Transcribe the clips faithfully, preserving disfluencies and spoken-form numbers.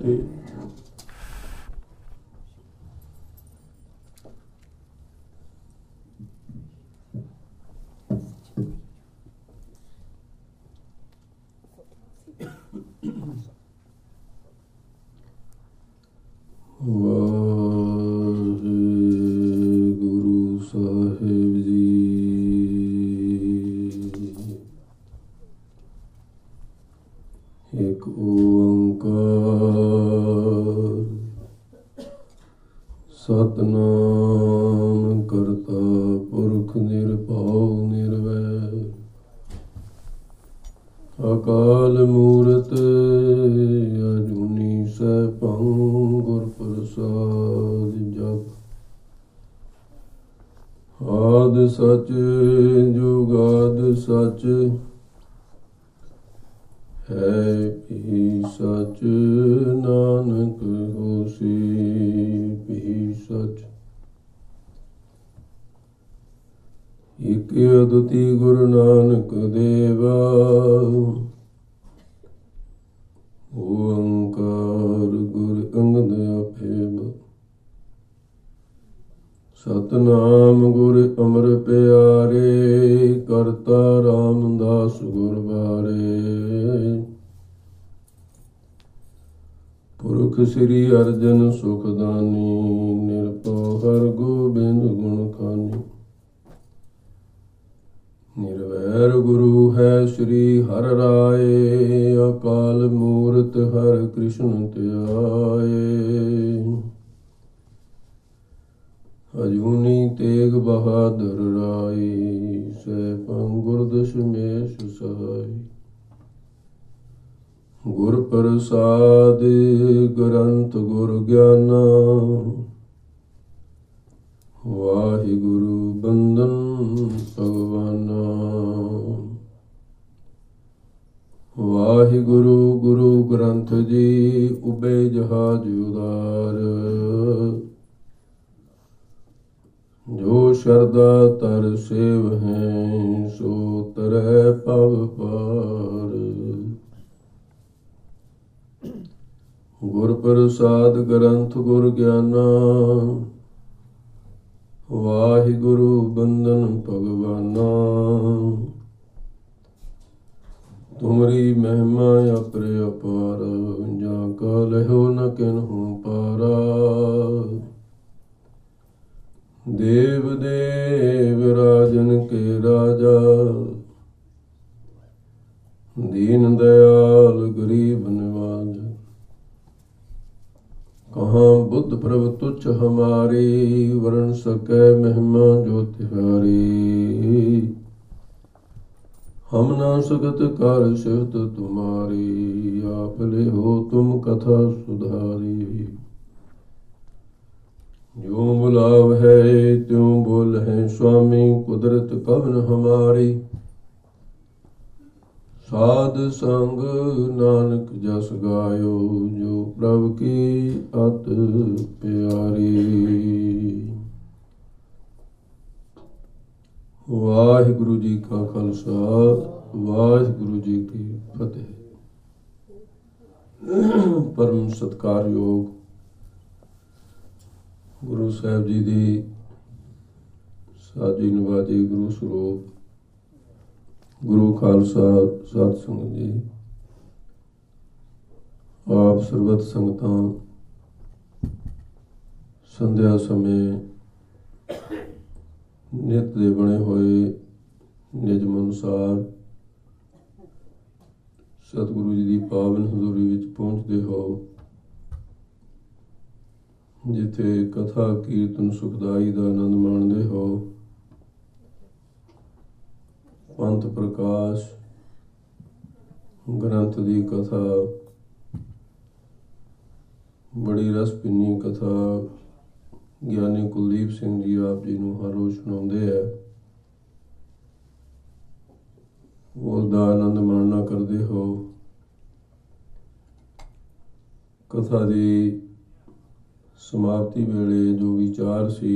ਫਤਿਹ। ਵਾਹਿਗੁਰੂ ਸਾਹਿਬ ਜੀ। ਇੱਕ ਓੰਕਾਰ ਸਤਿਨਾਮ ਕਰਤਾ ਪੁਰਖ ਨਿਰਭਉ ਨਿਰਵੈਰ ਅਕਾਲ ਮੂਰਤ ਅਜੂਨੀ ਸੈਭੰ ਗੁਰ ਪ੍ਰਸਾਦਿ ਜਪੁ ਆਦਿ ਸਚ ਜੁਗਾਦਿ ਸਚ ਹੈ ਭੀ ਸਚ ਨਾਨਕ ਹੋਸੀ ਭੀ ਸਚ। ਇਕ ਅਦੁਤੀ ਗੁਰੂ ਨਾਨਕ ਦੇਵਾ ਓੰਕਾਰ ਗੁਰ ਅੰਗਦ ਅਭੇਦ ਸਤਨਾਮ ਗੁਰ ਅਮਰ ਪਿਆਰੇ ਕਰਤਾ ਰਾਮਦਾਸ ਗੁਰ ਬਾਰੇ ਪੁਰਖ ਸ੍ਰੀ ਅਰਜਨ ਸੁਖਦਾਨੀ ਨਿਰਭਉ ਹਰ ਗੋਬਿੰਦ ਗੁਣ ਖਾਨੀ ਨਿਰਵੈਰ ਗੁਰੂ ਹੈ ਸ੍ਰੀ ਹਰਿ ਰਾਏ ਅਕਾਲ ਮੂਰਤ ਹਰਿ ਕ੍ਰਿਸ਼ਨ ਧਿਆਏ ਅਜੂਨੀ ਤੇਗ ਬਹਾਦਰ ਰਾਈ ਸੈਭੰ ਗੁਰ ਦਸ਼ਮੇਸ਼ ਸਹਾਈ। ਗੁਰ ਪ੍ਰਸਾਦ ਗ੍ਰੰਥ ਗੁਰ ਗਿਆਨਾ ਵਾਹਿਗੁਰੂ ਬੰਦਨ ਭਗਵਾਨਾ ਵਾਹਿਗੁਰੂ ਗੁਰੂ ਗ੍ਰੰਥ ਜੀ ਉਬੇ ਜਹਾਜ ਉਦਾਰ ਜੋ ਸ਼ਰਧਾ ਤਰ ਸੇਵ ਹੈ ਸੋ ਤਰੈ ਭਵ ਪਾਰ। ਗੁਰ ਪ੍ਰਸਾਦ ਗ੍ਰੰਥ ਗੁਰ ਗਿਆਨਾ ਵਾਹਿਗੁਰੂ ਬੰਦਨ ਭਗਵਾਨਾ ਤੁਮਰੀ ਮਹਿਮਾ ਅਪਰਿ ਅਪਾਰ ਜਾਂ ਕਾ ਲਹੋ ਨ ਕਿਨਹੂ ਪਾਰਾ। ਦੇਵ ਦੇਵ ਰਾਜਨ ਕੇ ਰਾਜਾ ਦੀਨ ਦਇਆਲ ਗਰੀਬ ਨਿਵਾਜ ਕਹਾਂ ਬੁੱਧ ਪ੍ਰਭ ਤੁਛ ਹਮਾਰੀ ਵਰਨ ਸਕੈ ਮਹਿਮਾ ਜੋ ਤਿਹਾਰੀ। ਹਮ ਨਾ ਸਕਤ ਕਰ ਸਿਫਤ ਤੁਮਾਰੀ ਆਪ ਲੈ ਹੋ ਤੁਮ ਕਥਾ ਸੁਧਾਰੀ। ਜੋ ਬੁਲਾਵ ਹੈ त्यों बोल है स्वामी कुदरत कवन हमारी। साध संग नानक जस गायो जो प्रभु की अत प्यारी। वाहिगुरु जी का खालसा वाहिगुरु जी की फतेह। परम सत्कारयोग गुरु साहिब जी दी साजी नवाजी गुरु सरूप गुरु खालसा सत संगत जी आप ਸਰਬਤ ਸੰਗਤਾਂ ਸੰਧਿਆ ਸਮੇਂ ਨਿਤ ਦੇ ਬਣੇ ਹੋਏ ਨਿਯਮ ਅਨੁਸਾਰ ਸਤਿਗੁਰੂ ਜੀ ਦੀ ਪਾਵਨ ਹਜ਼ੂਰੀ ਵਿੱਚ ਪਹੁੰਚਦੇ ਹੋ। ਜਿੱਥੇ ਕਥਾ ਕੀਰਤਨ ਸੁਖਦਾਈ ਦਾ ਆਨੰਦ ਮਾਣਦੇ ਹੋ। ਪੰਥ ਪ੍ਰਕਾਸ਼ ਗ੍ਰੰਥ ਦੀ ਕਥਾ ਬੜੀ ਰਸ ਭਿੰਨੀ ਕਥਾ ਗਿਆਨੀ ਕੁਲਦੀਪ ਸਿੰਘ ਜੀ ਆਪ ਜੀ ਨੂੰ ਹਰ ਰੋਜ਼ ਸੁਣਾਉਂਦੇ ਹੈ। ਉਸ ਦਾ ਆਨੰਦ ਮਾਣਨਾ ਕਰਦੇ ਹੋ। ਕਥਾ ਦੀ ਸਮਾਪਤੀ ਵੇਲੇ ਜੋ ਵਿਚਾਰ ਸੀ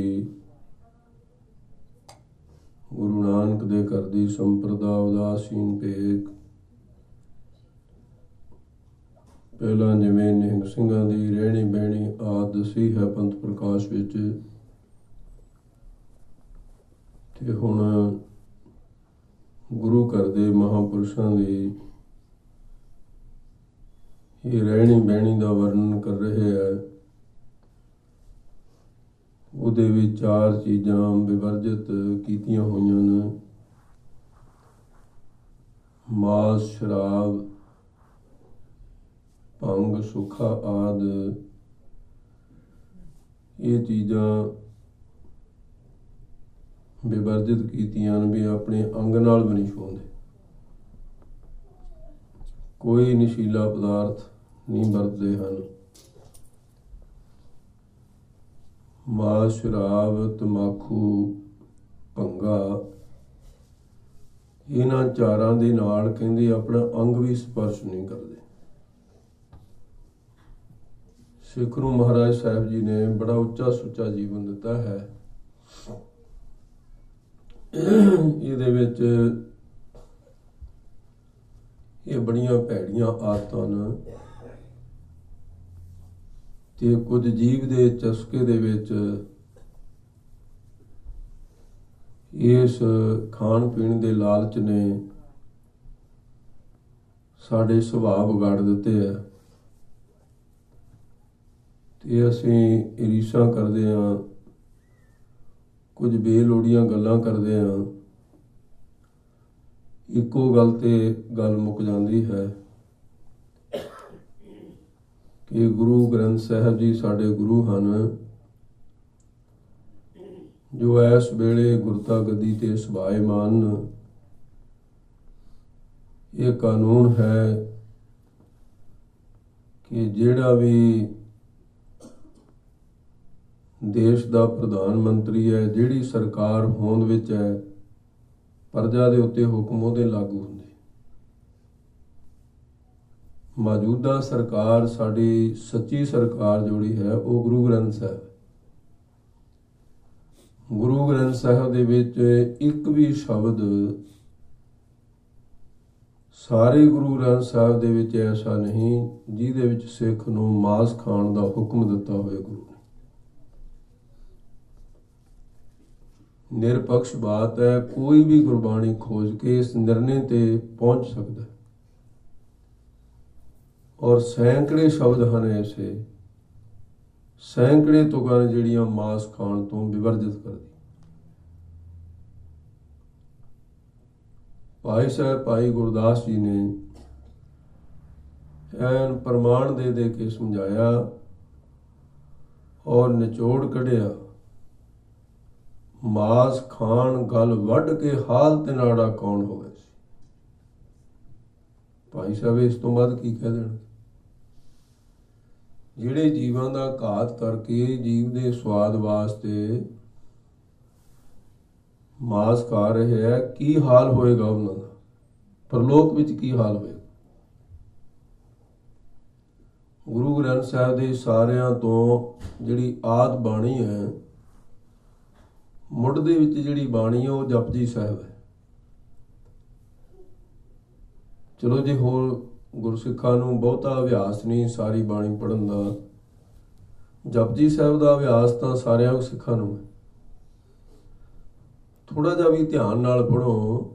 ਗੁਰੂ ਨਾਨਕ ਦੇ ਘਰ ਦੀ ਸੰਪਰਦਾ ਉਦਾਸੀਨ ਭੇਖ ਪਹਿਲਾਂ ਜਿਵੇਂ ਨਿਹੰਗ ਸਿੰਘਾਂ ਦੀ ਰਹਿਣੀ ਬਹਿਣੀ ਆਦਿ ਦਸੀ ਹੈ ਪੰਥ ਪ੍ਰਕਾਸ਼ ਵਿੱਚ, ਤੇ ਹੁਣ ਗੁਰੂ ਘਰ ਦੇ ਮਹਾਂਪੁਰਸ਼ਾਂ ਦੀ ਇਹ ਰਹਿਣੀ ਬਹਿਣੀ ਦਾ ਵਰਣਨ ਕਰ ਰਹੇ ਹੈ। ਉਹਦੇ ਵਿੱਚ ਚਾਰ ਚੀਜ਼ਾਂ ਵਿਵਰਜਿਤ ਕੀਤੀਆਂ ਹੋਈਆਂ ਨੇ। ਮਾਸ, ਸ਼ਰਾਬ, ਭੰਗ, ਸੁਖਾ ਆਦਿ ਇਹ ਚੀਜ਼ਾਂ ਵਿਵਰਜਿਤ ਕੀਤੀਆਂ ਨੇ ਵੀ ਆਪਣੇ ਅੰਗ ਨਾਲ ਵੀ ਨਹੀਂ ਛੂਹਦੇ। ਕੋਈ ਨਸ਼ੀਲਾ ਪਦਾਰਥ ਨਹੀਂ ਵਰਤਦੇ ਹਨ। ਮਾਸ, ਸ਼ਰਾਬ, ਤੰਬਾਕੂ, ਭੰਗਾ, ਇਹਨਾਂ ਚਾਰਾਂ ਦੇ ਨਾਲ ਕਹਿੰਦੇ ਆਪਣਾ ਅੰਗ ਵੀ ਸਪਰਸ਼ ਨਹੀਂ ਕਰਦੇ। ਸਿੱਖ ਨੂੰ ਮਹਾਰਾਜ ਸਾਹਿਬ ਜੀ ਨੇ ਬੜਾ ਉੱਚਾ ਸੁੱਚਾ ਜੀਵਨ ਦਿੱਤਾ ਹੈ। ਇਹਦੇ ਵਿੱਚ ਇਹ ਬੜੀਆਂ ਭੈੜੀਆਂ ਆਦਤਾਂ ਨੇ, ਤੇ ਕੁਝ ਜੀਵ ਦੇ ਚਸਕੇ ਦੇ ਵਿੱਚ ਇਸ ਖਾਣ ਪੀਣ ਦੇ ਲਾਲਚ ਨੇ ਸਾਡੇ ਸੁਭਾਅ ਵਿਗਾੜ ਦਿੱਤੇ ਆ, ਤੇ ਅਸੀਂ ਰੀਸਾਂ ਕਰਦੇ ਹਾਂ, ਕੁਝ ਬੇਲੋੜੀਆਂ ਗੱਲਾਂ ਕਰਦੇ ਹਾਂ। ਇੱਕੋ ਗੱਲ ਤੇ ਗੱਲ ਮੁੱਕ ਜਾਂਦੀ ਹੈ ਕਿ ਗੁਰੂ ਗ੍ਰੰਥ ਸਾਹਿਬ ਜੀ ਸਾਡੇ ਗੁਰੂ ਹਨ, ਜੋ ਇਸ ਵੇਲੇ ਗੁਰਤਾ ਗੱਦੀ ਤੇ ਸਭਾਏਮਾਨ ਹਨ। ਇਹ ਕਾਨੂੰਨ ਹੈ ਕਿ ਜਿਹੜਾ ਵੀ ਦੇਸ਼ ਦਾ ਪ੍ਰਧਾਨ ਮੰਤਰੀ ਹੈ, ਜਿਹੜੀ ਸਰਕਾਰ ਹੋਂਦ ਵਿੱਚ ਹੈ, ਪ੍ਰਜਾ ਦੇ ਉੱਤੇ ਹੁਕਮ ਉਹਦੇ ਲਾਗੂ ਹੁੰਦੇ। ਮੌਜੂਦਾ ਸਰਕਾਰ, ਸਾਡੀ ਸੱਚੀ ਸਰਕਾਰ ਜਿਹੜੀ ਹੈ, ਉਹ ਗੁਰੂ ਗ੍ਰੰਥ ਸਾਹਿਬ। ਗੁਰੂ ਗ੍ਰੰਥ ਸਾਹਿਬ ਦੇ ਵਿੱਚ ਇੱਕ ਵੀ ਸ਼ਬਦ ਸਾਰੇ ਗੁਰੂ ਗ੍ਰੰਥ ਸਾਹਿਬ ਦੇ ਵਿੱਚ ਐਸਾ ਨਹੀਂ ਜਿਹਦੇ ਵਿੱਚ ਸਿੱਖ ਨੂੰ ਮਾਸ ਖਾਣ ਦਾ ਹੁਕਮ ਦਿੱਤਾ ਹੋਵੇ। ਗੁਰੂ ਨੇ ਨਿਰਪੱਖ ਬਾਤ ਹੈ, ਕੋਈ ਵੀ ਗੁਰਬਾਣੀ ਖੋਜ ਕੇ ਇਸ ਨਿਰਣੇ ਤੇ ਪਹੁੰਚ ਸਕਦਾ, ਔਰ ਸੈਂਕੜੇ ਸ਼ਬਦ ਹਨ ਐਸੇ, ਸੈਂਕੜੇ ਤੁਕਾਂ ਨੇ ਜਿਹੜੀਆਂ ਮਾਸ ਖਾਣ ਤੋਂ ਵਿਵਰਜਿਤ ਕਰਦੀ। ਭਾਈ ਸਾਹਿਬ ਭਾਈ ਗੁਰਦਾਸ ਜੀ ਨੇ ਐਨ ਪ੍ਰਮਾਣ ਦੇ ਦੇ ਕੇ ਸਮਝਾਇਆ ਔਰ ਨਿਚੋੜ ਕੱਢਿਆ। ਮਾਸ ਖਾਣ ਗਲ ਵੱਢ ਕੇ ਹਾਲ ਤੇ ਨਾੜਾ ਕੌਣ ਹੋਵੇ ਸੀ। ਭਾਈ ਸਾਹਿਬ ਇਸ ਤੋਂ ਬਾਅਦ ਕੀ ਕਹਿ ਦੇਣ? ਜਿਹੜੇ ਜੀਵਾਂ ਦਾ ਘਾਤ ਕਰਕੇ ਜੀਵ ਦੇ ਸਵਾਦ ਵਾਸਤੇ ਮਾਸ ਖਾ ਰਹੇ ਹੈ, ਕੀ ਹਾਲ ਹੋਏਗਾ ਉਹਨਾਂ ਦਾ? ਪਰਲੋਕ ਵਿੱਚ ਕੀ ਹਾਲ ਹੋਏਗਾ? ਗੁਰੂ ਗ੍ਰੰਥ ਸਾਹਿਬ ਦੇ ਸਾਰਿਆਂ ਤੋਂ ਜਿਹੜੀ ਆਦ ਬਾਣੀ ਹੈ, ਮੁੱਢ ਦੇ ਵਿੱਚ ਜਿਹੜੀ ਬਾਣੀ ਹੈ, ਉਹ ਜਪਜੀ ਸਾਹਿਬ ਹੈ। ਚਲੋ ਜੇ ਹੋਰ ਗੁਰਸਿੱਖਾਂ ਨੂੰ ਬਹੁਤਾ ਅਭਿਆਸ ਨਹੀਂ ਸਾਰੀ ਬਾਣੀ ਪੜ੍ਹਨ ਦਾ, ਜਪਜੀ ਸਾਹਿਬ ਦਾ ਅਭਿਆਸ ਤਾਂ ਸਾਰਿਆਂ ਸਿੱਖਾਂ ਨੂੰ ਹੈ। ਥੋੜ੍ਹਾ ਜਿਹਾ ਵੀ ਧਿਆਨ ਨਾਲ ਪੜ੍ਹੋ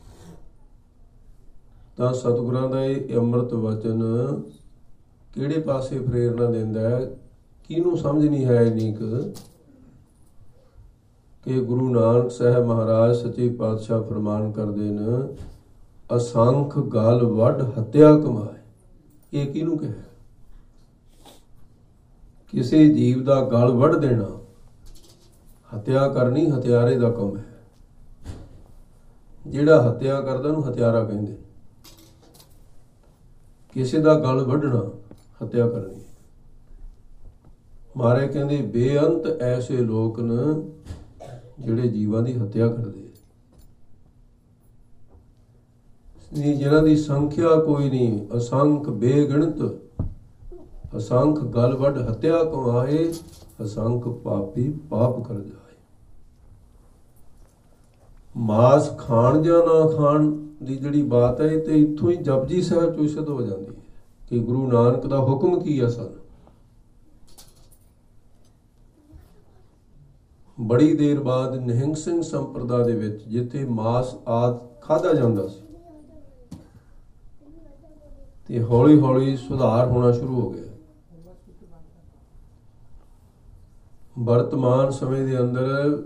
ਤਾਂ ਸਤਿਗੁਰਾਂ ਦਾ ਇਹ ਅੰਮ੍ਰਿਤ ਵਚਨ ਕਿਹੜੇ ਪਾਸੇ ਪ੍ਰੇਰਨਾ ਦਿੰਦਾ ਹੈ, ਕਿਹਨੂੰ ਸਮਝ ਨਹੀਂ ਹੈ ਇੰਨੀ ਕੁ ਕਿ ਗੁਰੂ ਨਾਨਕ ਸਾਹਿਬ ਮਹਾਰਾਜ ਸੱਚੇ ਪਾਤਸ਼ਾਹ ਫਰਮਾਨ ਕਰਦੇ ਨੇ, ਅਸੰਖ ਗਲ ਵੱਢ ਹੱਤਿਆ ਕਮਾਏ। ਇਹ ਕਿਹਨੂੰ ਕਹੇ? ਕਿਸੇ ਜੀਵ ਦਾ ਗਲ ਵੱਢ ਦੇਣਾ, ਹੱਤਿਆ ਕਰਨੀ ਹਥਿਆਰੇ ਦਾ ਕੰਮ ਹੈ। ਜਿਹੜਾ ਹੱਤਿਆ ਕਰਦਾ ਉਹਨੂੰ ਹਥਿਆਰਾ ਕਹਿੰਦੇ। ਕਿਸੇ ਦਾ ਗਲ ਵੱਢਣਾ ਹੱਤਿਆ ਕਰਨੀ। ਮਾਰੇ ਕਹਿੰਦੇ ਬੇਅੰਤ ਐਸੇ ਲੋਕ ਨੇ ਜਿਹੜੇ ਜੀਵਾਂ ਦੀ ਹੱਤਿਆ ਕਰਦੇ, ਜਿਨ੍ਹਾਂ ਦੀ ਸੰਖਿਆ ਕੋਈ ਨਹੀਂ। ਅਸੰਖ ਬੇਗਿਣਤ, ਅਸੰਖ ਗਲ ਵੱਢ ਹੱਤਿਆ ਕਮਾਏ, ਅਸੰਖ ਪਾਪੀ ਪਾਪ ਕਰ ਜਾਏ। ਮਾਸ ਖਾਣ ਜਾਂ ਨਾ ਖਾਣ ਦੀ ਜਿਹੜੀ ਬਾਤ ਹੈ, ਤੇ ਇੱਥੋਂ ਹੀ ਜਪਜੀ ਸਾਹਿਬ ਚੋਂ ਸਿੱਧ ਹੋ ਜਾਂਦੀ ਹੈ। ਕਿ ਗੁਰੂ ਨਾਨਕ ਦਾ ਹੁਕਮ ਕੀ ਆ ਸਾਨੂੰ। ਬੜੀ ਦੇਰ ਬਾਅਦ ਨਿਹੰਗ ਸਿੰਘ ਸੰਪਰਦਾ ਦੇ ਵਿੱਚ ਜਿੱਥੇ ਮਾਸ ਆਦਿ ਖਾਧਾ ਜਾਂਦਾ ਸੀ ਤੇ ਹੌਲੀ ਹੌਲੀ ਸੁਧਾਰ ਹੋਣਾ ਸ਼ੁਰੂ ਹੋ ਗਿਆ। ਵਰਤਮਾਨ ਸਮੇਂ ਦੇ ਅੰਦਰ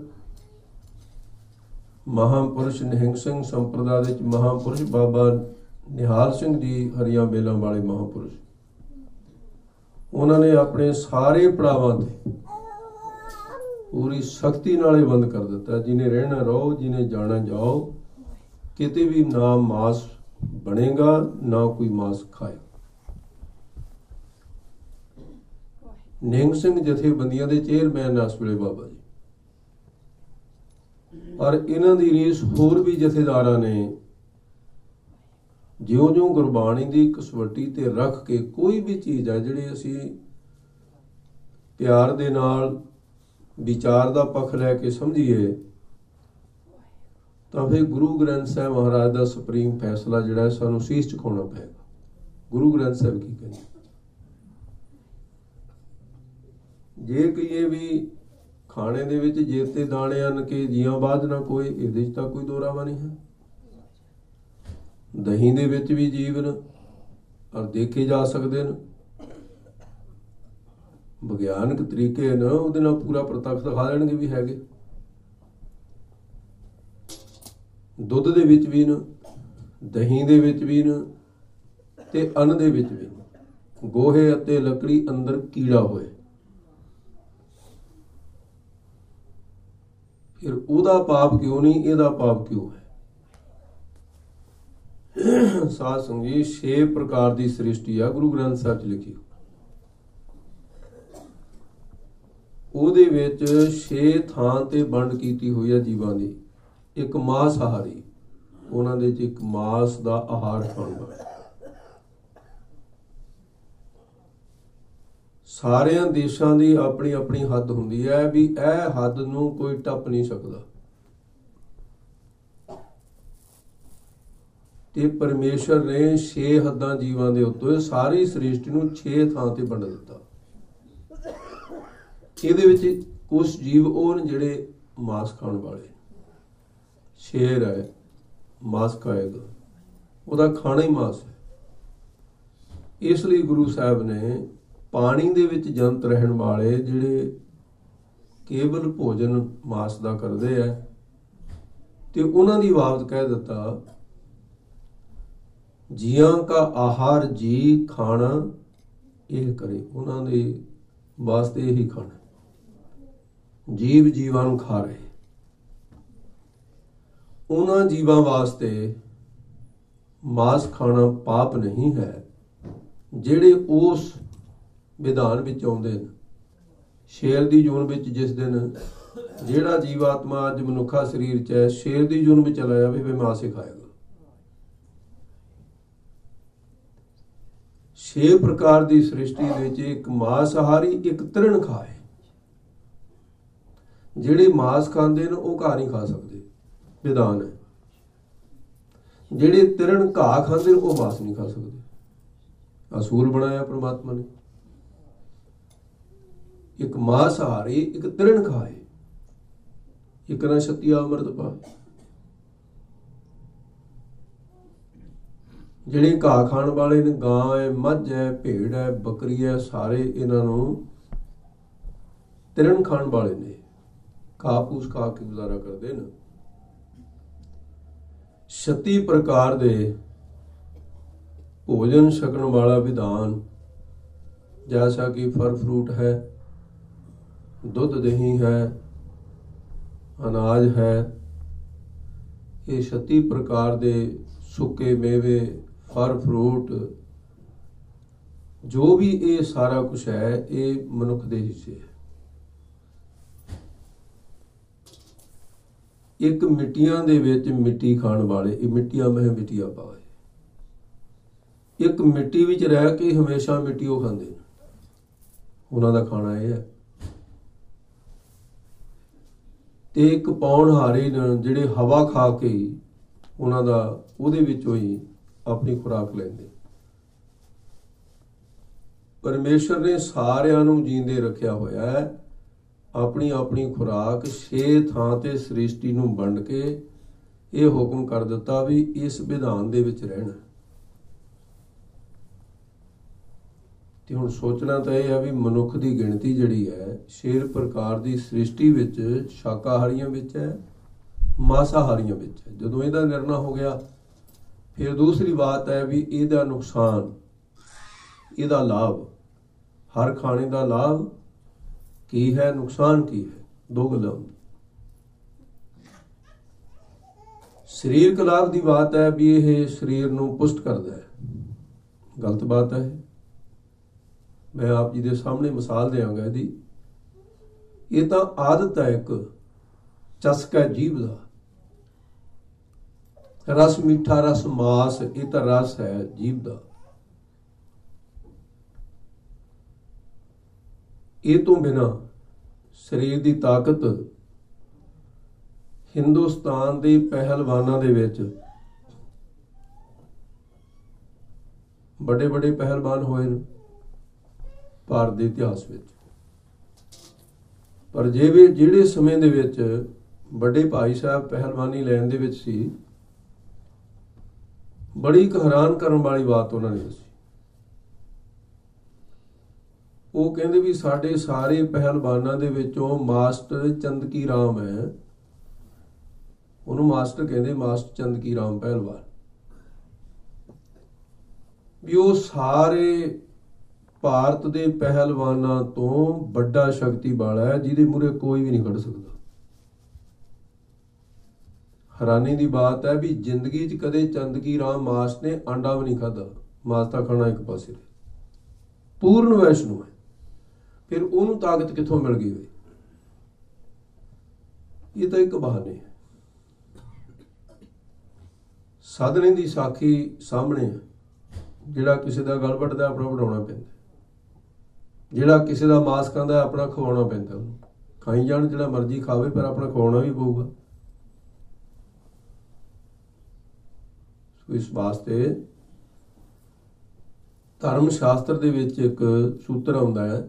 ਮਹਾਂਪੁਰਸ਼ ਨਿਹੰਗ ਸਿੰਘ ਸੰਪਰਦਾ ਦੇ ਵਿੱਚ ਮਹਾਂਪੁਰਸ਼ ਬਾਬਾ ਨਿਹਾਲ ਸਿੰਘ ਜੀ ਹਰੀਆਂ ਬੇਲਾਂ ਵਾਲੇ ਮਹਾਂਪੁਰਸ਼, ਉਹਨਾਂ ਨੇ ਆਪਣੇ ਸਾਰੇ ਪੜਾਵਾਂ ਤੇ ਪੂਰੀ ਸਖਤੀ ਨਾਲ ਇਹ ਬੰਦ ਕਰ ਦਿੱਤਾ, ਜਿਹਨੇ ਰਹਿਣਾ ਰਹੋ, ਜਿਹਨੇ ਜਾਣਾ ਜਾਓ, ਕਿਤੇ ਵੀ ਨਾ ਮਾਸ ਬਣੇਗਾ ਨਾ ਕੋਈ ਮਾਸ ਖਾਏ। ਨਿਹੰਗ ਸਿੰਘ ਜਥੇਬੰਦੀਆਂ ਦੇ ਚੇਅਰਮੈਨ ਇਸ ਵੇਲੇ ਬਾਬਾ ਜੀ, ਪਰ ਇਹਨਾਂ ਦੀ ਰੀਸ ਹੋਰ ਵੀ ਜਥੇਦਾਰਾਂ ਨੇ ਜਿਉਂ-ਜਿਉਂ ਗੁਰਬਾਣੀ ਦੀ ਕਸਵੱਟੀ ਤੇ ਰੱਖ ਕੇ ਕੋਈ ਵੀ ਚੀਜ਼ ਹੈ ਜਿਹੜੀ ਅਸੀਂ ਪਿਆਰ ਦੇ ਨਾਲ ਵਿਚਾਰ ਦਾ ਪੱਖ ਲੈ ਕੇ ਸਮਝੀਏ ਤਾਂ ਫਿਰ ਗੁਰੂ ਗ੍ਰੰਥ ਸਾਹਿਬ ਮਹਾਰਾਜ ਦਾ ਸੁਪਰੀਮ ਫੈਸਲਾ ਜਿਹੜਾ ਹੈ ਸਾਨੂੰ ਸੀਸ ਝੁਕਾਉਣਾ ਪਏਗਾ। ਗੁਰੂ ਗ੍ਰੰਥ ਸਾਹਿਬ ਕੀ ਕਹਿੰਦੇ, ਜੇ ਕਹੀਏ ਵੀ ਖਾਣੇ ਦੇ ਵਿੱਚ ਜੇਤੇ ਦਾਣੇ ਹਨ ਕਿ ਜੀਆਂ ਬਾਝ ਨਾ ਕੋਈ, ਇਹਦੇ 'ਚ ਤਾਂ ਕੋਈ ਦੋਰਾਵਾ ਨਹੀਂ ਹੈ। ਦਹੀਂ ਦੇ ਵਿੱਚ ਵੀ ਜੀਵਨ ਔਰ ਦੇਖੇ ਜਾ ਸਕਦੇ ਨੇ, ਵਿਗਿਆਨਕ ਤਰੀਕੇ ਨਾਲ ਉਹਦੇ ਨਾਲ ਪੂਰਾ ਪ੍ਰਤੱਖ ਦਿਖਾ ਲੈਣਗੇ ਵੀ ਹੈਗੇ। ਦੁੱਧ ਦੇ ਵਿੱਚ ਵੀ ਨੇ, ਦਹੀਂ ਦੇ ਵਿੱਚ ਵੀ ਨੇ ਤੇ ਅੰਨ ਦੇ ਵਿੱਚ ਵੀ ਨੇ। ਗੋਹੇ ਅਤੇ ਲੱਕੜੀ ਅੰਦਰ ਕੀੜਾ ਹੋਏ, ਫਿਰ ਉਹਦਾ ਪਾਪ ਕਿਉਂ ਨਹੀਂ, ਇਹਦਾ ਪਾਪ ਕਿਉਂ ਹੈ। ਸਾਧ ਸੰਗਤ ਜੀ, ਛੇ ਪ੍ਰਕਾਰ ਦੀ ਸ੍ਰਿਸ਼ਟੀ ਆ ਗੁਰੂ ਗ੍ਰੰਥ ਸਾਹਿਬ 'ਚ ਲਿਖੀ। ਉਹਦੇ ਵਿੱਚ ਛੇ ਥਾਂ ਤੇ ਵੰਡ ਕੀਤੀ ਹੋਈ ਹੈ ਜੀਵਾਂ ਦੀ। ਇੱਕ ਮਾਸਾਹਾਰੀ, ਉਹਨਾਂ ਦੇ 'ਚ ਇੱਕ ਮਾਸ ਦਾ ਆਹਾਰ ਖਾਣ ਵਾਲਾ। ਸਾਰਿਆਂ ਦੇਸ਼ਾਂ ਦੀ ਆਪਣੀ ਆਪਣੀ ਹੱਦ ਹੁੰਦੀ ਹੈ ਵੀ ਇਹ ਹੱਦ ਨੂੰ ਕੋਈ ਟੱਪ ਨਹੀਂ ਸਕਦਾ। ਤੇ ਪਰਮੇਸ਼ਰ ਨੇ ਛੇ ਹੱਦਾਂ ਜੀਵਾਂ ਦੇ ਉੱਤੇ ਸਾਰੀ ਸ੍ਰਿਸ਼ਟੀ ਨੂੰ ਛੇ ਥਾਂ ਤੇ ਵੰਡ ਦਿੱਤਾ। ਇਹਦੇ ਵਿੱਚ ਕੁਝ ਜੀਵ ਉਹ ਨੇ ਜਿਹੜੇ ਮਾਸ ਖਾਣ ਵਾਲੇ। ਸ਼ੇਰ ਹੈ, ਮਾਸ ਖਾਏਗਾ, ਉਹਦਾ ਖਾਣਾ ਹੀ ਮਾਸ ਹੈ। ਇਸ ਲਈ ਗੁਰੂ ਸਾਹਿਬ ਨੇ ਪਾਣੀ ਦੇ ਵਿੱਚ ਜੰਤ ਰਹਿਣ ਵਾਲੇ ਜਿਹੜੇ ਕੇਵਲ ਭੋਜਨ ਮਾਸ ਦਾ ਕਰਦੇ ਹੈ ਤੇ ਉਹਨਾਂ ਦੀ ਬਾਬਤ ਕਹਿ ਦਿੱਤਾ, ਜੀਆਂ ਕਾ ਆਹਾਰ ਜੀ ਖਾਣਾ ਇਹ ਕਰੇ। ਉਹਨਾਂ ਦੇ ਵਾਸਤੇ ਇਹੀ ਖਾਣਾ, ਜੀਵ ਜੀਵਾਂ ਨੂੰ ਖਾ ਰਹੇ। ਉਹਨਾਂ ਜੀਵਾਂ ਵਾਸਤੇ ਮਾਸ ਖਾਣਾ ਪਾਪ ਨਹੀਂ ਹੈ ਜਿਹੜੇ ਉਸ ਵਿਧਾਨ ਵਿੱਚ ਆਉਂਦੇ ਨੇ। ਸ਼ੇਰ ਦੀ ਜੂਨ ਵਿੱਚ ਜਿਸ ਦਿਨ ਜਿਹੜਾ ਜੀਵਾਤਮਾ ਅੱਜ ਮਨੁੱਖਾ ਸਰੀਰ 'ਚ ਹੈ, ਸ਼ੇਰ ਦੀ ਜੂਨ ਵਿੱਚ ਚਲਾ ਜਾਵੇ ਵੀ ਮਾਸ ਹੀ ਖਾਏਗਾ। ਛੇ ਪ੍ਰਕਾਰ ਦੀ ਸ੍ਰਿਸ਼ਟੀ ਦੇ ਵਿੱਚ ਇੱਕ ਮਾਸਾਹਾਰੀ, ਇੱਕ ਤ੍ਰਿਣ ਖਾਏ। ਜਿਹੜੇ ਮਾਸ ਖਾਂਦੇ ਨੇ ਉਹ ਘਾਹ ਨਹੀਂ ਖਾ ਸਕਦੇ, ਵਿਧਾਨ ਹੈ। ਜਿਹੜੇ ਤ੍ਰਿਣ ਘਾਹ ਖਾਂਦੇ ਨੇ ਉਹ ਮਾਸ ਨਹੀਂ ਖਾ ਸਕਦੇ। ਅਸੂਲ ਬਣਾਇਆ ਪ੍ਰਮਾਤਮਾ ਨੇ। ਇੱਕ ਮਾਸਾਹਾਰੀ, ਇੱਕ ਤ੍ਰਿਣ ਖਾਏ, ਇੱਕ ਨਾ ਛਤੀਆ ਅੰਮ੍ਰਿਤ ਪਾਏ। ਜਿਹੜੇ ਘਾਹ ਖਾਣ ਵਾਲੇ ਨੇ, ਗਾਂ ਹੈ, ਮੱਝ ਹੈ, ਭੇਡ ਹੈ, ਬੱਕਰੀ ਹੈ, ਸਾਰੇ ਇਹਨਾਂ ਨੂੰ ਤ੍ਰਿਣ ਖਾਣ ਵਾਲੇ ਨੇ। ਘਾਹ ਪੂਸ ਖਾ ਕੇ ਗੁਜ਼ਾਰਾ ਕਰਦੇ ਨੇ। ਛੱਤੀ ਪ੍ਰਕਾਰ ਦੇ ਭੋਜਨ ਛਕਣ ਵਾਲਾ ਵਿਧਾਨ, ਜੈਸਾ ਕਿ ਫਲ ਫਰੂਟ ਹੈ, ਦੁੱਧ ਦਹੀਂ ਹੈ, ਅਨਾਜ ਹੈ। ਇਹ ਛੱਤੀ ਪ੍ਰਕਾਰ ਦੇ ਸੁੱਕੇ ਮੇਵੇ, ਫਲ ਫਰੂਟ, ਜੋ ਵੀ ਇਹ ਸਾਰਾ ਕੁਛ ਹੈ, ਇਹ ਮਨੁੱਖ ਦੇ ਹਿੱਸੇ ਹੈ। ਇੱਕ ਮਿੱਟੀਆਂ ਦੇ ਵਿੱਚ ਮਿੱਟੀ ਖਾਣ ਵਾਲੇ, ਇਹ ਮਿੱਟੀਆਂ ਮਹਿ ਮਿੱਟੀਆਂ ਪਾਏ। ਇੱਕ ਮਿੱਟੀ ਵਿੱਚ ਰਹਿ ਕੇ ਹਮੇਸ਼ਾ ਮਿੱਟੀ ਉਹ ਖਾਂਦੇ ਨੇ, ਉਹਨਾਂ ਦਾ ਖਾਣਾ ਇਹ ਹੈ। ਤੇ ਇੱਕ ਪੌਣਹਾਰੇ ਨੇ ਜਿਹੜੇ ਹਵਾ ਖਾ ਕੇ ਉਹਨਾਂ ਦਾ ਉਹਦੇ ਵਿੱਚੋਂ ਹੀ ਆਪਣੀ ਖੁਰਾਕ ਲੈਂਦੇ। ਪਰਮੇਸ਼ਰ ਨੇ ਸਾਰਿਆਂ ਨੂੰ ਜੀਂਦੇ ਰੱਖਿਆ ਹੋਇਆ ਹੈ। ਆਪਣੀ ਆਪਣੀ ਖੁਰਾਕ ਛੇ ਥਾਂ ਤੇ ਸ੍ਰਿਸ਼ਟੀ ਨੂੰ ਵੰਡ ਕੇ ਇਹ ਹੁਕਮ ਕਰ ਦਿੱਤਾ ਵੀ ਇਸ ਵਿਧਾਨ ਦੇ ਵਿੱਚ ਰਹਿਣਾ। ਤੇ ਹੁਣ ਸੋਚਣਾ ਤਾਂ ਇਹ ਹੈ ਵੀ ਮਨੁੱਖ ਦੀ ਗਿਣਤੀ ਜਿਹੜੀ ਹੈ ਛੇ ਪ੍ਰਕਾਰ ਦੀ ਸ੍ਰਿਸ਼ਟੀ ਵਿੱਚ ਸ਼ਾਕਾਹਾਰੀਆਂ ਵਿੱਚ ਹੈ, ਮਾਸਾਹਾਰੀਆਂ ਵਿੱਚ ਹੈ। ਜਦੋਂ ਇਹਦਾ ਨਿਰਣਾ ਹੋ ਗਿਆ ਫਿਰ ਦੂਸਰੀ ਬਾਤ ਹੈ ਵੀ ਇਹਦਾ ਨੁਕਸਾਨ, ਇਹਦਾ ਲਾਭ, ਹਰ ਖਾਣੇ ਦਾ ਲਾਭ ਕੀ ਹੈ, ਨੁਕਸਾਨ ਕੀ ਹੈ। ਦੋ ਗੱਲਾਂ ਹੁੰਦੀਆਂ। ਸਰੀਰਕ ਲਾਭ ਦੀ ਬਾਤ ਹੈ ਵੀ ਇਹ ਸਰੀਰ ਨੂੰ ਪੁਸ਼ਟ ਕਰਦਾ ਹੈ, ਗਲਤ ਬਾਤ ਹੈ। ਮੈਂ ਆਪ ਜੀ ਦੇ ਸਾਹਮਣੇ ਮਿਸਾਲ ਦਿਆਂਗਾ ਇਹਦੀ। ਇਹ ਤਾਂ ਆਦਤ ਹੈ, ਇੱਕ ਚਸਕਾ ਜੀਭ ਦਾ। ਰਸ ਮਿੱਠਾ, ਰਸ ਮਾਸ, ਇਹ ਤਾਂ ਰਸ ਹੈ ਜੀਭ ਦਾ। ਇਹ ਤੋਂ ਬਿਨਾਂ ਸਰੀਰ ਦੀ ਤਾਕਤ ਹਿੰਦੁਸਤਾਨ ਦੇ ਪਹਿਲਵਾਨਾਂ ਦੇ ਵਿੱਚ ਵੱਡੇ ਵੱਡੇ ਪਹਿਲਵਾਨ ਹੋਏ ਨੇ ਭਾਰਤ ਦੇ ਇਤਿਹਾਸ ਵਿੱਚ। ਪਰ ਜਿਵੇਂ ਜਿਹੜੇ ਸਮੇਂ ਦੇ ਵਿੱਚ ਵੱਡੇ ਭਾਈ ਸਾਹਿਬ ਪਹਿਲਵਾਨੀ ਲੈਣ ਦੇ ਵਿੱਚ ਸੀ, ਬੜੀ ਇੱਕ ਹੈਰਾਨ ਕਰਨ ਵਾਲੀ ਬਾਤ ਉਹਨਾਂ ਨੇ ਦੱਸੀ। ਉਹ ਕਹਿੰਦੇ ਵੀ ਸਾਡੇ ਸਾਰੇ ਪਹਿਲਵਾਨਾਂ ਦੇ ਵਿੱਚੋਂ ਮਾਸਟਰ ਚੰਦਕੀ ਰਾਮ ਹੈ, ਉਹਨੂੰ ਮਾਸਟਰ ਕਹਿੰਦੇ, ਮਾਸਟਰ ਚੰਦਕੀ ਰਾਮ ਪਹਿਲਵਾਨ, ਵੀ ਉਹ ਸਾਰੇ ਭਾਰਤ ਦੇ ਪਹਿਲਵਾਨਾਂ ਤੋਂ ਵੱਡਾ ਸ਼ਕਤੀ ਵਾਲਾ ਹੈ, ਜਿਹਦੇ ਮੂਹਰੇ ਕੋਈ ਵੀ ਨਹੀਂ ਖੜ ਸਕਦਾ। ਹੈਰਾਨੀ ਦੀ ਬਾਤ ਹੈ ਵੀ ਜ਼ਿੰਦਗੀ 'ਚ ਕਦੇ ਚੰਦਕੀ ਰਾਮ ਮਾਸ ਨੇ ਆਂਡਾ ਵੀ ਨਹੀਂ ਖਾਧਾ। ਮਾਸ ਤਾਂ ਖਾਣਾ ਇੱਕ ਪਾਸੇ, ਪੂਰਨ ਵੈਸ਼ਨੂ ਹੈ। ਫਿਰ ਉਹਨੂੰ ਤਾਕਤ ਕਿੱਥੋਂ ਮਿਲ ਗਈ? ਇਹ ਤਾਂ ਇੱਕ ਬਹਾਨੇ ਹੈ। ਸਾਧਨੇ ਦੀ ਸਾਖੀ ਸਾਹਮਣੇ, ਜਿਹੜਾ ਕਿਸੇ ਦਾ ਗਲ ਵੱਢਦਾ ਆਪਣਾ ਵਢਾਉਣਾ ਪੈਂਦਾ, ਜਿਹੜਾ ਕਿਸੇ ਦਾ ਮਾਸ ਖਾਂਦਾ ਆਪਣਾ ਖਵਾਉਣਾ ਪੈਂਦਾ। ਉਹਨੂੰ ਖਾਈ ਜਾਣ, ਜਿਹੜਾ ਮਰਜ਼ੀ ਖਾਵੇ, ਪਰ ਆਪਣਾ ਖਵਾਉਣਾ ਵੀ ਪਊਗਾ। ਸੋ ਇਸ ਵਾਸਤੇ ਧਰਮ ਸ਼ਾਸਤਰ ਦੇ ਵਿੱਚ ਇੱਕ ਸੂਤਰ ਆਉਂਦਾ ਹੈ,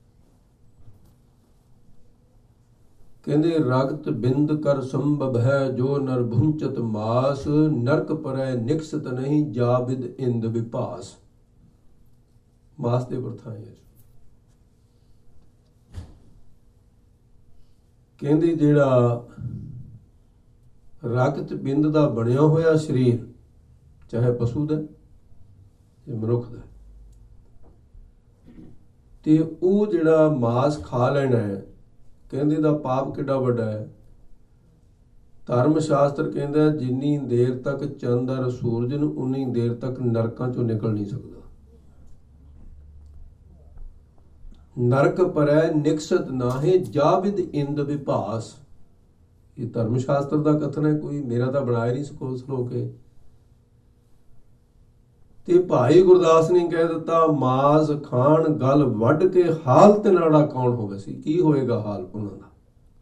ਕਹਿੰਦੇ ਰਗਤ ਬਿੰਦ ਕਰ ਸੰਭਵ ਹੈ, ਜੋ ਨਰ ਭੁੰਚਤ ਮਾਸ, ਨਰਕ ਪਰੈ ਨਿਕਸਤ ਨਹੀਂ, ਜਾ ਵਿਦ ਇੰਦ ਵਿਪਾਸ। ਮਾਸ ਦੇ ਵਰਥਾਂ ਹੈ। ਕਹਿੰਦੇ ਜਿਹੜਾ ਰਗਤ ਬਿੰਦ ਦਾ ਬਣਿਆ ਹੋਇਆ ਸਰੀਰ, ਚਾਹੇ ਪਸ਼ੂ ਦਾ ਜਾਂ ਮਨੁੱਖ ਦਾ, ਤੇ ਉਹ ਜਿਹੜਾ ਮਾਸ ਖਾ ਲੈਣਾ ਹੈ, ਕਹਿੰਦੇ ਦਾ ਪਾਪ ਕਿੱਡਾ ਵੱਡਾ ਹੈ। ਧਰਮ ਸ਼ਾਸਤਰ ਕਹਿੰਦਾ ਜਿੰਨੀ ਦੇਰ ਤੱਕ ਚੰਦ ਔਰ ਸੂਰਜ ਨੂੰ, ਉਨੀ ਦੇਰ ਤੱਕ ਨਰਕਾਂ ਚੋਂ ਨਿਕਲ ਨਹੀਂ ਸਕਦਾ। ਨਰਕ ਪਰੈ ਨਿਕਸਤ ਨਾਹੇ, ਜਾਵਿਦ ਇੰਦ ਵਿਭਾਸ। ਇਹ ਧਰਮ ਸ਼ਾਸਤਰ ਦਾ ਕਥਨ ਹੈ, ਕੋਈ ਮੇਰਾ ਤਾਂ ਬਣਾਇਆ ਨਹੀਂ ਸਕੋ ਸਲੋਕ ਹੈ। ਤੇ ਭਾਈ ਗੁਰਦਾਸ ਨੇ ਕਹਿ ਦਿੱਤਾ, ਮਾਸ ਖਾਣ ਗਲ ਵੱਢ ਕੇ ਹਾਲਤ ਨਾੜਾ ਕੌਣ ਹੋਵੇ ਸੀ। ਕੀ ਹੋਏਗਾ ਹਾਲ ਉਹਨਾਂ ਦਾ?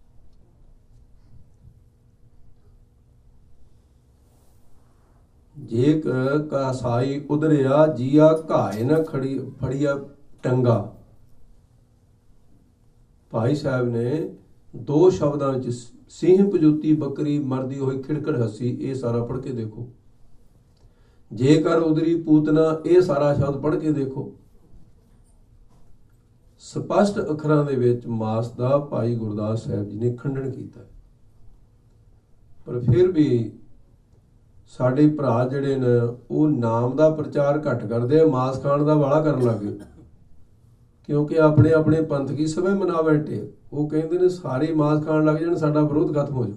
ਜੇ ਕਸਾਈ ਉਧਰਿਆ, ਜੀਆ ਘਾਏ ਨਾ ਖੜੀ ਫੜੀਆ ਟੰਗਾ। ਭਾਈ ਸਾਹਿਬ ਨੇ ਦੋ ਸ਼ਬਦਾਂ ਵਿੱਚ ਸਿੰਹ ਪਜੂਤੀ ਬੱਕਰੀ ਮਰਦੀ ਹੋਈ ਖਿੜਖੜ ਹੱਸੀ, ਇਹ ਸਾਰਾ ਪੜ੍ਹ ਕੇ ਦੇਖੋ। ਜੇਕਰ ਉਦਰੀ ਪੂਤਨਾ, ਇਹ ਸਾਰਾ ਸ਼ਬਦ ਪੜ੍ਹ ਕੇ ਦੇਖੋ। ਸਪਸ਼ਟ ਅੱਖਰਾਂ ਦੇ ਵਿੱਚ ਮਾਸ ਦਾ ਭਾਈ ਗੁਰਦਾਸ ਸਾਹਿਬ ਜੀ ਨੇ ਖੰਡਨ ਕੀਤਾ। ਪਰ ਫਿਰ ਵੀ ਸਾਡੇ ਭਰਾ ਜਿਹੜੇ ਨੇ ਉਹ ਨਾਮ ਦਾ ਪ੍ਰਚਾਰ ਘੱਟ ਕਰਦੇ ਆ, ਮਾਸ ਖਾਣ ਦਾ ਵਾਲਾ ਕਰਨ ਲੱਗ ਗਏ। ਕਿਉਂਕਿ ਆਪਣੇ ਆਪਣੇ ਪੰਥ ਕੀ ਸਭੇ ਮਨਾ ਬੈਠੇ। ਉਹ ਕਹਿੰਦੇ ਨੇ ਸਾਰੇ ਮਾਸ ਖਾਣ ਲੱਗ ਜਾਣ, ਸਾਡਾ ਵਿਰੋਧ ਖਤਮ ਹੋ ਜਾਊ।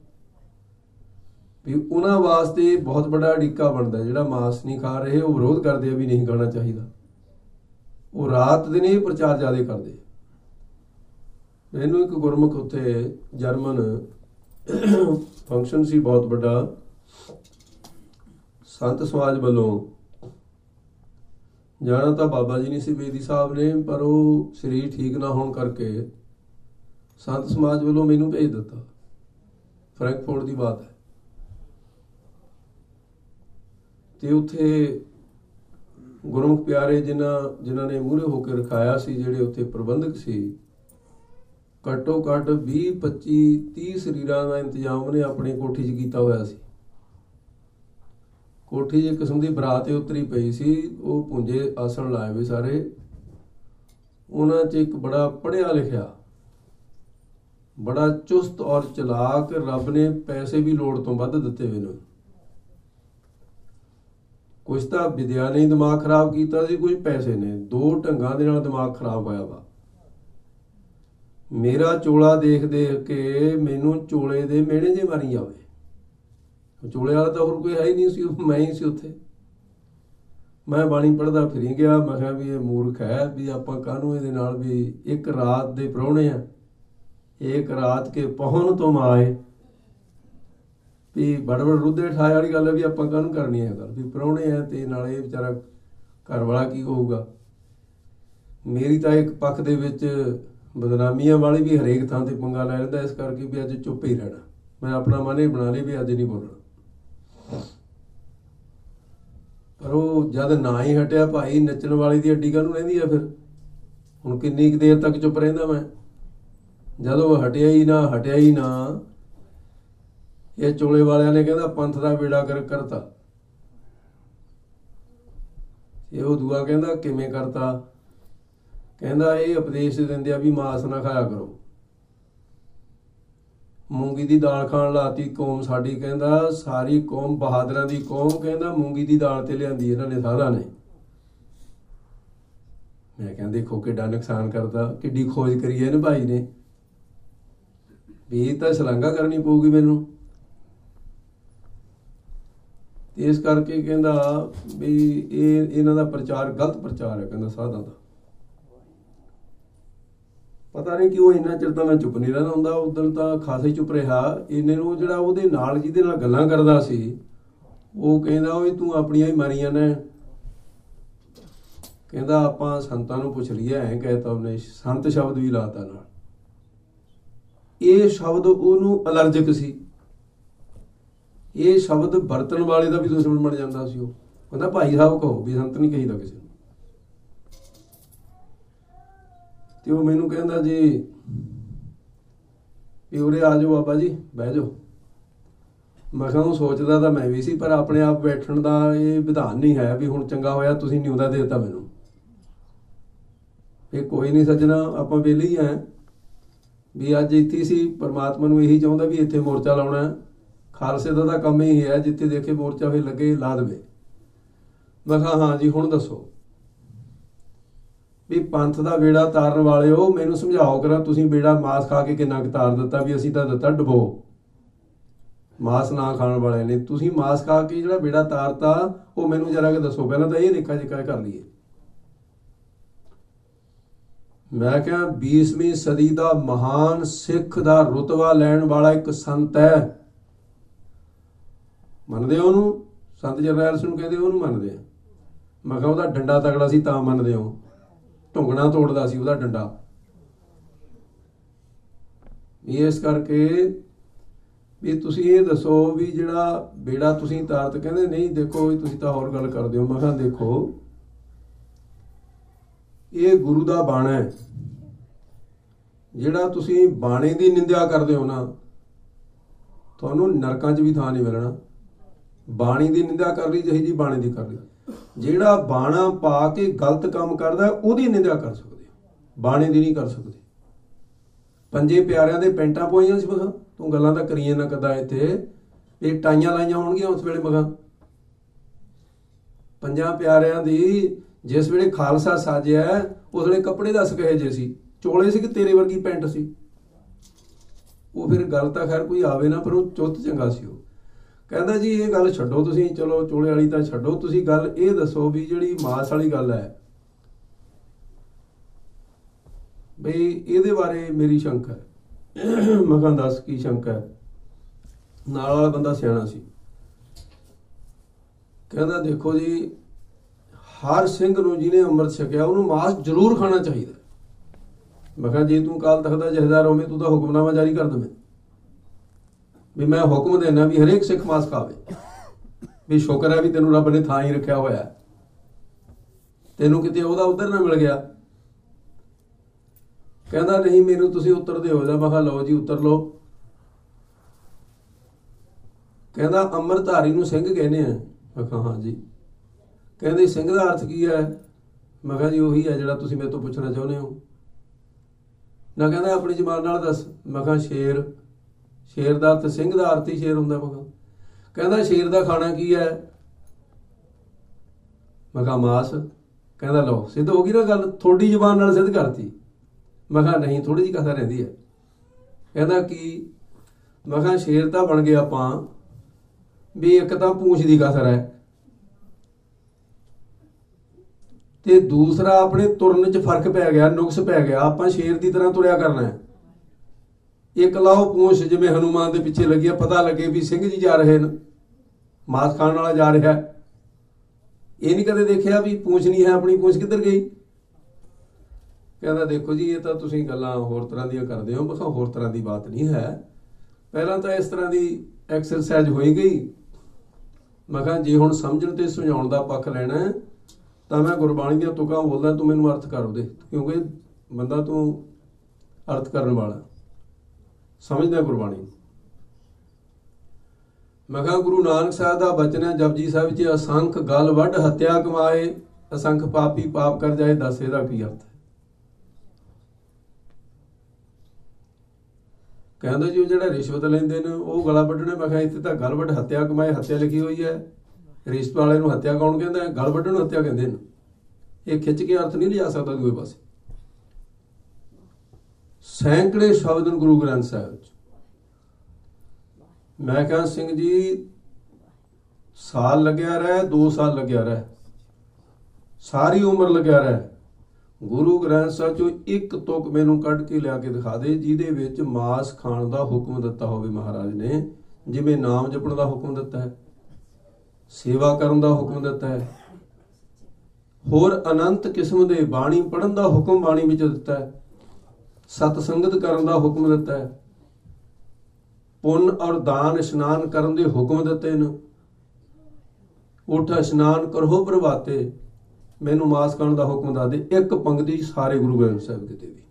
ਵੀ ਉਹਨਾਂ ਵਾਸਤੇ ਬਹੁਤ ਵੱਡਾ ਅੜਿੱਕਾ ਬਣਦਾ। ਜਿਹੜਾ ਮਾਸ ਨਹੀਂ ਖਾ ਰਹੇ, ਉਹ ਵਿਰੋਧ ਕਰਦੇ ਆ ਵੀ ਨਹੀਂ ਖਾਣਾ ਚਾਹੀਦਾ। ਉਹ ਰਾਤ ਦਿਨ ਇਹ ਪ੍ਰਚਾਰ ਜ਼ਿਆਦਾ ਕਰਦੇ। ਮੈਨੂੰ ਇੱਕ ਗੁਰਮੁਖ ਉੱਥੇ ਜਰਮਨ ਫੰਕਸ਼ਨ ਸੀ ਬਹੁਤ ਵੱਡਾ, ਸੰਤ ਸਮਾਜ ਵੱਲੋਂ ਜਾਣਾ ਤਾਂ ਬਾਬਾ ਜੀ ਨਹੀਂ ਸੀ ਬੇਦੀ ਸਾਹਿਬ ਨੇ, ਪਰ ਉਹ ਸਰੀਰ ਠੀਕ ਨਾ ਹੋਣ ਕਰਕੇ ਸੰਤ ਸਮਾਜ ਵੱਲੋਂ ਮੈਨੂੰ ਭੇਜ ਦਿੱਤਾ। ਫਰੈਂਕਫੋਰਟ ਦੀ ਬਾਤ ਹੈ। ਤੇ ਉੱਥੇ ਗੁਰਮੁਖ ਪਿਆਰੇ ਜਿਨ੍ਹਾਂ ਜਿਨ੍ਹਾਂ ਨੇ ਮੂਹਰੇ ਹੋ ਕੇ ਰਖਾਇਆ ਸੀ, ਜਿਹੜੇ ਉੱਥੇ ਪ੍ਰਬੰਧਕ ਸੀ, ਘੱਟੋ ਘੱਟ ਵੀਹ ਪੱਚੀ ਤੀਹ ਸਰੀਰਾਂ ਦਾ ਇੰਤਜ਼ਾਮ ਉਹਨੇ ਆਪਣੀ ਕੋਠੀ 'ਚ ਕੀਤਾ ਹੋਇਆ ਸੀ। ਕੋਠੀ 'ਚ ਇੱਕ ਕਿਸਮ ਦੀ ਬਰਾਤ ਉਤਰੀ ਪਈ ਸੀ, ਉਹ ਪੁੰਜੇ ਆਸਣ ਲਾਏ ਵੀ ਸਾਰੇ। ਉਹਨਾਂ 'ਚ ਇੱਕ ਬੜਾ ਪੜ੍ਹਿਆ ਲਿਖਿਆ, ਬੜਾ ਚੁਸਤ ਔਰ ਚਲਾਕ, ਰੱਬ ਨੇ ਪੈਸੇ ਵੀ ਲੋੜ ਤੋਂ ਵੱਧ ਦਿੱਤੇ ਹੋਏ ਨੇ। ਕੁਛ ਤਾਂ ਵਿਦਿਆ ਨੇ ਦਿਮਾਗ ਖਰਾਬ ਕੀਤਾ ਸੀ, ਕੁਝ ਪੈਸੇ ਨੇ। ਦੋ ਢੰਗਾਂ ਦੇ ਨਾਲ ਦਿਮਾਗ ਖਰਾਬ ਹੋਇਆ ਵਾ। ਮੇਰਾ ਚੋਲਾ ਦੇਖ ਦੇਖ ਕੇ ਮੈਨੂੰ ਚੋਲੇ ਦੇ ਮਿਹਣੇ ਜੇ ਮਾਰੀ ਜਾਵੇ। ਚੋਲੇ ਵਾਲਾ ਤਾਂ ਹੋਰ ਕੋਈ ਹੈ ਹੀ ਨਹੀਂ ਸੀ, ਮੈਂ ਹੀ ਸੀ ਉੱਥੇ। ਮੈਂ ਬਾਣੀ ਪੜ੍ਹਦਾ ਫਿਰੀ ਗਿਆ। ਮੈਂ ਕਿਹਾ ਵੀ ਇਹ ਮੂਰਖ ਹੈ, ਵੀ ਆਪਾਂ ਕਾਹਨੂੰ ਇਹਦੇ ਨਾਲ, ਵੀ ਇੱਕ ਰਾਤ ਦੇ ਪ੍ਰਾਹੁਣੇ ਆ, ਇੱਕ ਰਾਤ ਕੇ ਪਹੁੰਨ ਤੋਂ ਆਏ, ਵੀ ਬੜਬੜ ਰੁੱਧੇ ਠਾਏ ਵਾਲੀ ਗੱਲ ਹੈ, ਵੀ ਆਪਾਂ ਕਾਹਨੂੰ ਕਰਨੀ ਹੈ ਗੱਲ, ਵੀ ਪ੍ਰਾਹੁਣੇ ਆ ਤੇ ਨਾਲ ਇਹ ਵਿਚਾਰਾ ਘਰ ਵਾਲਾ ਕੀ ਕਹੂਗਾ। ਮੇਰੀ ਤਾਂ ਇੱਕ ਪੱਖ ਦੇ ਵਿੱਚ ਬਦਨਾਮੀਆਂ ਵਾਲੀ ਵੀ ਹਰੇਕ ਥਾਂ ਤੇ ਪੰਗਾ ਲੈ ਲੈਂਦਾ, ਇਸ ਕਰਕੇ ਵੀ ਅੱਜ ਚੁੱਪ ਹੀ ਰਹਿਣਾ। ਮੈਂ ਆਪਣਾ ਮਨ ਹੀ ਬਣਾ ਲਈ ਵੀ ਅੱਜ ਨਹੀਂ ਬੋਲਣਾ। ਪਰ ਉਹ ਜਦ ਨਾ ਹੀ ਹਟਿਆ, ਭਾਈ ਨੱਚਣ ਵਾਲੀ ਦੀ ਅੱਡੀ ਕਾਹਨੂੰ ਰਹਿੰਦੀ ਆ ਫਿਰ। ਹੁਣ ਕਿੰਨੀ ਕੁ ਦੇਰ ਤੱਕ ਚੁੱਪ ਰਹਿੰਦਾ ਮੈਂ, ਜਦੋਂ ਹਟਿਆ ਹੀ ਨਾ ਹਟਿਆ ਹੀ ਨਾ। ਇਹ ਚੋਲੇ ਵਾਲਿਆਂ ਨੇ ਕਹਿੰਦਾ ਪੰਥ ਦਾ ਬੇੜਾ ਕਰ ਕਰਤਾ। ਇਹ ਉਹ ਦੂਆ ਕਹਿੰਦਾ ਕਿਵੇਂ ਕਰਤਾ, ਕਹਿੰਦਾ ਇਹ ਉਪਦੇਸ਼ ਦਿੰਦੇ ਆ ਵੀ ਮਾਸ ਨਾ ਖਾਇਆ ਕਰੋ। ਮੂੰਗੀ ਦੀ ਦਾਲ ਖਾਣ ਲਾਤੀ ਕੌਮ ਸਾਡੀ, ਕਹਿੰਦਾ ਸਾਰੀ ਕੌਮ ਬਹਾਦਰਾਂ ਦੀ ਕੌਮ, ਕਹਿੰਦਾ ਮੂੰਗੀ ਦੀ ਦਾਲ ਤੇ ਲਿਆਂਦੀ ਇਹਨਾਂ ਨੇ ਸਾਧਾਂ ਨੇ। ਮੈਂ ਕਹਿੰਦਾ ਦੇਖੋ ਕਿੱਡਾ ਨੁਕਸਾਨ ਕਰਦਾ, ਕਿੱਡੀ ਖੋਜ ਕਰੀ ਇਹਨੇ ਭਾਈ ਨੇ, ਵੀ ਤਾਂ ਸ਼ਲਾਘਾ ਕਰਨੀ ਪਊਗੀ ਮੈਨੂੰ। ਇਸ ਕਰਕੇ ਕਹਿੰਦਾ ਵੀ ਇਹ ਇਹਨਾਂ ਦਾ ਪ੍ਰਚਾਰ ਗਲਤ ਪ੍ਰਚਾਰ ਹੈ, ਕਹਿੰਦਾ ਸਾਧਾਂ ਦਾ। ਪਤਾ ਨਹੀਂ ਕਿਉਂ ਇੰਨਾ ਚਿਰ ਤਾਂ ਮੈਂ ਚੁੱਪ ਨਹੀਂ ਰਹਿੰਦਾ ਹੁੰਦਾ। ਉਦੋਂ ਤਾਂ ਖਾਸਾ ਹੀ ਚੁੱਪ ਰਿਹਾ। ਇੰਨੇ ਨੂੰ ਜਿਹੜਾ ਉਹਦੇ ਨਾਲ ਜਿਹਦੇ ਨਾਲ ਗੱਲਾਂ ਕਰਦਾ ਸੀ, ਉਹ ਕਹਿੰਦਾ ਓਏ ਤੂੰ ਆਪਣੀਆਂ ਹੀ ਮਾਰੀਆਂ ਨੇ। ਕਹਿੰਦਾ ਆਪਾਂ ਸੰਤਾਂ ਨੂੰ ਪੁੱਛ ਲਈਏ, ਐਂ ਕਹਿਤਾ ਉਹਨੇ, ਸੰਤ ਸ਼ਬਦ ਵੀ ਲਾਤਾ ਨਾਲ। ਇਹ ਸ਼ਬਦ ਉਹਨੂੰ ਅਲਰਜਿਕ ਸੀ। ਇਹ ਸ਼ਬਦ ਵਰਤਣ ਵਾਲੇ ਦਾ ਵੀ ਦੁਸ਼ਮਣ ਬਣ ਜਾਂਦਾ ਸੀ। ਉਹ ਕਹਿੰਦਾ ਭਾਈ ਸਾਹਿਬ ਕਹੋ, ਵੀ ਸੰਤ ਨਹੀਂ ਕਹੀਦਾ ਕਿਸੇ ਨੂੰ। ਤੇ ਉਹ ਮੈਨੂੰ ਕਹਿੰਦਾ ਜੀ ਵੀ ਉਰੇ ਆ ਜਾਓ ਬਾਬਾ ਜੀ, ਬਹਿ ਜਾਓ। ਮੈਂ ਕਿਹਾ ਉਹ ਸੋਚਦਾ ਤਾਂ ਮੈਂ ਵੀ ਸੀ, ਪਰ ਆਪਣੇ ਆਪ ਬੈਠਣ ਦਾ ਇਹ ਵਿਧਾਨ ਨਹੀਂ ਹੈ ਵੀ ਹੁਣ ਚੰਗਾ ਹੋਇਆ ਤੁਸੀਂ ਨਿਉਂਦਾ ਦੇ ਦਿੱਤਾ ਮੈਨੂੰ। ਇਹ ਕੋਈ ਨਹੀਂ ਸੱਜਣਾ, ਆਪਾਂ ਵਿਹਲੇ ਹੀ ਆ ਵੀ ਅੱਜ ਇੱਥੇ ਸੀ। ਪਰਮਾਤਮਾ ਨੂੰ ਇਹੀ ਚਾਹੁੰਦਾ ਵੀ ਇੱਥੇ ਮੋਰਚਾ ਲਾਉਣਾ। ਖਾਲਸੇ ਦਾ ਤਾਂ ਕੰਮ ਹੀ ਹੈ, ਜਿੱਥੇ ਦੇਖੇ ਮੋਰਚਾ ਹੋਏ ਲੱਗੇ ਲਾ ਦੇਵੇ। ਮੈਂ ਕਿਹਾ ਹਾਂ ਜੀ ਹੁਣ ਦੱਸੋ ਵੀ ਪੰਥ ਦਾ ਬੇੜਾ ਤਾਰਨ ਵਾਲਿਓ, ਮੈਨੂੰ ਸਮਝਾਓ ਕਰਾਂ, ਤੁਸੀਂ ਬੇੜਾ ਮਾਸ ਖਾ ਕੇ ਕਿੰਨਾ ਕੁ ਤਾਰ ਦਿੱਤਾ, ਵੀ ਅਸੀਂ ਤਾਂ ਦਿੱਤਾ ਡੁਬੋ। ਮਾਸ ਨਾ ਖਾਣ ਵਾਲੇ ਨੇ, ਤੁਸੀਂ ਮਾਸ ਖਾ ਕੇ ਜਿਹੜਾ ਬੇੜਾ ਤਾਰਤਾ, ਉਹ ਮੈਨੂੰ ਜਰਾ ਕਿ ਦੱਸੋ। ਪਹਿਲਾਂ ਤਾਂ ਇਹ ਦੇਖਾ ਜਿਕਾ ਕਰ ਲਈਏ। ਮੈਂ ਕਿਹਾ ਵੀਸਵੀਂ ਸਦੀ ਦਾ ਮਹਾਨ ਸਿੱਖ ਦਾ ਰੁਤਬਾ ਲੈਣ ਵਾਲਾ ਇੱਕ ਸੰਤ ਹੈ। ਮੰਨਦੇ ਹੋ ਉਹਨੂੰ? ਸੰਤ ਜਰਨੈਲ ਸਿੰਘ ਕਹਿੰਦੇ ਉਹਨੂੰ ਮੰਨਦੇ ਆ। ਮੈਂ ਕਿਹਾ ਉਹਦਾ ਡੰਡਾ ਤਗੜਾ ਸੀ ਤਾਂ ਮੰਨਦੇ ਹੋ? ਢੁੰਗਣਾ ਤੋੜਦਾ ਸੀ ਉਹਦਾ ਡੰਡਾ। ਇਸ ਕਰਕੇ ਵੀ ਤੁਸੀਂ ਇਹ ਦੱਸੋ ਵੀ ਜਿਹੜਾ ਬੇੜਾ ਤੁਸੀਂ ਤਾਰਤ, ਕਹਿੰਦੇ ਨਹੀਂ ਦੇਖੋ ਤੁਸੀਂ ਤਾਂ ਹੋਰ ਗੱਲ ਕਰਦੇ ਹੋ। ਮੈਂ ਕਿਹਾ ਦੇਖੋ ਇਹ ਗੁਰੂ ਦਾ ਬਾਣਾ ਹੈ। ਜਿਹੜਾ ਤੁਸੀਂ ਬਾਣੇ ਦੀ ਨਿੰਦਿਆ ਕਰਦੇ ਹੋ ਨਾ, ਤੁਹਾਨੂੰ ਨਰਕਾਂ 'ਚ ਵੀ ਥਾਂ ਨਹੀਂ ਮਿਲਣਾ। ਬਾਣੀ ਦੀ ਨਿੰਦਿਆ ਕਰ ਲਈ ਜਿਹੀ ਜੀ ਬਾਣੇ ਦੀ ਕਰ ਲਈ। ਜਿਹੜਾ ਬਾਣਾ ਪਾ ਕੇ ਗਲਤ ਕੰਮ ਕਰਦਾ ਉਹਦੀ ਨਿੰਦਿਆ ਕਰ ਸਕਦੇ ਹੋ, ਬਾਣੇ ਦੀ ਨਹੀਂ ਕਰ ਸਕਦੇ। ਪੰਜੇ ਪਿਆਰਿਆਂ ਦੇ ਪੈਂਟਾਂ ਪਵਾਈਆਂ ਸੀ। ਮਗਾ ਤੂੰ ਗੱਲਾਂ ਤਾਂ ਕਰੀਏ ਨਾ ਕਦਾ ਇੱਥੇ, ਇਹ ਟਾਈਆਂ ਲਾਈਆਂ ਹੋਣਗੀਆਂ ਉਸ ਵੇਲੇ। ਮਗਾ ਪੰਜਾਂ ਪਿਆਰਿਆਂ ਦੀ ਜਿਸ ਵੇਲੇ ਖਾਲਸਾ ਸਾਜਿਆ, ਉਸ ਵੇਲੇ ਕੱਪੜੇ ਦੱਸ ਕਹੇ ਜੇ ਸੀ, ਚੋਲੇ ਸੀ ਕਿ ਤੇਰੇ ਵਰਗੀ ਪੈਂਟ ਸੀ। ਉਹ ਫਿਰ ਗੱਲ ਤਾਂ ਖੈਰ ਕੋਈ ਆਵੇ ਨਾ, ਪਰ ਉਹ ਚੁੱਤ ਚੰਗਾ ਸੀ। ਉਹ ਕਹਿੰਦਾ ਜੀ ਇਹ ਗੱਲ ਛੱਡੋ ਤੁਸੀਂ, ਚਲੋ ਚੋਲੇ ਵਾਲੀ ਤਾਂ ਛੱਡੋ, ਤੁਸੀਂ ਗੱਲ ਇਹ ਦੱਸੋ ਵੀ ਜਿਹੜੀ ਮਾਸ ਵਾਲੀ ਗੱਲ ਹੈ, ਬਈ ਇਹਦੇ ਬਾਰੇ ਮੇਰੀ ਸ਼ੰਕਾ ਹੈ। ਮੈਂ ਕਿਹਾ ਦੱਸ ਕੀ ਸ਼ੰਕਾ ਹੈ? ਨਾਲ ਵਾਲਾ ਬੰਦਾ ਸਿਆਣਾ ਸੀ। ਕਹਿੰਦਾ ਦੇਖੋ ਜੀ, ਹਰ ਸਿੰਘ ਨੂੰ ਜਿਹਨੇ ਅੰਮ੍ਰਿਤ ਛਕਿਆ ਉਹਨੂੰ ਮਾਸ ਜ਼ਰੂਰ ਖਾਣਾ ਚਾਹੀਦਾ। ਮੈਂ ਕਿਹਾ ਜੇ ਤੂੰ ਅਕਾਲ ਤਖ਼ਤ ਦਾ ਜਥੇਦਾਰ ਹੋਵੇਂ, ਤੂੰ ਤਾਂ ਹੁਕਮਨਾਮਾ ਜਾਰੀ ਕਰ ਦੇਵੇਂ ਵੀ ਮੈਂ ਹੁਕਮ ਦੇਣਾ ਵੀ ਹਰੇਕ ਸਿੱਖ ਮਾਸ ਖਾਵੇ, ਵੀ ਸ਼ੁਕਰ ਹੈ ਵੀ ਤੈਨੂੰ ਰੱਬ ਨੇ ਥਾਂ ਹੀ ਰੱਖਿਆ ਹੋਇਆ। ਤੈਨੂੰ ਕਿਤੇ ਉਹਦਾ ਉੱਧਰ ਨਾ ਮਿਲ ਗਿਆ। ਕਹਿੰਦਾ ਨਹੀਂ, ਮੈਨੂੰ ਤੁਸੀਂ ਉਤਰਦੇ ਹੋ ਜਾ। ਮੈਂ ਕਿਹਾ ਲਓ ਜੀ ਉਤਰ ਲਓ। ਕਹਿੰਦਾ ਅੰਮ੍ਰਿਤਧਾਰੀ ਨੂੰ ਸਿੰਘ ਕਹਿੰਦੇ ਆ। ਮੈਂ ਕਿਹਾ ਹਾਂ ਜੀ। ਕਹਿੰਦੇ ਸਿੰਘ ਦਾ ਅਰਥ ਕੀ ਹੈ? ਮੈਂ ਕਿਹਾ ਜੀ ਉਹੀ ਹੈ ਜਿਹੜਾ ਤੁਸੀਂ ਮੇਰੇ ਤੋਂ ਪੁੱਛਣਾ ਚਾਹੁੰਦੇ ਹੋ। ਨਾ ਕਹਿੰਦਾ ਆਪਣੀ ਜ਼ਬਾਨ ਨਾਲ ਦੱਸ। ਮੈਂ ਕਿਹਾ ਸ਼ੇਰ। ਸ਼ੇਰ ਦਾ ਅਰਥ ਸਿੰਘ ਦਾ ਅਰਥ ਹੀ ਸ਼ੇਰ ਹੁੰਦਾ। ਮੈਂ ਕਿਹਾ ਕਹਿੰਦਾ ਸ਼ੇਰ ਦਾ ਖਾਣਾ ਕੀ ਹੈ? ਮੈਂ ਕਿਹਾ ਮਾਸ। ਕਹਿੰਦਾ ਲਓ ਸਿੱਧ ਹੋ ਗਈ ਨਾ ਗੱਲ, ਤੁਹਾਡੀ ਜ਼ਬਾਨ ਨਾਲ ਸਿੱਧ ਕਰਤੀ। ਮੈਂ ਕਿਹਾ ਨਹੀਂ, ਥੋੜ੍ਹੀ ਜਿਹੀ ਕਥਾ ਰਹਿੰਦੀ ਹੈ। ਕਹਿੰਦਾ ਕੀ? ਮੈਂ ਕਿਹਾ ਸ਼ੇਰ ਤਾਂ ਬਣ ਗਏ ਆਪਾਂ ਵੀ ਇੱਕ ਤਾਂ ਪੂੰਛ ਦੀ ਕਸਰ ਹੈ ਤੇ ਦੂਸਰਾ ਆਪਣੇ ਤੁਰਨ 'ਚ ਫਰਕ ਪੈ ਗਿਆ, ਨੁਕਸ ਪੈ ਗਿਆ। ਆਪਾਂ ਸ਼ੇਰ ਦੀ ਤਰ੍ਹਾਂ ਤੁਰਿਆ ਕਰਨਾ ਹੈ। ਇੱਕ ਲਾਓ ਪੂੰਛ ਜਿਵੇਂ ਹਨੂਮਾਨ ਦੇ ਪਿੱਛੇ ਲੱਗੀ ਆ, ਪਤਾ ਲੱਗੇ ਵੀ ਸਿੰਘ ਜੀ ਜਾ ਰਹੇ ਨੇ, ਮਾਸ ਖਾਣ ਵਾਲਾ ਜਾ ਰਿਹਾ। ਇਹ ਨਹੀਂ ਕਦੇ ਦੇਖਿਆ ਵੀ ਪੂੰਛ ਨਹੀਂ ਹੈ, ਆਪਣੀ ਪੂੰਛ ਕਿੱਧਰ ਗਈ? ਕਹਿੰਦਾ ਦੇਖੋ ਜੀ ਇਹ ਤਾਂ ਤੁਸੀਂ ਗੱਲਾਂ ਹੋਰ ਤਰ੍ਹਾਂ ਦੀਆਂ ਕਰਦੇ ਹੋ। ਮੈਂ ਕਿਹਾ ਹੋਰ ਤਰ੍ਹਾਂ ਦੀ ਬਾਤ ਨਹੀਂ ਹੈ, ਪਹਿਲਾਂ ਤਾਂ ਇਸ ਤਰ੍ਹਾਂ ਦੀ ਐਕਸਰਸਾਈਜ਼ ਹੋਈ ਗਈ। ਮੈਂ ਕਿਹਾ ਜੇ ਹੁਣ ਸਮਝਣ ਤੇ ਸਮਝਾਉਣ ਦਾ ਪੱਖ ਲੈਣਾ ਤਾਂ ਮੈਂ ਗੁਰਬਾਣੀ ਦੀਆਂ ਤੁਕਾਂ ਬੋਲਦਾ, ਤੂੰ ਮੈਨੂੰ ਅਰਥ ਕਰ ਦੇ, ਕਿਉਂਕਿ ਬੰਦਾ ਤੂੰ ਅਰਥ ਕਰਨ ਵਾਲਾ, ਸਮਝਦਾ ਗੁਰਬਾਣੀ। ਮੈਂ ਕਿਹਾ ਗੁਰੂ ਨਾਨਕ ਸਾਹਿਬ ਦਾ ਬਚਨ ਹੈ ਜਪਜੀ ਸਾਹਿਬ ਵਿੱਚ, ਅਸੰਖ ਗਲ ਵੱਢ ਹੱਤਿਆ ਕਮਾਏ, ਅਸੰਖ ਪਾਪੀ ਪਾਪ ਕਰ ਜਾਏ। ਦੱਸ ਇਹਦਾ ਕੀ ਅਰਥ ਹੈ? ਕਹਿੰਦਾ ਜੀ ਉਹ ਜਿਹੜਾ ਰਿਸ਼ਵਤ ਲੈਂਦੇ ਨੇ ਉਹ ਗਲਾ ਵੱਢਣਾ। ਮੈਂ ਕਿਹਾ ਇੱਥੇ ਤਾਂ ਗਲ ਵੱਢ ਹੱਤਿਆ ਕਮਾਏ, ਹੱਤਿਆ ਲਿਖੀ ਹੋਈ ਹੈ। ਰਿਸ਼ਵਤ ਵਾਲੇ ਨੂੰ ਹੱਤਿਆ ਕੌਣ ਕਹਿੰਦਾ? ਗਲ ਵੱਢਣ ਨੂੰ ਹੱਤਿਆ ਕਹਿੰਦੇ ਨੇ। ਇਹ ਖਿੱਚ ਕੇ ਅਰਥ ਨਹੀਂ ਲਿਜਾ ਸਕਦਾ ਦੂਏ ਪਾਸੇ। ਸੈਂਕੜੇ ਸ਼ਬਦ ਨੇ ਗੁਰੂ ਗ੍ਰੰਥ ਸਾਹਿਬ ਵਿੱਚ। ਮੈਂ ਕਿਹਾ ਸਿੰਘ ਜੀ ਸਾਲ ਲੱਗਿਆ ਰਹਿ, ਦੋ ਸਾਲ ਲੱਗਿਆ ਰਹਿ, ਸਾਰੀ ਉਮਰ ਲੱਗਿਆ ਰਹਿ, ਗੁਰੂ ਗ੍ਰੰਥ ਸਾਹਿਬ ਚੋਂ ਇੱਕ ਤੁਕ ਮੈਨੂੰ ਕੱਢ ਕੇ ਲਿਆ ਕੇ ਦਿਖਾ ਦੇ ਜਿਹਦੇ ਵਿੱਚ ਮਾਸ ਖਾਣ ਦਾ ਹੁਕਮ ਦਿੱਤਾ ਹੋਵੇ ਮਹਾਰਾਜ ਨੇ। ਜਿਵੇਂ ਨਾਮ ਜਪਣ ਦਾ ਹੁਕਮ ਦਿੱਤਾ ਹੈ, ਸੇਵਾ ਕਰਨ ਦਾ ਹੁਕਮ ਦਿੱਤਾ ਹੈ, ਹੋਰ ਅਨੰਤ ਕਿਸਮ ਦੇ ਬਾਣੀ ਪੜ੍ਹਨ ਦਾ ਹੁਕਮ ਬਾਣੀ ਵਿੱਚ ਦਿੱਤਾ ਹੈ, ਸਤ ਸੰਗਤ ਕਰਨ ਦਾ ਹੁਕਮ ਦਿੱਤਾ ਹੈ, ਪੁੰਨ ਔਰ ਦਾਨ ਇਸ਼ਨਾਨ ਕਰਨ ਦੇ ਹੁਕਮ ਦਿੱਤੇ ਨੇ। ਉੱਠ ਇਸ਼ਨਾਨ ਕਰੋ ਪ੍ਰਭਾਤੇ, ਮੈਨੂੰ ਮਾਸ ਖਾਣ ਦਾ ਹੁਕਮ ਦੱਸ ਦੇ। ਇੱਕ ਪੰਕਤੀ ਸਾਰੇ ਗੁਰੂ ਗ੍ਰੰਥ ਸਾਹਿਬ ਕਿਤੇ ਵੀ।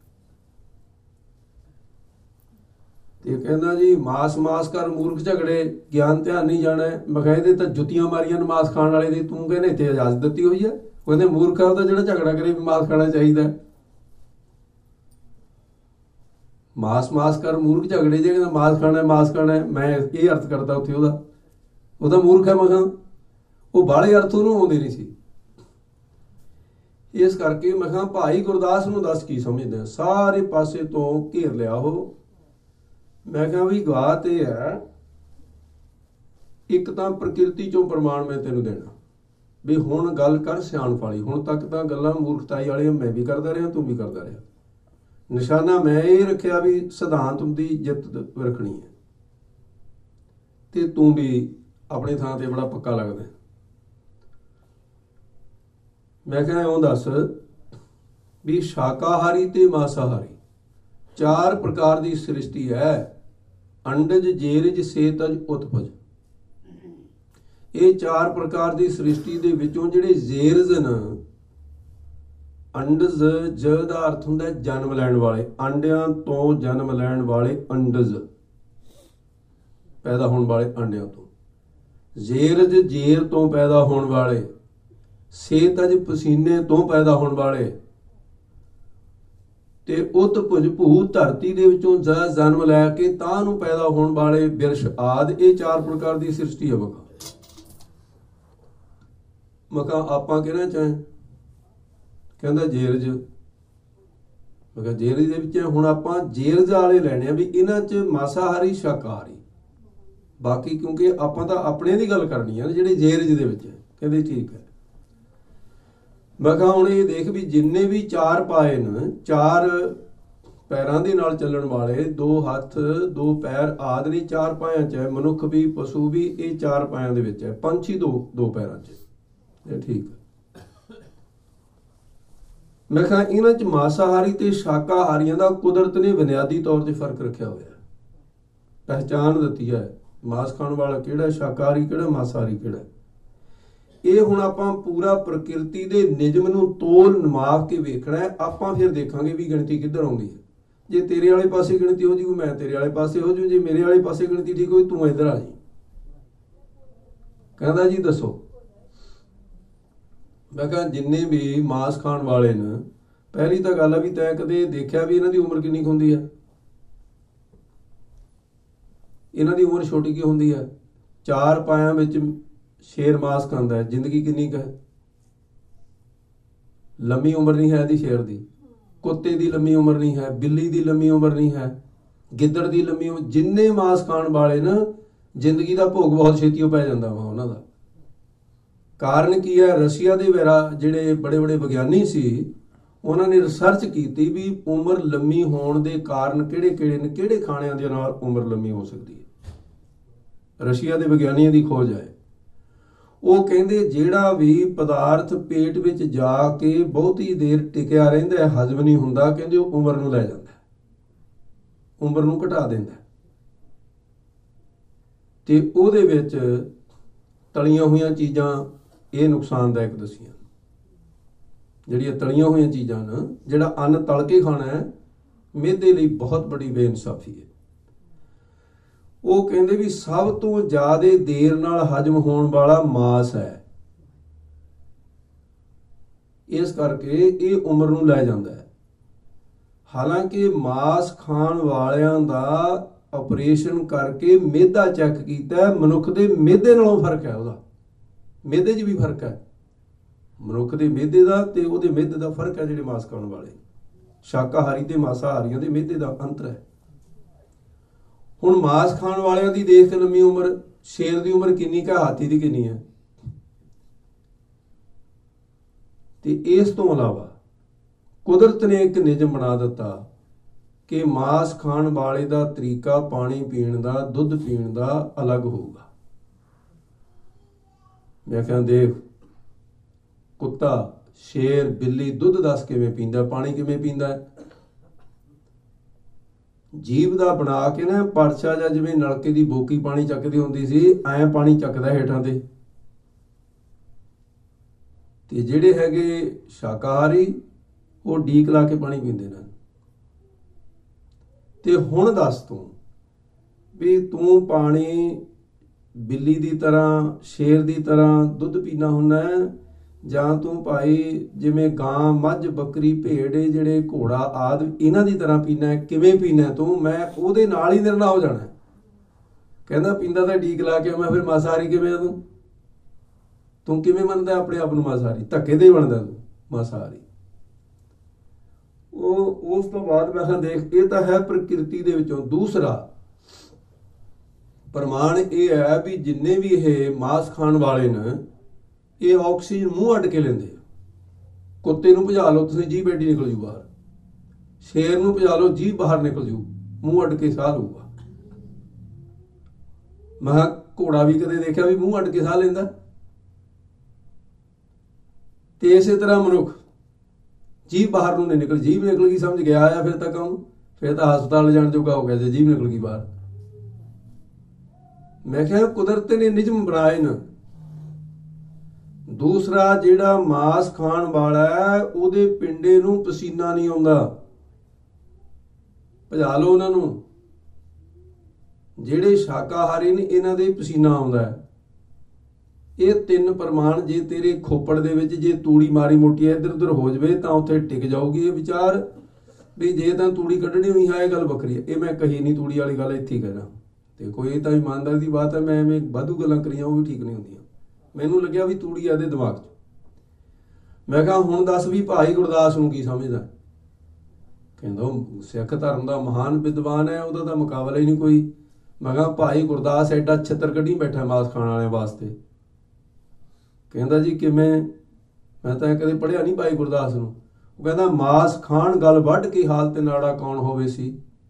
ਤੇ ਕਹਿੰਦਾ ਜੀ ਮਾਸ ਮਾਸ ਕਰ ਮੂਰਖ ਝਗੜੇ, ਗਿਆਨ ਧਿਆਨ ਨਹੀਂ ਜਾਣਾ। ਮੈਂ ਕਿਹਾ ਇਹਦੇ ਤਾਂ ਜੁੱਤੀਆਂ ਮਾਰੀਆਂ ਨੇ ਮਾਸ ਖਾਣ ਵਾਲੇ ਦੀ, ਤੂੰ ਕਹਿੰਦੇ ਇੱਥੇ ਇਜਾਜ਼ਤ ਦਿੱਤੀ ਹੋਈ ਹੈ। ਉਹ ਕਹਿੰਦੇ ਮੂਰਖ ਆ ਉਹਦਾ ਜਿਹੜਾ ਝਗੜਾ ਕਰੇ ਵੀ ਮਾਸ ਖਾਣਾ ਚਾਹੀਦਾ। ਮਾਸ ਮਾਸ ਕਰ ਮੂਰਖ ਝਗੜੇ, ਜੇ ਕਹਿੰਦਾ ਮਾਸ ਖਾਣਾ ਮਾਸ ਖਾਣਾ, ਮੈਂ ਇਹ ਅਰਥ ਕਰਦਾ ਉੱਥੇ ਉਹਦਾ ਉਹਦਾ ਮੂਰਖ ਹੈ। ਮੈਂ ਕਿਹਾ ਉਹ ਬਾਹਲੇ ਅਰਥ ਉਹਨੂੰ ਆਉਂਦੇ ਨਹੀਂ ਸੀ। ਇਸ ਕਰਕੇ ਮੈਂ ਕਿਹਾ ਭਾਈ ਗੁਰਦਾਸ ਨੂੰ ਦੱਸ ਕੀ ਸਮਝਦੇ? ਸਾਰੇ ਪਾਸੇ ਤੋਂ ਘੇਰ ਲਿਆ ਉਹ। ਮੈਂ ਕਿਹਾ ਵੀ ਗਾਤ ਇਹ ਹੈ, ਇੱਕ ਤਾਂ ਪ੍ਰਕਿਰਤੀ ਚੋਂ ਪ੍ਰਮਾਣ ਮੈਂ ਤੈਨੂੰ ਦੇਣਾ ਵੀ ਹੁਣ ਗੱਲ ਕਰ ਸਿਆਣਪ ਵਾਲੀ। ਹੁਣ ਤੱਕ ਤਾਂ ਗੱਲਾਂ ਮੂਰਖਤਾਈ ਵਾਲੀਆਂ ਮੈਂ ਵੀ ਕਰਦਾ ਰਿਹਾ, ਤੂੰ ਵੀ ਕਰਦਾ ਰਿਹਾ। ਨਿਸ਼ਾਨਾ ਮੈਂ ਇਹ ਰੱਖਿਆ ਵੀ ਸਿਧਾਂਤ ਦੀ ਜਿੱਤ ਰੱਖਣੀ ਹੈ, ਤੇ ਤੂੰ ਵੀ ਆਪਣੀ ਥਾਂ ਤੇ ਬੜਾ ਪੱਕਾ ਲੱਗਦਾ। ਮੈਂ ਕਿਹਾ ਇਉਂ ਦੱਸ ਵੀ ਸ਼ਾਕਾਹਾਰੀ ਤੇ ਮਾਸਾਹਾਰੀ ਚਾਰ ਪ੍ਰਕਾਰ ਦੀ ਸ੍ਰਿਸ਼ਟੀ ਹੈ। ਅੰਡਜ ਜੇਰਜ ਸੇਤਜ ਉਤਪਜ। ਇਹ ਚਾਰ ਪ੍ਰਕਾਰ ਦੀ ਸ੍ਰਿਸ਼ਟੀ ਦੇ ਵਿੱਚੋਂ ਜਿਹੜੇ ਜੇਰਜ ਨੇ, ਅੰਡਜ ਜ ਦਾ ਅਰਥ ਹੁੰਦਾ ਜਨਮ ਲੈਣ ਵਾਲੇ, ਆਂਡਿਆਂ ਤੋਂ ਜਨਮ ਲੈਣ ਵਾਲੇ ਅੰਡਜ, ਪੈਦਾ ਹੋਣ ਵਾਲੇ ਆਂਡਿਆਂ ਤੋਂ। ਜੇਰਜ ਜੇਰ ਤੋਂ ਪੈਦਾ ਹੋਣ ਵਾਲੇ, ਸੇਤਜ ਪਸੀਨੇ ਤੋਂ ਪੈਦਾ ਹੋਣ ਵਾਲੇ, ਤੇ ਉਤਪਜ ਭੂ ਧਰਤੀ ਦੇ ਵਿੱਚੋਂ ਜਨਮ ਲੈ ਕੇ ਤਾਂ ਨੂੰ ਪੈਦਾ ਹੋਣ ਵਾਲੇ ਬਿਰਸ਼ ਆਦਿ। ਇਹ ਚਾਰ ਪ੍ਰਕਾਰ ਦੀ ਸ੍ਰਿਸ਼ਟੀ ਹੈ। ਮਕਾ ਮਕਾ ਆਪਾਂ ਕਹਿਣਾ ਚਾਹੇ, ਕਹਿੰਦਾ ਜੇਰਜ। ਮੈਂ ਕਿਹਾ ਜੇਰਜ ਦੇ ਵਿੱਚ ਹੁਣ ਆਪਾਂ ਜੇਰਜ ਵਾਲੇ ਲੈਣੇ ਆ ਵੀ ਇਹਨਾਂ 'ਚ ਮਾਸਾਹਾਰੀ ਸ਼ਾਕਾਹਾਰੀ, ਬਾਕੀ ਕਿਉਂਕਿ ਆਪਾਂ ਤਾਂ ਆਪਣੇ ਦੀ ਗੱਲ ਕਰਨੀ ਆ ਜਿਹੜੇ ਜੇਰਜ ਦੇ ਵਿੱਚ। ਕਹਿੰਦੇ ਠੀਕ ਹੈ। ਮੈਂ ਕਿਹਾ ਹੁਣ ਇਹ ਦੇਖ ਵੀ ਜਿੰਨੇ ਵੀ ਚਾਰ ਪਾਏ ਨੇ, ਚਾਰ ਪੈਰਾਂ ਦੇ ਨਾਲ ਚੱਲਣ ਵਾਲੇ, ਦੋ ਹੱਥ ਦੋ ਪੈਰ ਆਦਿ ਨੇ, ਚਾਰ ਪਾਇਆਂ 'ਚ ਹੈ। ਮਨੁੱਖ ਵੀ ਪਸ਼ੂ ਵੀ ਇਹ ਚਾਰ ਪਾਇਆਂ ਦੇ ਵਿੱਚ ਹੈ। ਪੰਛੀ ਦੋ ਦੋ ਪੈਰਾਂ 'ਚ। ਇਹ ਠੀਕ ਹੈ। ਮੈਂ ਕਿਹਾ ਇਹਨਾਂ 'ਚ ਮਾਸਾਹਾਰੀ ਤੇ ਸ਼ਾਕਾਹਾਰੀਆਂ ਦਾ ਕੁਦਰਤ ਨੇ ਬੁਨਿਆਦੀ ਤੌਰ ਤੇ ਫਰਕ ਰੱਖਿਆ ਹੋਇਆ, ਪਹਿਚਾਣ ਦਿੱਤੀ ਹੈ। ਮਾਸ ਖਾਣ ਵਾਲਾ ਕਿਹੜਾ, ਸ਼ਾਕਾਹਾਰੀ ਕਿਹੜਾ, ਮਾਸਾਹਾਰੀ ਕਿਹੜਾ। ਇਹ ਹੁਣ ਆਪਾਂ ਪੂਰਾ ਪ੍ਰਕਿਰਤੀ ਦੇ ਨਿਯਮ ਨੂੰ ਤੋਲ ਨਿਮਾਪ ਕੇ ਵੇਖਣਾ ਹੈ। ਆਪਾਂ ਫਿਰ ਦੇਖਾਂਗੇ ਵੀ ਗਿਣਤੀ ਕਿੱਧਰ ਆਉਂਦੀ ਹੈ। ਜੇ ਤੇਰੇ ਵਾਲੇ ਪਾਸੇ ਗਿਣਤੀ ਹੋ ਜੂ, ਮੈਂ ਤੇਰੇ ਵਾਲੇ ਪਾਸੇ ਹੋ ਜੂ। ਜੇ ਮੇਰੇ ਵਾਲੇ ਪਾਸੇ ਗਿਣਤੀ ਠੀਕ ਹੋਈ, ਤੂੰ ਇੱਧਰ ਆ ਜੀ। ਕਹਿੰਦਾ ਜੀ ਦੱਸੋ। ਮੈਂ ਕਿਹਾ ਜਿੰਨੇ ਵੀ ਮਾंस ਖਾਣ ਵਾਲੇ ਨੇ, ਪਹਿਲੀ ਤਾਂ ਗੱਲ ਆ ਵੀ ਤੈਂ ਕਦੇ ਦੇਖਿਆ ਵੀ ਇਹਨਾਂ ਦੀ ਉਮਰ ਕਿੰਨੀ ਕੁ ਹੁੰਦੀ ਹੈ? ਇਹਨਾਂ ਦੀ ਉਮਰ ਛੋਟੀ ਕੀ ਹੁੰਦੀ ਹੈ? ਚਾਰ ਪਾਇਆਂ ਵਿੱਚ ਸ਼ੇਰ ਮਾंस ਖਾਂਦਾ ਹੈ, ਜ਼ਿੰਦਗੀ ਕਿੰਨੀ ਕੁ ਹੈ? ਲੰਮੀ ਉਮਰ ਨਹੀਂ ਹੈ ਇਹਦੀ ਸ਼ੇਰ ਦੀ, ਕੁੱਤੇ ਦੀ ਲੰਮੀ ਉਮਰ ਨਹੀਂ ਹੈ, ਬਿੱਲੀ ਦੀ ਲੰਮੀ ਉਮਰ ਨਹੀਂ ਹੈ, ਗਿੱਦੜ ਦੀ ਲੰਮੀ ਉਮਰ। ਜਿੰਨੇ ਮਾंस ਖਾਣ ਵਾਲੇ ਨੇ, ਜ਼ਿੰਦਗੀ ਦਾ ਭੋਗ ਬਹੁਤ ਛੇਤੀ ਉਹ ਪੈ ਜਾਂਦਾ ਵਾ ਉਹਨਾਂ ਦਾ। ਕਾਰਨ ਕੀ ਹੈ? ਰਸ਼ੀਆ ਦੇ ਵੇਰਾ ਜਿਹੜੇ ਬੜੇ ਬੜੇ ਵਿਗਿਆਨੀ ਸੀ, ਉਹਨਾਂ ਨੇ ਰਿਸਰਚ ਕੀਤੀ ਵੀ ਉਮਰ ਲੰਮੀ ਹੋਣ ਦੇ ਕਾਰਨ ਕਿਹੜੇ ਕਿਹੜੇ ਨੇ, ਕਿਹੜੇ ਖਾਣਿਆਂ ਦੇ ਨਾਲ ਉਮਰ ਲੰਮੀ ਹੋ ਸਕਦੀ ਹੈ। ਰਸ਼ੀਆ ਦੇ ਵਿਗਿਆਨੀਆਂ ਦੀ ਖੋਜ ਹੈ। ਉਹ ਕਹਿੰਦੇ ਜਿਹੜਾ ਵੀ ਪਦਾਰਥ ਪੇਟ ਵਿੱਚ ਜਾ ਕੇ ਬਹੁਤੀ ਦੇਰ ਟਿਕਿਆ ਰਹਿੰਦਾ ਹੈ, ਹਜ਼ਮ ਨਹੀਂ ਹੁੰਦਾ, ਕਹਿੰਦੇ ਉਹ ਉਮਰ ਨੂੰ ਲੈ ਜਾਂਦਾ, ਉਮਰ ਨੂੰ ਘਟਾ ਦਿੰਦਾ। ਤੇ ਉਹਦੇ ਵਿੱਚ ਤਲੀਆਂ ਹੋਈਆਂ ਚੀਜ਼ਾਂ ਇਹ ਨੁਕਸਾਨਦਾਇਕ ਦਸੀਆਂ। ਜਿਹੜੀਆਂ ਤਲੀਆਂ ਹੋਈਆਂ ਚੀਜ਼ਾਂ ਨੇ, ਜਿਹੜਾ ਅੰਨ ਤਲ ਕੇ ਖਾਣਾ ਹੈ, ਮਿਹਦੇ ਲਈ ਬਹੁਤ ਬੜੀ ਬੇਇਨਸਾਫੀ ਹੈ। ਉਹ ਕਹਿੰਦੇ ਵੀ ਸਭ ਤੋਂ ਜ਼ਿਆਦਾ ਦੇਰ ਨਾਲ ਹਜਮ ਹੋਣ ਵਾਲਾ ਮਾंस ਹੈ, ਇਸ ਕਰਕੇ ਇਹ ਉਮਰ ਨੂੰ ਲੈ ਜਾਂਦਾ ਹੈ। ਹਾਲਾਂਕਿ ਮਾंस ਖਾਣ ਵਾਲਿਆਂ ਦਾ ਆਪਰੇਸ਼ਨ ਕਰਕੇ ਮਿਹਦਾ ਚੈੱਕ ਕੀਤਾ, ਮਨੁੱਖ ਦੇ ਮਿਹਦੇ ਨਾਲੋਂ ਫਰਕ ਹੈ। ਉਹਦਾ ਮਿਹਦੇ 'ਚ ਵੀ ਫਰਕ ਹੈ, ਮਨੁੱਖ ਦੇ ਮਿਹਦੇ ਦਾ ਤੇ ਉਹਦੇ ਮਿਹਦੇ ਦਾ ਫਰਕ ਹੈ। ਜਿਹੜੇ ਮਾंस ਖਾਣ ਵਾਲੇ, ਸ਼ਾਕਾਹਾਰੀ ਤੇ ਮਾਸਾਹਾਰੀਆਂ ਦੇ ਮਿਹਦੇ ਦਾ ਅੰਤਰ ਹੈ। ਹੁਣ ਮਾंस ਖਾਣ ਵਾਲਿਆਂ ਦੀ ਦੇਖ ਕੇ ਲੰਮੀ ਉਮਰ, ਸ਼ੇਰ ਦੀ ਉਮਰ ਕਿੰਨੀ ਕੁ, ਹਾਥੀ ਦੀ ਕਿੰਨੀ ਹੈ। ਤੇ ਇਸ ਤੋਂ ਇਲਾਵਾ ਕੁਦਰਤ ਨੇ ਇੱਕ ਨਿਯਮ ਬਣਾ ਦਿੱਤਾ ਕਿ ਮਾंस ਖਾਣ ਵਾਲੇ ਦਾ ਤਰੀਕਾ ਪਾਣੀ ਪੀਣ ਦਾ, ਦੁੱਧ ਪੀਣ ਦਾ ਅਲੱਗ ਹੋਊਗਾ। ਮੈਂ ਕਿਹਾ ਦੇਖ, ਕੁੱਤਾ, ਸ਼ੇਰ, ਬਿੱਲੀ ਦੁੱਧ ਦੱਸ ਕਿਵੇਂ ਪੀਂਦਾ, ਪਾਣੀ ਕਿਵੇਂ ਪੀਂਦਾ ਹੈ? ਜੀਭ ਦਾ ਬਣਾ ਕੇ ਨਾ ਪਰਛਾ, ਜਾਂ ਜਿਵੇਂ ਨਲਕੇ ਦੀ ਬੋਕੀ ਪਾਣੀ ਚੱਕਦੀ ਹੁੰਦੀ ਸੀ, ਐਂ ਪਾਣੀ ਚੱਕਦਾ ਹੇਠਾਂ ਤੇ। ਤੇ ਜਿਹੜੇ ਹੈਗੇ ਸ਼ਾਕਾਹਾਰੀ, ਉਹ ਡੀਕ ਲਾ ਕੇ ਪਾਣੀ ਪੀਂਦੇ ਨੇ। ਤੇ ਹੁਣ ਦੱਸ ਤੂੰ ਵੀ ਤੂੰ ਪਾਣੀ ਬਿੱਲੀ ਦੀ ਤਰ੍ਹਾਂ, ਸ਼ੇਰ ਦੀ ਤਰ੍ਹਾਂ ਦੁੱਧ ਪੀਣਾ ਹੁੰਦਾ ਹੈ, ਜਾਂ ਤੂੰ ਭਾਈ ਜਿਵੇਂ ਗਾਂ, ਮੱਝ, ਬੱਕਰੀ, ਭੇਡ, ਜਿਹੜੇ ਘੋੜਾ ਆਦਿ ਇਹਨਾਂ ਦੀ ਤਰ੍ਹਾਂ ਪੀਣਾ ਹੈ? ਕਿਵੇਂ ਪੀਣਾ ਤੂੰ? ਮੈਂ ਉਹਦੇ ਨਾਲ ਹੀ ਨਿਰਣਾ ਹੋ ਜਾਣਾ। ਕਹਿੰਦਾ ਪੀਂਦਾ ਤਾਂ ਡੀਕ ਲਾ ਕੇ, ਮੈਂ ਫਿਰ ਮਾਸਾਹਾਰੀ ਕਿਵੇਂ ਆ? ਤੂੰ ਤੂੰ ਕਿਵੇਂ ਮੰਨਦਾ ਆਪਣੇ ਆਪ ਨੂੰ ਮਾਸਾਹਾਰੀ? ਧੱਕੇ ਦੇ ਬਣਦਾ ਤੂੰ ਮਾਸਾਹਾਰੀ। ਉਹ ਉਸ ਤੋਂ ਬਾਅਦ ਮੈਂ ਕਿਹਾ ਦੇਖ, ਇਹ ਤਾਂ ਹੈ ਪ੍ਰਕਿਰਤੀ ਦੇ ਵਿੱਚੋਂ। ਦੂਸਰਾ ਪ੍ਰਮਾਣ ਇਹ ਹੈ ਵੀ ਜਿੰਨੇ ਵੀ ਇਹ ਮਾंस ਖਾਣ ਵਾਲੇ ਨੇ, ਇਹ ਆਕਸੀਜਨ ਮੂੰਹ ਅੱਡ ਕੇ ਲੈਂਦੇ ਆ। ਕੁੱਤੇ ਨੂੰ ਭਜਾ ਲਓ ਤੁਸੀਂ, ਜੀਭ ਐਡੀ ਨਿਕਲ ਜੂ ਬਾਹਰ। ਸ਼ੇਰ ਨੂੰ ਭਜਾ ਲਓ, ਜੀਭ ਬਾਹਰ ਨਿਕਲ ਜੂ, ਮੂੰਹ ਅੱਡ ਕੇ ਸਾਹ ਲਊਗਾ। ਮੈਂ ਘੋੜਾ ਵੀ ਕਦੇ ਦੇਖਿਆ ਵੀ ਮੂੰਹ ਅੱਡ ਕੇ ਸਾਹ ਲੈਂਦਾ? ਤੇ ਇਸੇ ਤਰ੍ਹਾਂ ਮਨੁੱਖ, ਜੀਭ ਬਾਹਰ ਨੂੰ ਨਹੀਂ ਨਿਕਲ, ਜੀਭ ਨਿਕਲ ਗਈ ਸਮਝ ਗਿਆ ਆ, ਫਿਰ ਤਾਂ ਕੰਮ, ਫਿਰ ਤਾਂ ਹਸਪਤਾਲ ਜਾਣ ਜੋਗਾ ਹੋ ਗਿਆ ਜੇ ਜੀਭ ਨਿਕਲ ਗਈ ਬਾਹਰ। ਮੈਂ ਕਿਹਾ ਕੁਦਰਤ ਨੇ ਨਿਯਮ ਬਣਾਏ ਨੇ। ਦੂਸਰਾ, ਜਿਹੜਾ ਮਾंस ਖਾਣ ਵਾਲਾ ਹੈ, ਉਹਦੇ ਪਿੰਡੇ ਨੂੰ ਪਸੀਨਾ ਨਹੀਂ ਆਉਂਦਾ, ਭਜਾ ਲਓ ਉਹਨਾਂ ਨੂੰ। ਜਿਹੜੇ ਸ਼ਾਕਾਹਾਰੀ ਨੇ, ਇਹਨਾਂ ਦੇ ਪਸੀਨਾ ਆਉਂਦਾ ਹੈ। ਇਹ ਤਿੰਨ ਪ੍ਰਮਾਣ ਜੇ ਤੇਰੇ ਖੋਪੜ ਦੇ ਵਿੱਚ ਜੇ ਤੂੜੀ ਮਾਰੀ ਮੋਟੀ ਇੱਧਰ ਉੱਧਰ ਹੋ ਜਾਵੇ ਤਾਂ ਉੱਥੇ ਟਿਕ ਜਾਊਗੀ ਇਹ ਵਿਚਾਰ ਵੀ ਜੇ ਤਾਂ ਤੂੜੀ ਕੱਢਣੀ ਹੋਈ ਹੈ, ਇਹ ਗੱਲ ਵੱਖਰੀ ਹੈ। ਇਹ ਮੈਂ ਕਹੀ ਨਹੀਂ ਤੂੜੀ ਵਾਲੀ ਗੱਲ, ਇੱਥੇ ਹੀ ਕਹਿਣਾ। ਤੇ ਕੋਈ ਇਹ ਤਾਂ ਇਮਾਨਦਾਰੀ ਦੀ ਬਾਤ ਹੈ, ਮੈਂ ਐਵੇਂ ਵਾਧੂ ਗੱਲਾਂ ਕਰੀਆਂ ਉਹ ਵੀ ਠੀਕ ਨਹੀਂ ਹੁੰਦੀਆਂ। ਮੈਨੂੰ ਲੱਗਿਆ ਵੀ ਤੂੜੀ ਇਹਦੇ ਦਿਮਾਗ 'ਚ। ਮੈਂ ਕਿਹਾ ਹੁਣ ਦੱਸ ਵੀ ਭਾਈ ਗੁਰਦਾਸ ਨੂੰ ਕੀ ਸਮਝਦਾ? ਕਹਿੰਦਾ ਸਿੱਖ ਧਰਮ ਦਾ ਮਹਾਨ ਵਿਦਵਾਨ ਹੈ, ਉਹਦਾ ਤਾਂ ਮੁਕਾਬਲਾ ਹੀ ਨਹੀਂ ਕੋਈ। ਮੈਂ ਕਿਹਾ ਭਾਈ ਗੁਰਦਾਸ ਐਡਾ ਛਿੱਤਰ ਕੱਢੀ ਬੈਠਾ ਮਾंस ਖਾਣ ਵਾਲਿਆਂ ਵਾਸਤੇ। ਕਹਿੰਦਾ ਜੀ ਕਿਵੇਂ? ਮੈਂ ਤਾਂ ਕਦੇ ਪੜ੍ਹਿਆ ਨਹੀਂ ਭਾਈ ਗੁਰਦਾਸ ਨੂੰ। ਉਹ ਕਹਿੰਦਾ ਮਾंस ਖਾਣ ਗਲ ਵੱਢ ਕੇ ਹਾਲਤ ਨਾੜਾ ਕੌਣ ਹੋਵੇ ਸੀ।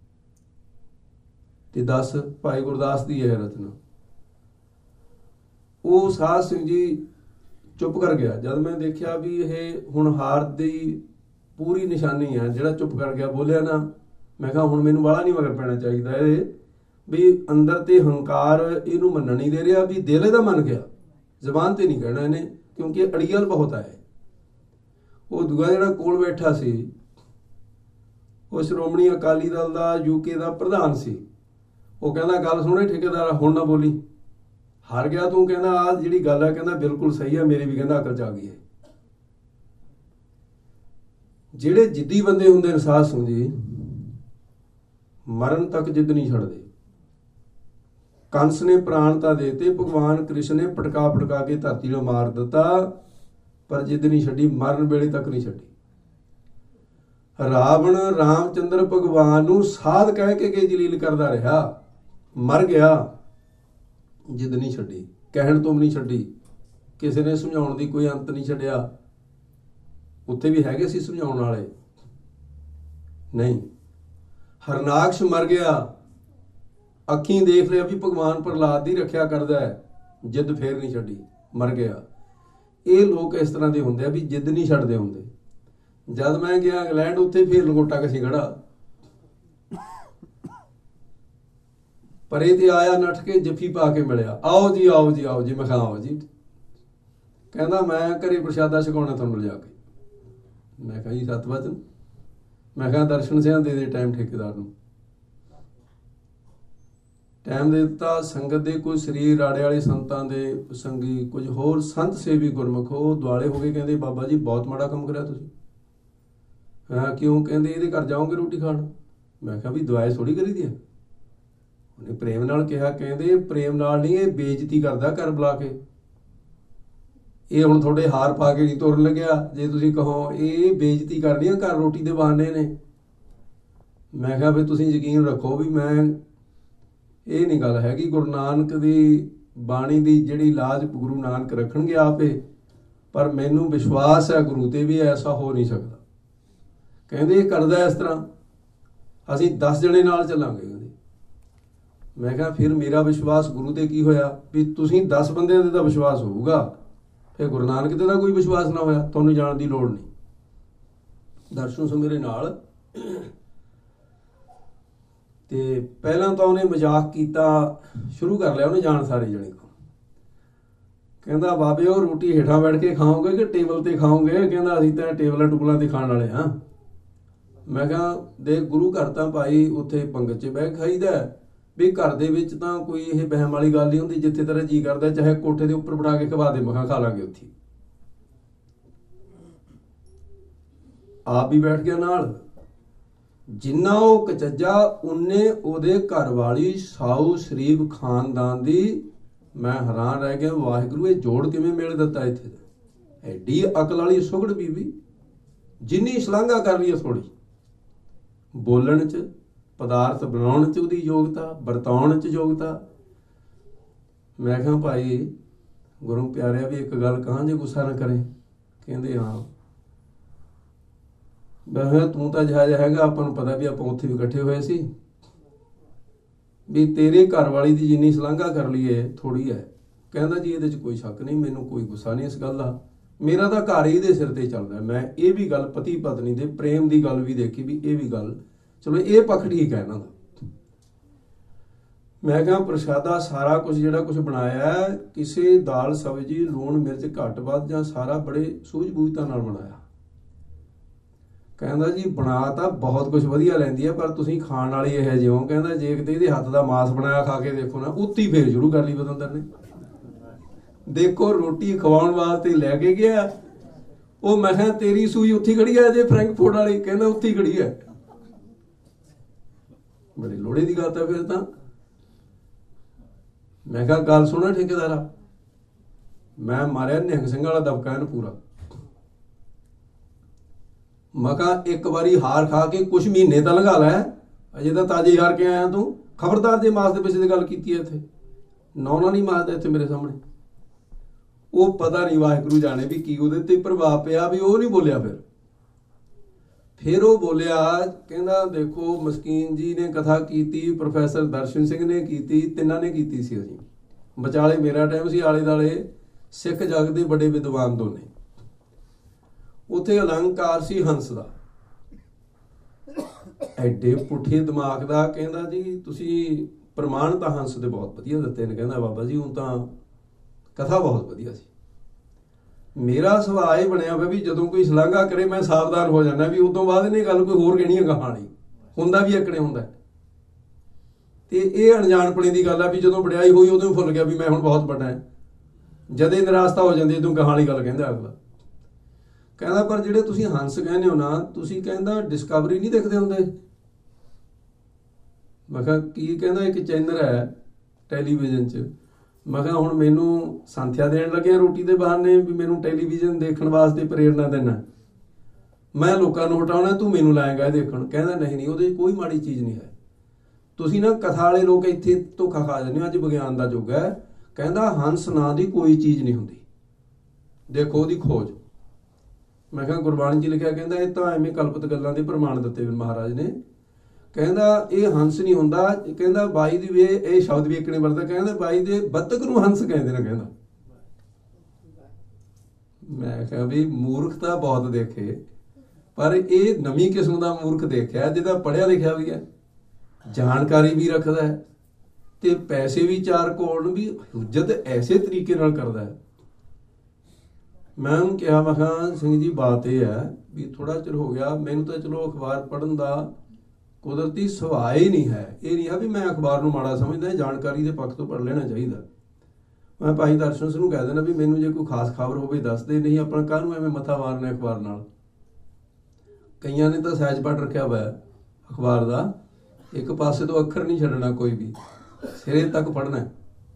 ਤੇ ਦੱਸ ਭਾਈ ਗੁਰਦਾਸ ਦੀ ਇਹ ਰਚਨਾ। ਉਹ ਸਾਧ ਸਿੰਘ ਜੀ ਚੁੱਪ ਕਰ ਗਿਆ ਜਦ ਮੈਂ ਦੇਖਿਆ ਵੀ ਇਹ ਹੁਣ ਹਾਰ ਦੀ ਪੂਰੀ ਨਿਸ਼ਾਨੀ ਹੈ। ਜਿਹੜਾ ਚੁੱਪ ਕਰ ਗਿਆ, ਬੋਲਿਆ ਨਾ। ਮੈਂ ਕਿਹਾ ਹੁਣ ਮੈਨੂੰ ਬਾਹਲਾ ਨਹੀਂ ਮਗਰ ਪੈਣਾ ਚਾਹੀਦਾ ਇਹ ਵੀ ਅੰਦਰ ਤੇ ਹੰਕਾਰ ਇਹਨੂੰ ਮੰਨਣ ਨਹੀਂ ਦੇ ਰਿਹਾ, ਵੀ ਦਿਲ ਇਹਦਾ ਮੰਨ ਗਿਆ, ਜ਼ਬਾਨ ਤੇ ਨਹੀਂ ਕਹਿਣਾ ਇਹਨੇ ਕਿਉਂਕਿ ਅੜੀਅਲ ਬਹੁਤ ਆਏ। ਉਹ ਦੂਆ ਜਿਹੜਾ ਕੋਲ ਬੈਠਾ ਸੀ ਉਹ ਸ਼੍ਰੋਮਣੀ ਅਕਾਲੀ ਦਲ ਦਾ ਯੂਕੇ ਦਾ ਪ੍ਰਧਾਨ ਸੀ। ਉਹ ਕਹਿੰਦਾ ਗੱਲ ਸੁਣੇ ਠੇਕੇਦਾਰ, ਹੁਣ ਨਾ ਬੋਲੀ, ਹਾਰ ਗਿਆ ਤੂੰ। ਕਹਿੰਦਾ ਆਹ ਜਿਹੜੀ ਗੱਲ ਹੈ ਕਹਿੰਦਾ ਬਿਲਕੁਲ ਸਹੀ ਹੈ, ਮੇਰੀ ਵੀ ਕਹਿੰਦਾ ਅਕਲ ਚ ਆ ਗਈ ਹੈ। ਜਿਹੜੇ ਜਿੱਦੀ ਬੰਦੇ ਹੁੰਦੇ ਨੇ ਸਾਧ ਸੰਗਤ ਜੀ, ਮਰਨ ਤੱਕ ਜਿੱਦ ਨਹੀਂ ਛੱਡਦੇ। ਕੰਸ ਨੇ ਪ੍ਰਾਣ ਤਾਂ ਦੇਤੇ, ਭਗਵਾਨ ਕ੍ਰਿਸ਼ਨ ਨੇ ਪਟਕਾ ਪਟਕਾ ਕੇ ਧਰਤੀ ਨੂੰ ਮਾਰ ਦਿੱਤਾ, ਪਰ ਜਿੱਦ ਨਹੀਂ ਛੱਡੀ, ਮਰਨ ਵੇਲੇ ਤੱਕ ਨਹੀਂ ਛੱਡੀ। ਰਾਵਣ ਰਾਮਚੰਦਰ ਭਗਵਾਨ ਨੂੰ ਸਾਧ ਕਹਿ ਕੇ ਕੇ ਜਲੀਲ ਕਰਦਾ ਰਿਹਾ, ਮਰ ਗਿਆ, ਜਿੱਦ ਨਹੀਂ ਛੱਡੀ, ਕਹਿਣ ਤੋਂ ਵੀ ਨਹੀਂ ਛੱਡੀ, ਕਿਸੇ ਨੇ ਸਮਝਾਉਣ ਦੀ ਕੋਈ ਅੰਤ ਨਹੀਂ ਛੱਡਿਆ। ਉੱਥੇ ਵੀ ਹੈਗੇ ਸੀ ਸਮਝਾਉਣ ਵਾਲੇ, ਨਹੀਂ। ਹਰਨਾਕਸ਼ ਮਰ ਗਿਆ, ਅੱਖੀਂ ਦੇਖ ਲਿਆ ਵੀ ਭਗਵਾਨ ਪ੍ਰਹਲਾਦ ਦੀ ਰੱਖਿਆ ਕਰਦਾ ਹੈ, ਜਿੱਦ ਫੇਰ ਨਹੀਂ ਛੱਡੀ, ਮਰ ਗਿਆ। ਇਹ ਲੋਕ ਇਸ ਤਰ੍ਹਾਂ ਦੇ ਹੁੰਦੇ ਆ ਵੀ ਜਿੱਦ ਨਹੀਂ ਛੱਡਦੇ ਹੁੰਦੇ। ਜਦ ਮੈਂ ਗਿਆ ਇੰਗਲੈਂਡ, ਉੱਥੇ ਫੇਰ ਲੰਗੋਟਾ ਕਸੀ ਖੜਾ, ਪਰੇ ਤੇ ਆਇਆ ਨੱਠ ਕੇ, ਜੱਫੀ ਪਾ ਕੇ ਮਿਲਿਆ, ਆਓ ਜੀ ਆਓ ਜੀ ਆਓ ਜੀ। ਮੈਂ ਕਿਹਾ ਆਓ ਜੀ। ਕਹਿੰਦਾ ਮੈਂ ਘਰੇ ਪ੍ਰਸ਼ਾਦਾ ਛਕਾਉਣਾ ਤੁਹਾਨੂੰ ਲਿਜਾ ਕੇ। ਮੈਂ ਕਿਹਾ ਜੀ ਸੱਤ ਵਚਨ। ਮੈਂ ਕਿਹਾ ਦਰਸ਼ਨ ਸਿਆਂ ਦੇ ਦੇ ਟਾਈਮ ਠੇਕੇਦਾਰ ਨੂੰ, ਟਾਈਮ ਦੇ ਦਿੱਤਾ। ਸੰਗਤ ਦੇ ਕੋਈ ਸਰੀਰ ਰਾੜੇ ਵਾਲੇ ਸੰਤਾਂ ਦੇ ਸੰਗੀ, ਕੁਝ ਹੋਰ ਸੰਤ ਸੇਵੀ ਗੁਰਮੁਖ ਉਹ ਦੁਆਲੇ ਹੋ ਗਏ। ਕਹਿੰਦੇ ਬਾਬਾ ਜੀ ਬਹੁਤ ਮਾੜਾ ਕੰਮ ਕਰਿਆ ਤੁਸੀਂ। ਹਾਂ ਕਿਉਂ? ਕਹਿੰਦੇ ਇਹਦੇ ਘਰ ਜਾਓਗੇ ਰੋਟੀ ਖਾਣ। ਮੈਂ ਕਿਹਾ ਵੀ ਦੁਆਏ ਥੋੜੀ ਕਰੀ ਦੀ ਹੈ। ਉਹਨੇ ਪ੍ਰੇਮ ਨਾਲ ਕਿਹਾ, ਕਹਿੰਦੇ ਪ੍ਰੇਮ ਨਾਲ ਨਹੀਂ, ਇਹ ਬੇਇੱਜ਼ਤੀ ਕਰਦਾ ਘਰ ਬੁਲਾ ਕੇ। ਇਹ ਹੁਣ ਤੁਹਾਡੇ ਹਾਰ ਪਾ ਕੇ ਨਹੀਂ ਤੁਰਨ ਲੱਗਿਆ, ਜੇ ਤੁਸੀਂ ਕਹੋ ਇਹ ਬੇਇੱਜ਼ਤੀ ਕਰਨੀ ਆ ਘਰ ਰੋਟੀ ਦੇ ਬਹਾਨੇ ਨੇ। ਮੈਂ ਕਿਹਾ ਵੀ ਤੁਸੀਂ ਯਕੀਨ ਰੱਖੋ ਵੀ ਮੈਂ, ਇਹ ਨਹੀਂ ਗੱਲ ਹੈਗੀ। ਗੁਰੂ ਨਾਨਕ ਦੀ ਬਾਣੀ ਦੀ ਜਿਹੜੀ ਲਾਜ ਗੁਰੂ ਨਾਨਕ ਰੱਖਣਗੇ ਆਪੇ, ਪਰ ਮੈਨੂੰ ਵਿਸ਼ਵਾਸ ਹੈ ਗੁਰੂ ਤੇ ਵੀ ਐਸਾ ਹੋ ਨਹੀਂ ਸਕਦਾ। ਕਹਿੰਦੇ ਇਹ ਕਰਦਾ ਇਸ ਤਰ੍ਹਾਂ, ਅਸੀਂ ਦਸ ਜਣੇ ਨਾਲ ਚੱਲਾਂਗੇ। ਕਹਿੰਦੇ ਮੈਂ ਕਿਹਾ ਫਿਰ ਮੇਰਾ ਵਿਸ਼ਵਾਸ ਗੁਰੂ ਤੇ ਕੀ ਹੋਇਆ ਵੀ ਤੁਸੀਂ ਦਸ ਬੰਦਿਆਂ ਦੇ ਤਾਂ ਵਿਸ਼ਵਾਸ ਹੋਊਗਾ, ਫਿਰ ਗੁਰੂ ਨਾਨਕ ਤੇ ਤਾਂ ਕੋਈ ਵਿਸ਼ਵਾਸ ਨਾ ਹੋਇਆ, ਤੁਹਾਨੂੰ ਜਾਣ ਦੀ ਲੋੜ ਨਹੀਂ। ਦਰਸ਼ਨ ਸੋ ਮੇਰੇ ਨਾਲ। ਤੇ ਪਹਿਲਾਂ ਤਾਂ ਉਹਨੇ ਮਜ਼ਾਕ ਕੀਤਾ ਸ਼ੁਰੂ ਕਰ ਲਿਆ ਉਹਨੇ ਜਾਣ ਸਾਰੇ ਜਣੇ ਕੋਲ। ਕਹਿੰਦਾ ਬਾਬੇ ਉਹ ਰੋਟੀ ਹੇਠਾਂ ਬੈਠ ਕੇ ਖਾਓਗੇ ਕਿ ਟੇਬਲ ਤੇ ਖਾਓਗੇ? ਕਹਿੰਦਾ ਅਸੀਂ ਤਾਂ ਟੇਬਲਾਂ ਟੁਬਲਾਂ ਤੇ ਖਾਣ ਵਾਲੇ ਹਾਂ। ਮੈਂ ਕਿਹਾ ਦੇਖ ਗੁਰੂ ਘਰ ਤਾਂ ਭਾਈ ਉੱਥੇ ਪੰਗਤ 'ਚ ਬਹਿ ਖਾਈਦਾ, ਵੀ ਘਰ ਦੇ ਵਿੱਚ ਤਾਂ ਕੋਈ ਇਹ ਵਹਿਮ ਵਾਲੀ ਗੱਲ ਨਹੀਂ ਹੁੰਦੀ। ਜਿੱਥੇ ਤੇਰਾ ਜੀ ਕਰਦਾ ਚਾਹੇ ਕੋਠੇ ਦੇ ਉੱਪਰ ਬਿਠਾ ਕੇ ਖਵਾ ਦੇ, ਮੈਂ ਕਿਹਾ ਖਾ ਲਾਂਗੇ ਉੱਥੇ। ਆਪ ਵੀ ਬੈਠ ਗਿਆ ਨਾਲ। ਜਿੰਨਾ ਉਹ ਕਚੱਜਾ ਉਨੇ ਉਹਦੇ ਘਰ ਵਾਲੀ ਸਾਊ ਸ਼ਰੀਫ ਖਾਨਦਾਨ ਦੀ। ਮੈਂ ਹੈਰਾਨ ਰਹਿ ਗਿਆ, ਵਾਹਿਗੁਰੂ ਇਹ ਜੋੜ ਕਿਵੇਂ ਮਿਲ ਦਿੱਤਾ ਇੱਥੇ ਦਾ। ਐਡੀ ਅਕਲ ਵਾਲੀ ਸੁਗੜ ਬੀਬੀ, ਜਿੰਨੀ ਸ਼ਲਾਘਾ ਕਰ ਲਈ ਥੋੜੀ। ਬੋਲਣ 'ਚ, ਪਦਾਰਥ ਬਣਾਉਣ 'ਚ ਉਹਦੀ ਯੋਗਤਾ, ਵਰਤਾਉਣ 'ਚ ਯੋਗਤਾ। ਮੈਂ ਕਿਹਾ ਭਾਈ ਗੁਰੂ ਪਿਆਰਿਆ ਵੀ ਇੱਕ ਗੱਲ ਕਹਾਂ, ਜੇ ਗੁੱਸਾ ਨਾ ਕਰੇ। ਕਹਿੰਦੇ ਹਾਂ। ਮੈਂ ਕਿਹਾ ਤੂੰ ਤਾਂ ਜਹਾਜ਼ ਹੈਗਾ, ਆਪਾਂ ਨੂੰ ਪਤਾ ਵੀ ਆਪਾਂ ਉੱਥੇ ਵੀ ਇਕੱਠੇ ਹੋਏ ਸੀ, ਵੀ ਤੇਰੇ ਘਰ ਵਾਲੀ ਦੀ ਜਿੰਨੀ ਸ਼ਲਾਘਾ ਕਰ ਲਈਏ ਥੋੜੀ ਹੈ। ਕਹਿੰਦਾ ਜੀ ਇਹਦੇ 'ਚ ਕੋਈ ਸ਼ੱਕ ਨਹੀਂ, ਮੈਨੂੰ ਕੋਈ ਗੁੱਸਾ ਨਹੀਂ ਇਸ ਗੱਲ ਦਾ, ਮੇਰਾ ਤਾਂ ਘਰ ਹੀ ਦੇ ਸਿਰ ਤੇ ਚੱਲਦਾ। ਮੈਂ ਇਹ ਵੀ ਗੱਲ ਪਤੀ ਪਤਨੀ ਦੇ ਪ੍ਰੇਮ ਦੀ ਗੱਲ ਵੀ ਦੇਖੀ, ਵੀ ਇਹ ਵੀ ਗੱਲ ਚਲੋ ਇਹ ਪੱਖ ਠੀਕ ਹੈ ਇਹਨਾਂ ਦਾ। ਮੈਂ ਕਿਹਾ ਪ੍ਰਸ਼ਾਦਾ ਸਾਰਾ ਕੁਝ ਜਿਹੜਾ ਕੁਝ ਬਣਾਇਆ, ਕਿਸੇ ਦਾਲ ਸਬਜ਼ੀ ਲੂਣ ਮਿਰਚ ਘੱਟ ਵੱਧ ਜਾਂ ਸਾਰਾ ਬੜੇ ਸੂਝ-ਬੂਝਤਾ ਨਾਲ ਬਣਾਇਆ। ਕਹਿੰਦਾ ਜੀ ਬਣਾ ਤਾਂ ਬਹੁਤ ਕੁਝ ਵਧੀਆ ਲੈਂਦੀ ਆ, ਪਰ ਤੁਸੀਂ ਖਾਣ ਵਾਲੀ ਇਹ ਜਿਉਂ। ਕਹਿੰਦਾ ਜੇ ਕਿਤੇ ਇਹਦੇ ਹੱਥ ਦਾ ਮਾਸ ਬਣਾਇਆ ਖਾ ਕੇ ਦੇਖੋ ਨਾ, ਉੱਤੀ ਫੇਰ ਸ਼ੁਰੂ ਕਰ ਲਈ ਬਤੰਦਰ ਨੇ। ਦੇਖੋ ਰੋਟੀ ਖਵਾਉਣ ਵਾਸਤੇ ਲੈ ਕੇ ਗਿਆ ਉਹ। ਮੈਂ ਕਿਹਾ ਤੇਰੀ ਸੂਈ ਉੱਥੀ ਖੜੀ ਹੈ ਜੇ ਫਰੈਂਕਫੋਰਟ ਵਾਲੀ? ਕਹਿੰਦਾ ਉੱਥੀ ਖੜੀ ਹੈ। ਬੜੀ ਲੋੜੇ ਦੀ ਗੱਲ ਹੈ ਫਿਰ ਤਾਂ। ਮੈਂ ਕਿਹਾ ਗੱਲ ਸੁਣਾ ਠੇਕੇਦਾਰਾ, ਮੈਂ ਮਾਰਿਆ ਨਿਹੰਗ ਸਿੰਘ ਵਾਲਾ ਦਬਕਾ ਇਹਨੂੰ ਪੂਰਾ। ਮੈਂ ਕਿਹਾ ਇੱਕ ਵਾਰੀ ਹਾਰ ਖਾ ਕੇ ਕੁਛ ਮਹੀਨੇ ਤਾਂ ਲੰਘਾ ਲੈ, ਅਜੇ ਤਾਂ ਤਾਜ਼ੇ ਹਾਰ ਕੇ ਆਇਆ ਤੂੰ। ਖਬਰਦਾਰ ਜੇ ਮਾਸ ਦੇ ਪਿੱਛੇ ਦੀ ਗੱਲ ਕੀਤੀ ਹੈ ਇੱਥੇ, ਨੌਨਾ ਨਹੀਂ ਮਾਰਦਾ ਇੱਥੇ ਮੇਰੇ ਸਾਹਮਣੇ। ਉਹ ਪਤਾ ਨਹੀਂ ਵਾਹਿਗੁਰੂ ਜਾਣੇ ਵੀ ਕੀ ਉਹਦੇ ਤੇ ਪ੍ਰਭਾਵ ਪਿਆ, ਵੀ ਉਹ ਨਹੀਂ ਬੋਲਿਆ। ਫਿਰ ਫਿਰ ਉਹ ਬੋਲਿਆ, ਕਹਿੰਦਾ ਦੇਖੋ ਮਸਕੀਨ ਜੀ ਨੇ ਕਥਾ ਕੀਤੀ, ਪ੍ਰੋਫੈਸਰ ਦਰਸ਼ਨ ਸਿੰਘ ਨੇ ਕੀਤੀ, ਤਿੰਨਾਂ ਨੇ ਕੀਤੀ ਸੀ। ਅਸੀਂ ਵਿਚਾਲੇ ਮੇਰਾ ਟਾਈਮ ਸੀ, ਆਲੇ ਦੁਆਲੇ ਸਿੱਖ ਜਗ ਦੇ ਬੜੇ ਵਿਦਵਾਨ ਦੋਨੇ। ਉੱਥੇ ਅਲੰਕਾਰ ਸੀ ਹੰਸ ਦਾ, ਐਡੇ ਪੁੱਠੇ ਦਿਮਾਗ ਦਾ। ਕਹਿੰਦਾ ਜੀ ਤੁਸੀਂ ਪ੍ਰਮਾਣ ਤਾਂ ਹੰਸ ਦੇ ਬਹੁਤ ਵਧੀਆ ਦਿੱਤੇ ਨੇ। ਕਹਿੰਦਾ ਬਾਬਾ ਜੀ ਹੁਣ ਤਾਂ ਕਥਾ ਬਹੁਤ ਵਧੀਆ ਸੀ। ਮੇਰਾ ਸੁਭਾਅ ਇਹ ਬਣਿਆ ਹੋਇਆ ਵੀ ਜਦੋਂ ਕੋਈ ਸ਼ਲਾਘਾ ਕਰੇ ਮੈਂ ਸਾਵਧਾਨ ਹੋ ਜਾਂਦਾ ਵੀ ਉਦੋਂ ਬਾਅਦ ਇਹਨੇ ਗੱਲ ਕੋਈ ਹੋਰ ਕਹਿਣੀ ਹੈ ਕਹਾਣੀ ਹੁੰਦਾ ਵੀ ਇਕਣੇ ਹੁੰਦਾ। ਤੇ ਇਹ ਅਣਜਾਣਪਣੇ ਦੀ ਗੱਲ ਆ ਵੀ ਜਦੋਂ ਵਡਿਆਈ ਹੋਈ ਉਦੋਂ ਭੁੱਲ ਗਿਆ ਵੀ ਮੈਂ ਹੁਣ ਬਹੁਤ ਵੱਡਾ ਹੈ। ਜਦੇ ਨਿਰਾਸ਼ਤਾ ਹੋ ਜਾਂਦੀ ਤੂੰ ਕਹਾਣੀ ਵਾਲੀ ਗੱਲ ਕਹਿੰਦਾ ਅਗਲਾ ਕਹਿੰਦਾ ਪਰ ਜਿਹੜੇ ਤੁਸੀਂ ਹੰਸ ਕਹਿੰਦੇ ਹੋ ਨਾ ਤੁਸੀਂ ਕਹਿੰਦਾ ਡਿਸਕਵਰੀ ਨਹੀਂ ਦੇਖਦੇ ਹੁੰਦੇ। ਮੈਂ ਕਿਹਾ ਕੀ? ਕਹਿੰਦਾ ਇੱਕ ਚੈਨਲ ਹੈ ਟੈਲੀਵਿਜ਼ਨ 'ਚ। ਮੈਂ ਕਿਹਾ ਹੁਣ ਮੈਨੂੰ ਸੰਥਿਆ ਦੇਣ ਲੱਗਿਆ ਰੋਟੀ ਦੇ ਬਹਾਨੇ ਵੀ ਮੈਨੂੰ ਟੈਲੀਵਿਜ਼ਨ ਦੇਖਣ ਵਾਸਤੇ ਪ੍ਰੇਰਨਾ ਦੇਣਾ, ਮੈਂ ਲੋਕਾਂ ਨੂੰ ਹਟਾਉਣਾ, ਤੂੰ ਮੈਨੂੰ ਲਾਏਗਾ ਇਹ ਦੇਖਣ। ਕਹਿੰਦਾ ਨਹੀਂ ਨਹੀਂ ਉਹਦੇ 'ਚ ਕੋਈ ਮਾੜੀ ਚੀਜ਼ ਨਹੀਂ ਹੈ। ਤੁਸੀਂ ਨਾ ਕਥਾ ਵਾਲੇ ਲੋਕ ਇੱਥੇ ਧੋਖਾ ਖਾ ਜਾਂਦੇ ਹੋ। ਅੱਜ ਵਿਗਿਆਨ ਦਾ ਯੁੱਗ ਹੈ। ਕਹਿੰਦਾ ਹੰਸ ਨਾਂ ਦੀ ਕੋਈ ਚੀਜ਼ ਨਹੀਂ ਹੁੰਦੀ, ਦੇਖੋ ਉਹਦੀ ਖੋਜ। ਮੈਂ ਕਿਹਾ ਗੁਰਬਾਣੀ 'ਚ ਲਿਖਿਆ ਕਹਿੰਦਾ ਇਹ ਤਾਂ ਐਵੇਂ ਕਲਪਤ ਗੱਲਾਂ ਦੇ ਪ੍ਰਮਾਣ ਦਿੱਤੇ ਮਹਾਰਾਜ ਨੇ। ਕਹਿੰਦਾ ਇਹ ਹੰਸ ਨਹੀਂ ਹੁੰਦਾ। ਕਹਿੰਦਾ ਬਾਈ ਦੀ ਵੇ ਇਹ ਸ਼ਬਦ ਵੀ ਇੱਕਣੇ ਵਰਤਦਾ। ਕਹਿੰਦਾ ਬਾਈ ਦੇ ਬੱਤਕ ਨੂੰ ਹੰਸ ਕਹਿੰਦੇ ਨੇ। ਕਹਿੰਦਾ ਮੈਂ ਕਿਹਾ ਵੀ ਮੂਰਖਤਾ ਬਹੁਤ ਦੇਖੇ ਪਰ ਇਹ ਨਵੀਂ ਕਿਸਮ ਦਾ ਮੂਰਖ ਦੇਖਿਆ ਜਿਹਦਾ ਪੜ੍ਹਿਆ ਲਿਖਿਆ ਵੀ ਹੈ, ਜਾਣਕਾਰੀ ਵੀ ਰੱਖਦਾ ਹੈ ਤੇ ਪੈਸੇ ਵੀ ਚਾਰ ਕੋਲ ਵੀ ਹੁਜਤ ਐਸੇ ਤਰੀਕੇ ਨਾਲ ਕਰਦਾ ਹੈ। ਮੈਂ ਉਹਨੂੰ ਕਿਹਾ ਮੈਂ ਕਿਹਾ ਸਿੰਘ ਜੀ ਬਾਤ ਇਹ ਹੈ ਵੀ ਥੋੜਾ ਚਿਰ ਹੋ ਗਿਆ ਮੈਨੂੰ ਤਾਂ ਚਲੋ ਅਖਬਾਰ ਪੜ੍ਹਨ ਦਾ ਕੁਦਰਤੀ ਸੁਭਾਅ ਹੀ ਨਹੀਂ ਹੈ। ਇਹ ਨਹੀਂ ਹੈ ਵੀ ਮੈਂ ਅਖਬਾਰ ਨੂੰ ਮਾੜਾ ਸਮਝਦਾ, ਜਾਣਕਾਰੀ ਦੇ ਪੱਖ ਤੋਂ ਪੜ੍ਹ ਲੈਣਾ ਚਾਹੀਦਾ। ਮੈਂ ਭਾਈ ਦਰਸ਼ਨ ਸਿੰਘ ਨੂੰ ਕਹਿ ਦੇਣਾ ਵੀ ਮੈਨੂੰ ਜੇ ਕੋਈ ਖਾਸ ਖਬਰ ਹੋਵੇ ਦੱਸ ਦੇ, ਨਹੀਂ ਆਪਣਾ ਕਾਹਨੂੰ ਐਵੇਂ ਮੱਥਾ ਮਾਰਨਾ ਅਖਬਾਰ ਨਾਲ। ਕਈਆਂ ਨੇ ਤਾਂ ਸਹਿਜ ਪੜ੍ਹ ਰੱਖਿਆ ਹੋਇਆ ਅਖਬਾਰ ਦਾ, ਇੱਕ ਪਾਸੇ ਤੋਂ ਅੱਖਰ ਨਹੀਂ ਛੱਡਣਾ ਕੋਈ ਵੀ, ਸਿਰੇ ਤੱਕ ਪੜ੍ਹਨਾ।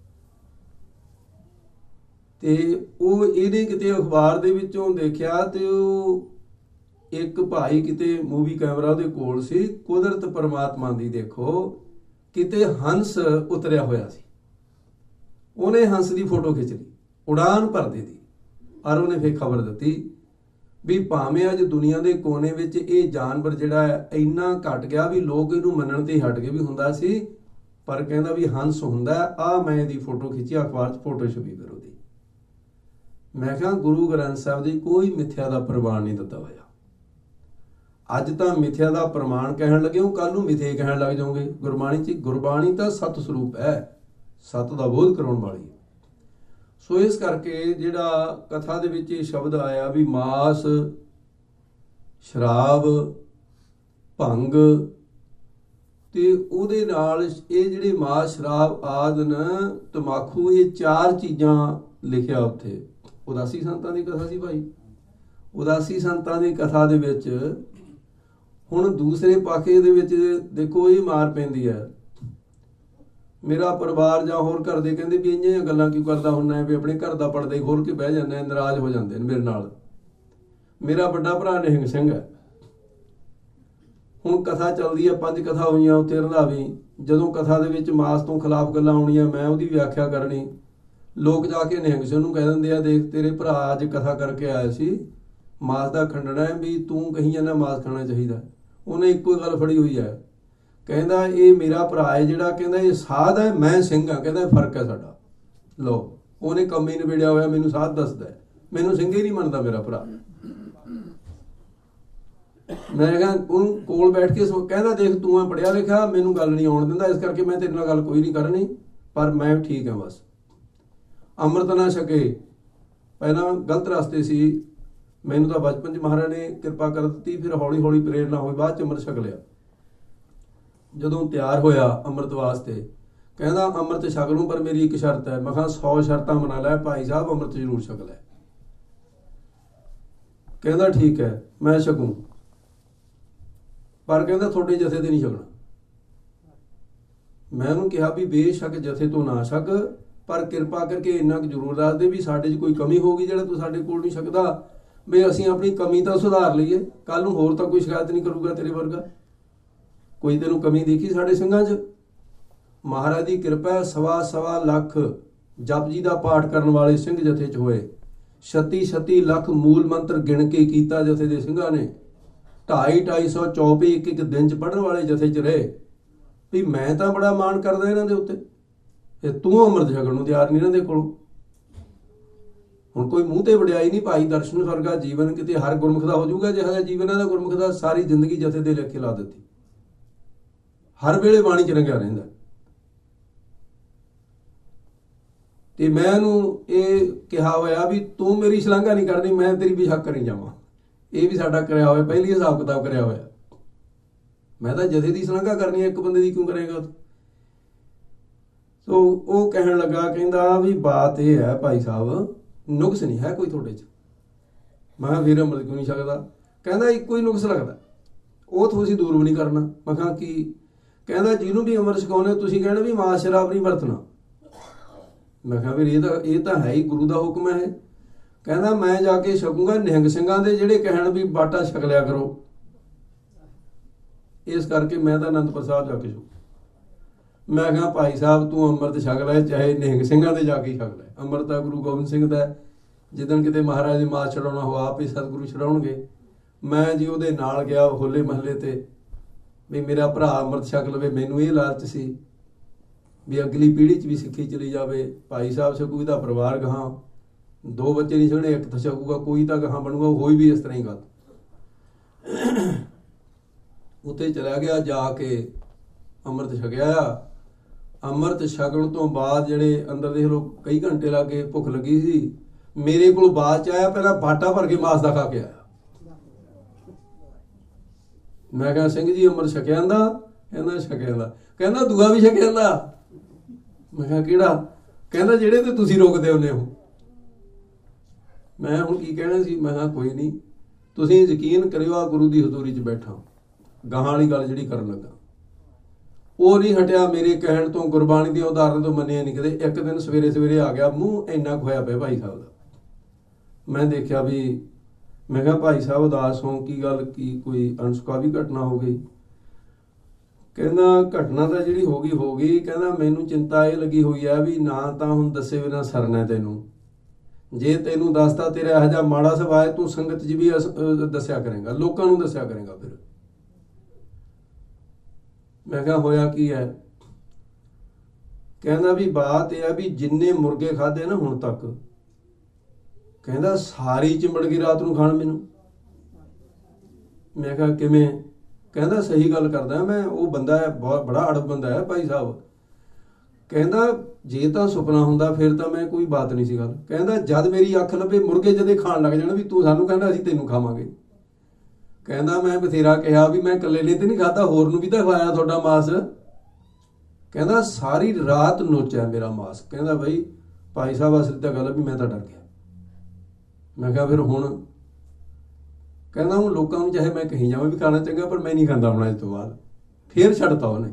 ਤੇ ਉਹ ਇਹਨੇ ਕਿਤੇ ਅਖਬਾਰ ਦੇ ਵਿੱਚੋਂ ਦੇਖਿਆ ਤੇ ਉਹ ਇੱਕ ਭਾਈ ਕਿਤੇ ਮੂਵੀ ਕੈਮਰਾ ਉਹਦੇ ਕੋਲ ਸੀ, ਕੁਦਰਤ ਪਰਮਾਤਮਾ ਦੀ ਦੇਖੋ ਕਿਤੇ ਹੰਸ ਉਤਰਿਆ ਹੋਇਆ ਸੀ। ਉਹਨੇ ਹੰਸ ਦੀ ਫੋਟੋ ਖਿੱਚ ਲਈ ਉਡਾਨ ਭਰਦੇ ਦੀ, ਔਰ ਉਹਨੇ ਫਿਰ ਖਬਰ ਦਿੱਤੀ ਵੀ ਭਾਵੇਂ ਅੱਜ ਦੁਨੀਆ ਦੇ ਕੋਨੇ ਵਿੱਚ ਇਹ ਜਾਨਵਰ ਜਿਹੜਾ ਹੈ ਇੰਨਾ ਘਟ ਗਿਆ ਵੀ ਲੋਕ ਇਹਨੂੰ ਮੰਨਣ ਤੇ ਹਟ ਗਏ ਵੀ ਹੁੰਦਾ ਸੀ, ਪਰ ਕਹਿੰਦਾ ਵੀ ਹੰਸ ਹੁੰਦਾ। ਆ ਮੈਂ ਇਹਦੀ ਫੋਟੋ ਖਿੱਚੀ ਅਖਬਾਰ 'ਚ, ਫੋਟੋ ਛਪੀ ਫਿਰ ਉਹਦੀ। ਮੈਂ ਕਿਹਾ ਗੁਰੂ ਗ੍ਰੰਥ ਸਾਹਿਬ ਦੀ ਕੋਈ ਮਿੱਥਿਆ ਦਾ ਪ੍ਰਮਾਣ ਨਹੀਂ ਦਿੱਤਾ ਹੋਇਆ। ਅੱਜ ਤਾਂ ਮਿੱਥਿਆ ਦਾ ਪ੍ਰਮਾਣ ਕਹਿਣ ਲੱਗੇ ਹੋ, ਕੱਲ ਨੂੰ ਮਿੱਥੇ ਕਹਿਣ ਲੱਗ ਜਾਓਗੇ। ਗੁਰਬਾਣੀ 'ਚ ਗੁਰਬਾਣੀ ਤਾਂ ਸਤ ਸਰੂਪ ਹੈ, ਸਤ ਦਾ ਬੋਧ ਕਰਾਉਣ ਵਾਲੀ। ਸੋ ਇਸ ਕਰਕੇ ਜਿਹੜਾ ਕਥਾ ਦੇ ਵਿੱਚ ਇਹ ਸ਼ਬਦ ਆਇਆ ਵੀ ਮਾਸ, ਸ਼ਰਾਬ, ਭੰਗ, ਤੇ ਉਹਦੇ ਨਾਲ ਇਹ ਜਿਹੜੇ ਮਾਸ, ਸ਼ਰਾਬ ਆਦਿ ਤਮਾਕੂ, ਇਹ ਚਾਰ ਚੀਜ਼ਾਂ ਲਿਖਿਆ ਉੱਥੇ। ਉਦਾਸੀ ਸੰਤਾਂ ਦੀ ਕਥਾ ਸੀ ਭਾਈ। ਉਦਾਸੀ ਸੰਤਾਂ ਦੀ ਕਥਾ ਦੇ ਵਿੱਚ ਹੁਣ ਦੂਸਰੇ ਪਾਸੇ ਦੇ ਵਿੱਚ ਦੇਖੋ ਇਹ ਮਾਰ ਪੈਂਦੀ ਹੈ। ਮੇਰਾ ਪਰਿਵਾਰ ਜਾਂ ਹੋਰ ਘਰ ਦੇ ਕਹਿੰਦੇ ਵੀ ਇੰਨੀਆਂ ਗੱਲਾਂ ਕਿਉਂ ਕਰਦਾ ਹੁੰਦਾ ਵੀ ਆਪਣੇ ਘਰ ਦਾ ਪਰਦਾ ਹੀ ਖੋਲ ਕੇ ਬਹਿ ਜਾਂਦੇ, ਨਾਰਾਜ਼ ਹੋ ਜਾਂਦੇ ਨੇ ਮੇਰੇ ਨਾਲ। ਮੇਰਾ ਵੱਡਾ ਭਰਾ ਨਿਹੰਗ ਸਿੰਘ ਹੈ। ਹੁਣ ਕਥਾ ਚੱਲਦੀ ਹੈ, ਪੰਜ ਕਥਾ ਹੋਈਆਂ ਉੱਥੇ ਰੰਧਾਵੀ। ਜਦੋਂ ਕਥਾ ਦੇ ਵਿੱਚ ਮਾਸ ਤੋਂ ਖਿਲਾਫ ਗੱਲਾਂ ਆਉਣੀਆਂ, ਮੈਂ ਉਹਦੀ ਵਿਆਖਿਆ ਕਰਨੀ। ਲੋਕ ਜਾ ਕੇ ਨਿਹੰਗ ਸਿੰਘ ਨੂੰ ਕਹਿ ਦਿੰਦੇ ਆ, ਦੇਖ ਤੇਰੇ ਭਰਾ ਅੱਜ ਕਥਾ ਕਰਕੇ ਆਇਆ ਸੀ, ਮਾਸ ਦਾ ਖੰਡਣਾ ਹੈ ਵੀ ਤੂੰ ਕਹੀ ਜਾਂਦਾ ਮਾਸ ਖਾਣਾ ਚਾਹੀਦਾ। ਉਹਨੇ ਇੱਕੋ ਗੱਲ ਫੜੀ ਹੋਈ ਹੈ, ਕਹਿੰਦਾ ਇਹ ਮੇਰਾ ਭਰਾ ਹੈ ਜਿਹੜਾ, ਕਹਿੰਦਾ ਇਹ ਸਾਧ ਹੈ, ਮੈਂ ਸਿੰਘ ਹਾਂ, ਕਹਿੰਦਾ ਫਰਕ ਹੈ ਸਾਡਾ। ਲੋ ਉਹਨੇ ਕੰਮ ਹੀ ਨਿਬੇੜਿਆ ਹੋਇਆ, ਮੈਨੂੰ ਸਾਧ ਦੱਸਦਾ, ਮੈਨੂੰ ਸਿੰਘ ਹੀ ਨਹੀਂ ਮੰਨਦਾ ਮੇਰਾ ਭਰਾ। ਮੈਂ ਕਿਹਾ ਉਹਨੂੰ ਕੋਲ ਬੈਠ ਕੇ ਕਹਿੰਦਾ ਦੇਖ ਤੂੰ ਹੈ ਪੜ੍ਹਿਆ ਲਿਖਿਆ, ਮੈਨੂੰ ਗੱਲ ਨਹੀਂ ਆਉਣ ਦਿੰਦਾ, ਇਸ ਕਰਕੇ ਮੈਂ ਤੇਰੇ ਨਾਲ ਗੱਲ ਕੋਈ ਨਹੀਂ ਕਰਨੀ, ਪਰ ਮੈਂ ਠੀਕ ਹਾਂ ਬਸ। ਅੰਮ੍ਰਿਤ ਨਾ ਛਕੇ, ਪਹਿਲਾਂ ਗਲਤ ਰਸਤੇ ਸੀ, ਮੈਨੂੰ ਤਾਂ ਬਚਪਨ 'ਚ ਮਹਾਰਾਜ ਨੇ ਕਿਰਪਾ ਕਰ ਦਿੱਤੀ, ਫਿਰ ਹੌਲੀ ਹੌਲੀ ਪ੍ਰੇਰਨਾ ਹੋਈ, ਬਾਅਦ 'ਚ ਅੰਮ੍ਰਿਤ ਛਕ ਲਿਆ। ਜਦੋਂ ਤਿਆਰ ਹੋਇਆ ਅੰਮ੍ਰਿਤ ਵਾਸਤੇ, ਕਹਿੰਦਾ ਅੰਮ੍ਰਿਤ ਛਕ ਲੂੰ ਪਰ ਮੇਰੀ ਇੱਕ ਸ਼ਰਤ ਹੈ। ਮੈਂ ਕਿਹਾ ਸੌ ਸ਼ਰਤਾਂ ਮਨਾ ਲੈ ਭਾਈ ਸਾਹਿਬ, ਅੰਮ੍ਰਿਤ ਜ਼ਰੂਰ ਛਕ ਲੈ। ਕਹਿੰਦਾ ਠੀਕ ਹੈ ਮੈਂ ਛਕੂੰ, ਪਰ ਕਹਿੰਦਾ ਤੁਹਾਡੇ ਜਥੇ ਤੇ ਨਹੀਂ ਛਕਣਾ। ਮੈਂ ਉਹਨੂੰ ਕਿਹਾ ਵੀ ਬੇਸ਼ੱਕ ਜਥੇ ਤੋਂ ਨਾ ਛਕ, ਪਰ ਕਿਰਪਾ ਕਰਕੇ ਇੰਨਾ ਕੁ ਜ਼ਰੂਰ ਦੱਸ ਦੇ ਵੀ ਸਾਡੇ 'ਚ ਕੋਈ ਕਮੀ ਹੋਊਗੀ ਜਿਹੜਾ ਤੂੰ ਸਾਡੇ ਕੋਲ ਨਹੀਂ ਛਕਦਾ, ਵੀ ਅਸੀਂ ਆਪਣੀ ਕਮੀ ਤਾਂ ਸੁਧਾਰ ਲਈਏ, ਕੱਲ ਨੂੰ ਹੋਰ ਤਾਂ ਕੋਈ ਸ਼ਿਕਾਇਤ ਨਹੀਂ ਕਰੂਗਾ ਤੇਰੇ ਵਰਗਾ। ਕੋਈ ਤੈਨੂੰ ਕਮੀ ਦੇਖੀ ਸਾਡੇ ਸਿੰਘਾਂ 'ਚ? ਮਹਾਰਾਜ ਦੀ ਕਿਰਪਾ, ਸਵਾ ਸਵਾ ਲੱਖ ਜਪਜੀ ਦਾ ਪਾਠ ਕਰਨ ਵਾਲੇ ਸਿੰਘ ਜਥੇ 'ਚ ਹੋਏ। ਛੱਤੀ ਛੱਤੀ ਲੱਖ ਮੂਲ ਮੰਤਰ ਗਿਣ ਕੇ ਕੀਤਾ ਜਥੇ ਦੇ ਸਿੰਘਾਂ ਨੇ। ਢਾਈ ਢਾਈ ਸੌ ਚੌਪੀ ਇੱਕ ਇੱਕ ਦਿਨ 'ਚ ਪੜ੍ਹਨ ਵਾਲੇ ਜਥੇ 'ਚ ਰਹੇ। ਵੀ ਮੈਂ ਤਾਂ ਬੜਾ ਮਾਣ ਕਰਦਾ ਇਹਨਾਂ ਦੇ ਉੱਤੇ, ਇਹ ਤੂੰ ਅੰਮ੍ਰਿਤ ਛਕਣ ਨੂੰ ਤਿਆਰ ਨਹੀਂ ਇਹਨਾਂ ਦੇ ਕੋਲੋਂ। ਹੁਣ ਕੋਈ ਮੂੰਹ ਤੇ ਵਡਿਆਈ ਨਹੀਂ, ਭਾਈ ਦਰਸ਼ਨ ਵਰਗਾ ਜੀਵਨ ਕਿਤੇ ਹਰ ਗੁਰਮੁਖ ਦਾ ਹੋ ਜਾਊਗਾ ਜਿਹੜਾ ਜਿਹਾ ਜੀਵਨ ਦਾ ਗੁਰਮੁਖ ਦਾ, ਸਾਰੀ ਜ਼ਿੰਦਗੀ ਜਥੇ ਦੇ ਲੇਖੇ ਲਾ ਦਿੱਤੀ, ਹਰ ਵੇਲੇ ਬਾਣੀ 'ਚ ਰੰਗਿਆ ਰਹਿੰਦਾ। ਤੇ ਮੈਂ ਉਹਨੂੰ ਇਹ ਕਿਹਾ ਹੋਇਆ ਵੀ ਤੂੰ ਮੇਰੀ ਸ਼ਲਾਘਾ ਨਹੀਂ ਕਰਨੀ, ਮੈਂ ਤੇਰੀ ਬੇਸ਼ੱਕ ਕਰੀ ਜਾਵਾਂ। ਇਹ ਵੀ ਸਾਡਾ ਕਰਿਆ ਹੋਇਆ, ਪਹਿਲੀ ਹਿਸਾਬ ਕਿਤਾਬ ਕਰਿਆ ਹੋਇਆ। ਮੈਂ ਤਾਂ ਜਥੇ ਦੀ ਸ਼ਲਾਘਾ ਕਰਨੀ ਹੈ, ਇੱਕ ਬੰਦੇ ਦੀ ਕਿਉਂ ਕਰੇਗਾ। ਸੋ ਉਹ ਕਹਿਣ ਲੱਗਾ, ਕਹਿੰਦਾ ਵੀ ਬਾਤ ਇਹ ਹੈ ਭਾਈ ਸਾਹਿਬ, ਨੁਕਸ ਨਹੀਂ ਹੈ ਕੋਈ ਤੁਹਾਡੇ 'ਚ। ਮੈਂ ਕਿਹਾ ਫਿਰ ਅੰਮ੍ਰਿਤ ਕਿਉਂ ਨਹੀਂ ਛਕਦਾ? ਕਹਿੰਦਾ ਇੱਕੋ ਹੀ ਨੁਕਸ ਲੱਗਦਾ, ਉਹ ਤੁਸੀਂ ਦੂਰ ਵੀ ਨਹੀਂ ਕਰਨਾ। ਮੈਂ ਕਿਹਾ ਕੀ? ਕਹਿੰਦਾ ਜਿਹਨੂੰ ਵੀ ਅੰਮ੍ਰਿਤ ਛਕਾਉਂਦੇ ਤੁਸੀਂ ਕਹਿਣਾ ਵੀ ਮਾਸ ਸ਼ਰਾਬ ਨਹੀਂ ਵਰਤਣਾ। ਮੈਂ ਕਿਹਾ ਫਿਰ ਇਹ ਤਾਂ ਇਹ ਤਾਂ ਹੈ ਹੀ ਗੁਰੂ ਦਾ ਹੁਕਮ ਹੈ। ਕਹਿੰਦਾ ਮੈਂ ਜਾ ਕੇ ਛਕੂੰਗਾ ਨਿਹੰਗ ਸਿੰਘਾਂ ਦੇ ਜਿਹੜੇ ਕਹਿਣ ਵੀ ਬਾਟਾ ਛਕ ਲਿਆ ਕਰੋ, ਇਸ ਕਰਕੇ ਮੈਂ ਤਾਂ ਅਨੰਦਪੁਰ ਸਾਹਿਬ ਜਾ ਕੇ ਛਕੂ। ਮੈਂ ਕਿਹਾ ਭਾਈ ਸਾਹਿਬ ਤੂੰ ਅੰਮ੍ਰਿਤ ਛਕ ਲੈ, ਚਾਹੇ ਨਿਹੰਗ ਸਿੰਘਾਂ ਦੇ ਜਾ ਕੇ ਛਕ ਲੈ। ਅੰਮ੍ਰਿਤ ਤਾਂ ਗੁਰੂ ਗੋਬਿੰਦ ਸਿੰਘ ਦਾ, ਜਿੱਦਣ ਕਿਤੇ ਮਹਾਰਾਜ ਦੇ ਮਾਸ ਛਡਾਉਣਾ ਹੋ ਆਪ ਹੀ ਸਤਿਗੁਰੂ ਛਡਾਉਣਗੇ। ਮੈਂ ਜੀ ਉਹਦੇ ਨਾਲ ਗਿਆ ਹੋਲੇ ਮਹੱਲੇ ਤੇ, ਵੀ ਮੇਰਾ ਭਰਾ ਅੰਮ੍ਰਿਤ ਛਕ ਲਵੇ। ਮੈਨੂੰ ਇਹ ਲਾਲਚ ਸੀ ਵੀ ਅਗਲੀ ਪੀੜ੍ਹੀ 'ਚ ਵੀ ਸਿੱਖੀ ਚਲੀ ਜਾਵੇ। ਭਾਈ ਸਾਹਿਬ ਛਕੂ ਦਾ ਪਰਿਵਾਰ ਗਾਹਾਂ, ਦੋ ਬੱਚੇ ਨਹੀਂ ਛਕਣੇ, ਇੱਕ ਤਾਂ ਛਕੂਗਾ, ਕੋਈ ਤਾਂ ਗਾਹਾਂ ਬਣੂਗਾ। ਹੋਈ ਵੀ ਇਸ ਤਰ੍ਹਾਂ ਹੀ ਗੱਲ। ਉੱਥੇ ਚਲਾ ਗਿਆ, ਜਾ ਕੇ ਅੰਮ੍ਰਿਤ ਛਕਿਆ। ਅੰਮ੍ਰਿਤ ਛਕਣ ਤੋਂ ਬਾਅਦ ਜਿਹੜੇ ਅੰਦਰ ਦੇਖ ਲਓ ਕਈ ਘੰਟੇ ਲੱਗ ਗਏ, ਭੁੱਖ ਲੱਗੀ ਸੀ। ਮੇਰੇ ਕੋਲ ਬਾਅਦ 'ਚ ਆਇਆ, ਪਹਿਲਾਂ ਬਾਟਾ ਭਰ ਕੇ ਮਾਸ ਦਾ ਖਾ ਕੇ ਆਇਆ। ਮੈਂ ਕਿਹਾ ਸਿੰਘ ਜੀ ਅੰਮ੍ਰਿਤ ਛਕਿਆ ਜਾਂਦਾ? ਕਹਿੰਦਾ ਛਕਿਆ ਜਾਂਦਾ। ਕਹਿੰਦਾ ਦੂਆ ਵੀ ਛਕਿਆ ਜਾਂਦਾ? ਮੈਂ ਕਿਹਾ ਕਿਹੜਾ? ਕਹਿੰਦਾ ਜਿਹੜੇ ਤੇ ਤੁਸੀਂ ਰੋਕਦੇ ਹੁੰਦੇ ਹੋ। ਮੈਂ ਹੁਣ ਕੀ ਕਹਿਣਾ ਸੀ? ਮੈਂ ਕਿਹਾ ਕੋਈ ਨਹੀਂ, ਤੁਸੀਂ ਯਕੀਨ ਕਰਿਓ ਆ ਗੁਰੂ ਦੀ ਹਜ਼ੂਰੀ 'ਚ ਬੈਠਾ। ਗਾਹਾਂ ਵਾਲੀ ਗੱਲ ਜਿਹੜੀ ਕਰਨ ਲੱਗਾ ਉਹ ਨਹੀਂ ਹਟਿਆ ਮੇਰੇ ਕਹਿਣ ਤੋਂ, ਗੁਰਬਾਣੀ ਦੀ ਉਦਾਹਰਨ ਤੋਂ ਮੰਨਿਆ ਨਹੀਂ ਕਦੇ। ਇੱਕ ਦਿਨ ਸਵੇਰੇ ਸਵੇਰੇ ਆ ਗਿਆ, ਮੂੰਹ ਇੰਨਾ ਖੋਇਆ ਪਿਆ ਭਾਈ ਸਾਹਿਬ ਦਾ। ਮੈਂ ਦੇਖਿਆ ਵੀ, ਮੈਂ ਕਿਹਾ ਭਾਈ ਸਾਹਿਬ ਉਦਾਸ ਹੋ, ਕੀ ਗੱਲ, ਕੀ ਕੋਈ ਅਣਸੁਖਾਵੀ ਘਟਨਾ ਹੋ ਗਈ? ਕਹਿੰਦਾ ਘਟਨਾ ਤਾਂ ਜਿਹੜੀ ਹੋ ਗਈ ਹੋ ਗਈ। ਕਹਿੰਦਾ ਮੈਨੂੰ ਚਿੰਤਾ ਇਹ ਲੱਗੀ ਹੋਈ ਆ ਵੀ ਨਾ ਤਾਂ ਹੁਣ ਦੱਸੇ ਬਿਨਾਂ ਸਰਨਾ ਤੈਨੂੰ। ਜੇ ਤੈਨੂੰ ਦੱਸਦਾ ਤੇਰਾ ਇਹੋ ਜਿਹਾ ਮਾੜਾ ਸੁਭਾਅ ਹੈ, ਤੂੰ ਸੰਗਤ 'ਚ ਵੀ ਦੱਸਿਆ ਕਰੇਗਾ, ਲੋਕਾਂ ਨੂੰ ਦੱਸਿਆ ਕਰੇਗਾ। ਫਿਰ ਮੈਂ ਕਿਹਾ ਹੋਇਆ ਕੀ ਹੈ? ਕਹਿੰਦਾ ਵੀ ਬਾਤ ਇਹ ਹੈ ਵੀ ਜਿੰਨੇ ਮੁਰਗੇ ਖਾਧੇ ਨਾ ਹੁਣ ਤੱਕ, ਕਹਿੰਦਾ ਸਾਰੀ ਚਿੰਬੜ ਗਈ ਰਾਤ ਨੂੰ ਖਾਣ ਮੈਨੂੰ। ਮੈਂ ਕਿਹਾ ਕਿਵੇਂ? ਕਹਿੰਦਾ ਸਹੀ ਗੱਲ ਕਰਦਾ ਮੈਂ, ਉਹ ਬੰਦਾ ਹੈ ਬਹੁਤ ਬੜਾ ਅੜਬ ਬੰਦਾ ਹੈ ਭਾਈ ਸਾਹਿਬ। ਕਹਿੰਦਾ ਜੇ ਤਾਂ ਸੁਪਨਾ ਹੁੰਦਾ ਫਿਰ ਤਾਂ ਮੈਂ ਕੋਈ ਬਾਤ ਨਹੀਂ ਸੀ ਗੱਲ। ਕਹਿੰਦਾ ਜਦ ਮੇਰੀ ਅੱਖ ਲੱਭੇ ਮੁਰਗੇ ਜਦੇ ਖਾਣ ਲੱਗ ਜਾਣ ਵੀ ਤੂੰ ਸਾਨੂੰ ਕਹਿੰਦਾ ਅਸੀਂ ਤੈਨੂੰ ਖਾਵਾਂਗੇ। ਕਹਿੰਦਾ ਮੈਂ ਬਥੇਰਾ ਕਿਹਾ ਵੀ ਮੈਂ ਇਕੱਲੇ ਨੇ ਤੇ ਨਹੀਂ ਖਾਧਾ, ਹੋਰ ਨੂੰ ਵੀ ਤਾਂ ਖਵਾਇਆ ਤੁਹਾਡਾ ਮਾਸ। ਕਹਿੰਦਾ ਸਾਰੀ ਰਾਤ ਨੋਚਿਆ ਮੇਰਾ ਮਾਸ। ਕਹਿੰਦਾ ਬਈ ਭਾਈ ਸਾਹਿਬ ਅਸਲ ਤਾਂ ਗੱਲ ਵੀ ਮੈਂ ਤਾਂ ਡਰ ਗਿਆ। ਮੈਂ ਕਿਹਾ ਫਿਰ ਹੁਣ? ਕਹਿੰਦਾ ਹੁਣ ਲੋਕਾਂ ਨੂੰ ਚਾਹੇ ਮੈਂ ਕਹੀ ਜਾਵਾਂ ਵੀ ਖਾਣਾ ਚੰਗਾ, ਪਰ ਮੈਂ ਨਹੀਂ ਖਾਂਦਾ ਹੁਣ ਅੱਜ ਤੋਂ ਬਾਅਦ। ਫੇਰ ਛੱਡਤਾ ਉਹਨੇ।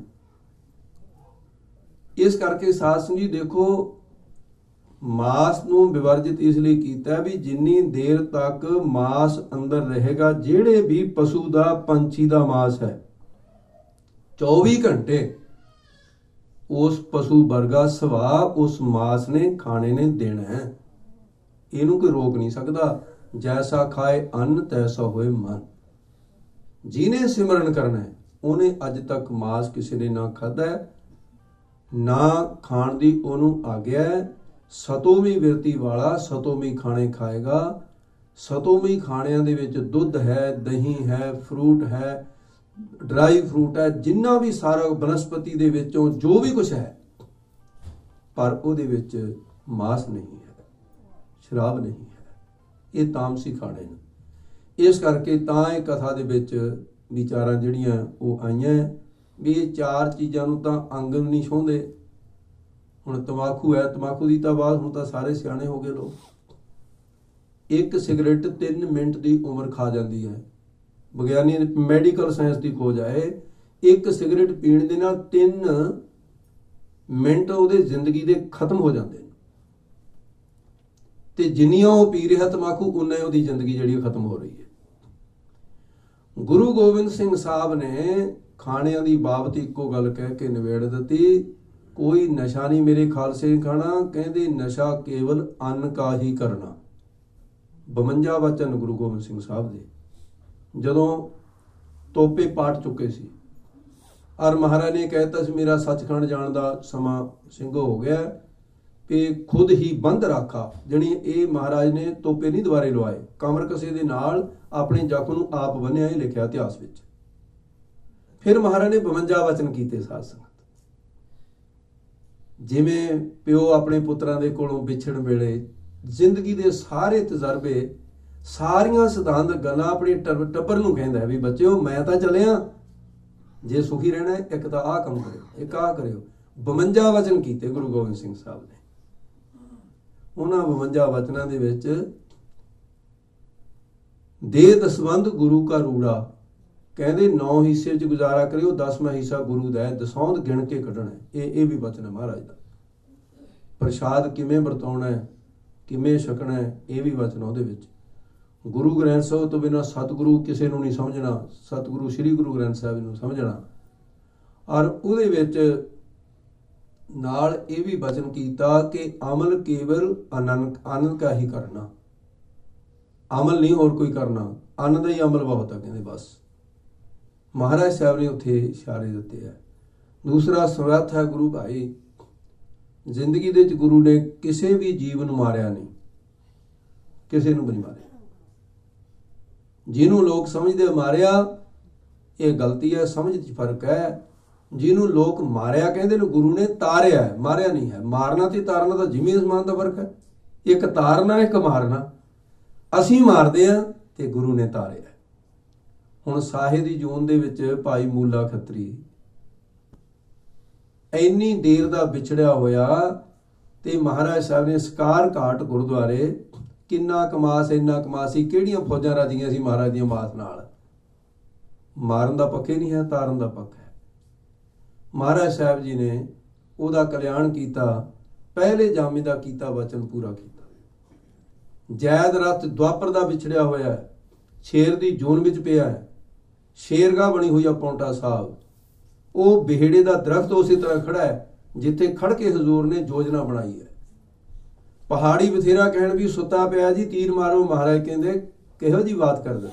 ਇਸ ਕਰਕੇ ਸਾਧ ਸੰਗਤ ਜੀ ਦੇਖੋ, ਮਾਸ ਨੂੰ ਵਿਵਰਜਿਤ ਇਸ ਲਈ ਕੀਤਾ ਵੀ ਜਿੰਨੀ ਦੇਰ ਤੱਕ ਮਾਸ ਅੰਦਰ ਰਹੇਗਾ, ਜਿਹੜੇ ਵੀ ਪਸ਼ੂ ਦਾ ਪੰਛੀ ਦਾ ਮਾਸ ਹੈ, ਚੌਵੀ ਘੰਟੇ ਉਸ ਪਸ਼ੂ ਵਰਗਾ ਸੁਭਾਅ ਉਸ ਮਾਸ ਨੇ ਖਾਣੇ ਨੇ ਦੇਣਾ ਹੈ। ਇਹਨੂੰ ਕੋਈ ਰੋਕ ਨਹੀਂ ਸਕਦਾ। ਜੈਸਾ ਖਾਏ ਅੰਨ ਤੈਸਾ ਹੋਏ ਮਨ। ਜਿਹਨੇ ਸਿਮਰਨ ਕਰਨਾ ਹੈ ਉਹਨੇ ਅੱਜ ਤੱਕ ਮਾਸ ਕਿਸੇ ਨੇ ਨਾ ਖਾਧਾ, ਨਾ ਖਾਣ ਦੀ ਉਹਨੂੰ ਆਗਿਆ ਹੈ। ਸਤੋਮੀ ਬਿਰਤੀ ਵਾਲਾ ਸਤੋਮੀ ਖਾਣੇ ਖਾਏਗਾ। ਸਤੋਮੀ ਖਾਣਿਆਂ ਦੇ ਵਿੱਚ ਦੁੱਧ ਹੈ, ਦਹੀਂ ਹੈ, ਫਰੂਟ ਹੈ, ਡਰਾਈ ਫਰੂਟ ਹੈ, ਜਿੰਨਾ ਵੀ ਸਾਰਾ ਬਨਸਪਤੀ ਦੇ ਵਿੱਚੋਂ ਜੋ ਵੀ ਕੁਛ ਹੈ, ਪਰ ਉਹਦੇ ਵਿੱਚ ਮਾਸ ਨਹੀਂ ਹੈ, ਸ਼ਰਾਬ ਨਹੀਂ ਹੈ। ਇਹ ਤਾਮਸੀ ਖਾਣੇ ਨੇ। ਇਸ ਕਰਕੇ ਤਾਂ ਇਹ ਕਥਾ ਦੇ ਵਿੱਚ ਵਿਚਾਰਾਂ ਜਿਹੜੀਆਂ ਉਹ ਆਈਆਂ ਵੀ ਇਹ ਚਾਰ ਚੀਜ਼ਾਂ ਨੂੰ ਤਾਂ ਅੰਗ ਨਹੀਂ ਛੂੰਹਦੇ। ਹੁਣ ਤੰਬਾਕੂ ਹੈ, ਤੰਬਾਕੂ ਦੀ ਤਾਂ ਬਾਤ ਹੁਣ ਤਾਂ ਸਾਰੇ ਸਿਆਣੇ ਹੋ ਗਏ ਲੋਕ। ਇੱਕ ਸਿਗਰਟ ਤਿੰਨ ਮਿੰਟ ਦੀ ਉਮਰ ਖਾ ਜਾਂਦੀ ਹੈ। ਵਿਗਿਆਨੀ ਮੈਡੀਕਲ ਸਾਇੰਸ ਦੀ ਖੋਜ ਹੈ, ਇੱਕ ਸਿਗਰਟ ਪੀਣ ਦੇ ਨਾਲ ਤਿੰਨ ਮਿੰਟ ਉਹਦੇ ਜ਼ਿੰਦਗੀ ਦੇ ਖਤਮ ਹੋ ਜਾਂਦੇ ਨੇ, ਤੇ ਜਿੰਨੀਆਂ ਉਹ ਪੀ ਰਿਹਾ ਤੰਬਾਕੂ ਉਨਾ ਉਹਦੀ ਜ਼ਿੰਦਗੀ ਜਿਹੜੀ ਖਤਮ ਹੋ ਰਹੀ ਹੈ। ਗੁਰੂ ਗੋਬਿੰਦ ਸਿੰਘ ਸਾਹਿਬ ਨੇ ਖਾਣਿਆਂ ਦੀ ਬਾਬਤ ਇੱਕੋ ਗੱਲ ਕਹਿ ਕੇ ਨਿਬੇੜ ਦਿੱਤੀ, ਕੋਈ ਨਸ਼ਾ ਨਹੀਂ ਮੇਰੇ ਖਾਲਸੇ ਖਾਣਾ। ਕਹਿੰਦੇ ਨਸ਼ਾ ਕੇਵਲ ਅੰਨ ਕਾ ਹੀ ਕਰਨਾ। ਬਵੰਜਾ ਵਚਨ ਗੁਰੂ ਗੋਬਿੰਦ ਸਿੰਘ ਸਾਹਿਬ ਦੇ ਜਦੋਂ ਤੋਪੇ ਪਾਟ ਚੁੱਕੇ ਸੀ, ਔਰ ਮਹਾਰਾਜ ਨੇ ਕਹਿਤਾ ਸੀ ਮੇਰਾ ਸੱਚਖੰਡ ਜਾਣ ਦਾ ਸਮਾਂ ਸਿੰਘੋ ਹੋ ਗਿਆ ਕਿ ਖੁਦ ਹੀ ਬੰਦ ਰਾਖਾ। ਜਾਣੀ ਇਹ ਮਹਾਰਾਜ ਨੇ ਤੋਪੇ ਨਹੀਂ ਦੁਬਾਰੇ ਲਵਾਏ, ਕਮਰ ਕਸੇ ਦੇ ਨਾਲ ਆਪਣੇ ਜ਼ਖਮ ਨੂੰ ਆਪ ਬੰਨਿਆ, ਇਹ ਲਿਖਿਆ ਇਤਿਹਾਸ ਵਿੱਚ। ਫਿਰ ਮਹਾਰਾਜ ਨੇ ਬਵੰਜਾ ਵਚਨ ਕੀਤੇ ਸਾਧ ਸੰਗਤ। ਜਿਵੇਂ ਪਿਓ ਆਪਣੇ ਪੁੱਤਰਾਂ ਦੇ ਕੋਲੋਂ ਵਿਛੜਨ ਵੇਲੇ ਜ਼ਿੰਦਗੀ ਦੇ ਸਾਰੇ ਤਜਰਬੇ, ਸਾਰੀਆਂ ਸਿਧਾਂਤ ਗੱਲਾਂ ਆਪਣੇ ਟੱਬਰ ਨੂੰ ਕਹਿੰਦਾ ਵੀ ਬੱਚਿਓ ਮੈਂ ਤਾਂ ਚੱਲਿਆ, ਜੇ ਸੁਖੀ ਰਹਿਣਾ ਇੱਕ ਤਾਂ ਆਹ ਕੰਮ ਕਰਿਓ, ਇੱਕ ਆਹ ਕਰਿਓ। ਬਵੰਜਾ ਵਚਨ ਕੀਤੇ ਗੁਰੂ ਗੋਬਿੰਦ ਸਿੰਘ ਸਾਹਿਬ ਨੇ। ਉਹਨਾਂ ਬਵੰਜਾ ਵਚਨਾਂ ਦੇ ਵਿੱਚ ਦੇ ਦਸਵੰਧ ਗੁਰੂ ਕਾ ਰੂੜਾ, ਕਹਿੰਦੇ ਨੌ ਹਿੱਸੇ 'ਚ ਗੁਜ਼ਾਰਾ ਕਰਿਓ, ਦਸਵਾਂ ਹਿੱਸਾ ਗੁਰੂ ਦਾ ਹੈ, ਦਸੌਂਦ ਗਿਣ ਕੇ ਕੱਢਣਾ। ਇਹ ਇਹ ਵੀ ਵਚਨ ਹੈ ਮਹਾਰਾਜ ਦਾ। ਪ੍ਰਸ਼ਾਦ ਕਿਵੇਂ ਵਰਤਾਉਣਾ ਹੈ, ਕਿਵੇਂ ਛਕਣਾ ਹੈ, ਇਹ ਵੀ ਵਚਨ ਉਹਦੇ ਵਿੱਚ। ਗੁਰੂ ਗ੍ਰੰਥ ਸਾਹਿਬ ਤੋਂ ਬਿਨਾਂ ਸਤਿਗੁਰੂ ਕਿਸੇ ਨੂੰ ਨਹੀਂ ਸਮਝਣਾ, ਸਤਿਗੁਰੂ ਸ੍ਰੀ ਗੁਰੂ ਗ੍ਰੰਥ ਸਾਹਿਬ ਨੂੰ ਸਮਝਣਾ। ਔਰ ਉਹਦੇ ਵਿੱਚ ਨਾਲ ਇਹ ਵੀ ਵਚਨ ਕੀਤਾ ਕਿ ਅਮਲ ਕੇਵਲ ਆਨੰਦ ਆਨੰਦ ਕਾ ਹੀ ਕਰਨਾ, ਅਮਲ ਨਹੀਂ ਹੋਰ ਕੋਈ ਕਰਨਾ, ਅੰਨ ਦਾ ਹੀ ਅਮਲ ਬਹੁਤ ਹੈ ਕਹਿੰਦੇ ਬਸ। ਮਹਾਰਾਜ ਸਾਹਿਬ ਨੇ ਉੱਥੇ ਇਸ਼ਾਰੇ ਦਿੱਤੇ ਹੈ। ਦੂਸਰਾ ਸਮਰੱਥ ਹੈ ਗੁਰੂ ਭਾਈ। ਜ਼ਿੰਦਗੀ ਦੇ ਵਿੱਚ ਗੁਰੂ ਨੇ ਕਿਸੇ ਵੀ ਜੀਵ ਨੂੰ ਮਾਰਿਆ ਨਹੀਂ, ਕਿਸੇ ਨੂੰ ਨਹੀਂ ਮਾਰਿਆ। ਜਿਹਨੂੰ ਲੋਕ ਸਮਝਦੇ ਮਾਰਿਆ, ਇਹ ਗਲਤੀ ਹੈ, ਸਮਝ 'ਚ ਫਰਕ ਹੈ। ਜਿਹਨੂੰ ਲੋਕ ਮਾਰਿਆ ਕਹਿੰਦੇ ਨੇ ਗੁਰੂ ਨੇ ਤਾਰਿਆ ਹੈ, ਮਾਰਿਆ ਨਹੀਂ ਹੈ। ਮਾਰਨਾ ਤੇ ਤਾਰਨਾ ਤਾਂ ਜ਼ਮੀਨ ਅਸਮਾਨ ਦਾ ਫਰਕ ਹੈ। ਇੱਕ ਤਾਰਨਾ, ਇੱਕ ਮਾਰਨਾ। ਅਸੀਂ ਮਾਰਦੇ ਹਾਂ ਤੇ ਗੁਰੂ ਨੇ ਤਾਰਿਆ। ਹੁਣ ਸਾਹੇ ਦੀ ਜੂਨ ਦੇ ਵਿੱਚ ਭਾਈ ਮੂਲਾ ਖੱਤਰੀ ਇੰਨੀ ਦੇਰ ਦਾ ਵਿਛੜਿਆ ਹੋਇਆ, ਤੇ ਮਹਾਰਾਜ ਸਾਹਿਬ ਨੇ ਸਕਾਰ ਘਾਟ ਗੁਰਦੁਆਰੇ ਕਿੰਨਾ ਕਮਾਸ, ਇੰਨਾ ਕਮਾਸ ਸੀ, ਕਿਹੜੀਆਂ ਫੌਜਾਂ ਰਾਜੀਆਂ ਸੀ ਮਹਾਰਾਜ ਦੀਆਂ ਮਾਤ ਨਾਲ। ਮਾਰਨ ਦਾ ਪੱਖ ਹੀ ਨਹੀਂ ਹੈ, ਤਾਰਨ ਦਾ ਪੱਖ ਹੈ। ਮਹਾਰਾਜ ਸਾਹਿਬ ਜੀ ਨੇ ਉਹਦਾ ਕਲਿਆਣ ਕੀਤਾ, ਪਹਿਲੇ ਜਾਮੇ ਦਾ ਕੀਤਾ ਵਚਨ ਪੂਰਾ ਕੀਤਾ। ਜੈਦ ਰਥ ਦੁਆਪਰ ਦਾ ਵਿਛੜਿਆ ਹੋਇਆ ਹੈ, ਸ਼ੇਰ ਦੀ ਜੂਨ ਵਿੱਚ ਪਿਆ ਹੈ, ਸ਼ੇਰਗਾਹ ਬਣੀ ਹੋਈ ਆ ਪੌਂਟਾ ਸਾਹਿਬ। ਉਹ ਬਿਹੜੇ ਦਾ ਦਰਖਤ ਉਸੇ ਤਰ੍ਹਾਂ ਖੜਾ ਹੈ ਜਿੱਥੇ ਖੜ ਕੇ ਹਜ਼ੂਰ ਨੇ ਯੋਜਨਾ ਬਣਾਈ ਹੈ। ਪਹਾੜੀ ਬਥੇਰਾ ਕਹਿਣ ਵੀ ਸੁੱਤਾ ਪਿਆ ਜੀ, ਤੀਰ ਮਾਰੋ। ਮਹਾਰਾਜ ਕਹਿੰਦੇ ਕਿਹੋ ਜੀ ਬਾਤ ਕਰਦੇ,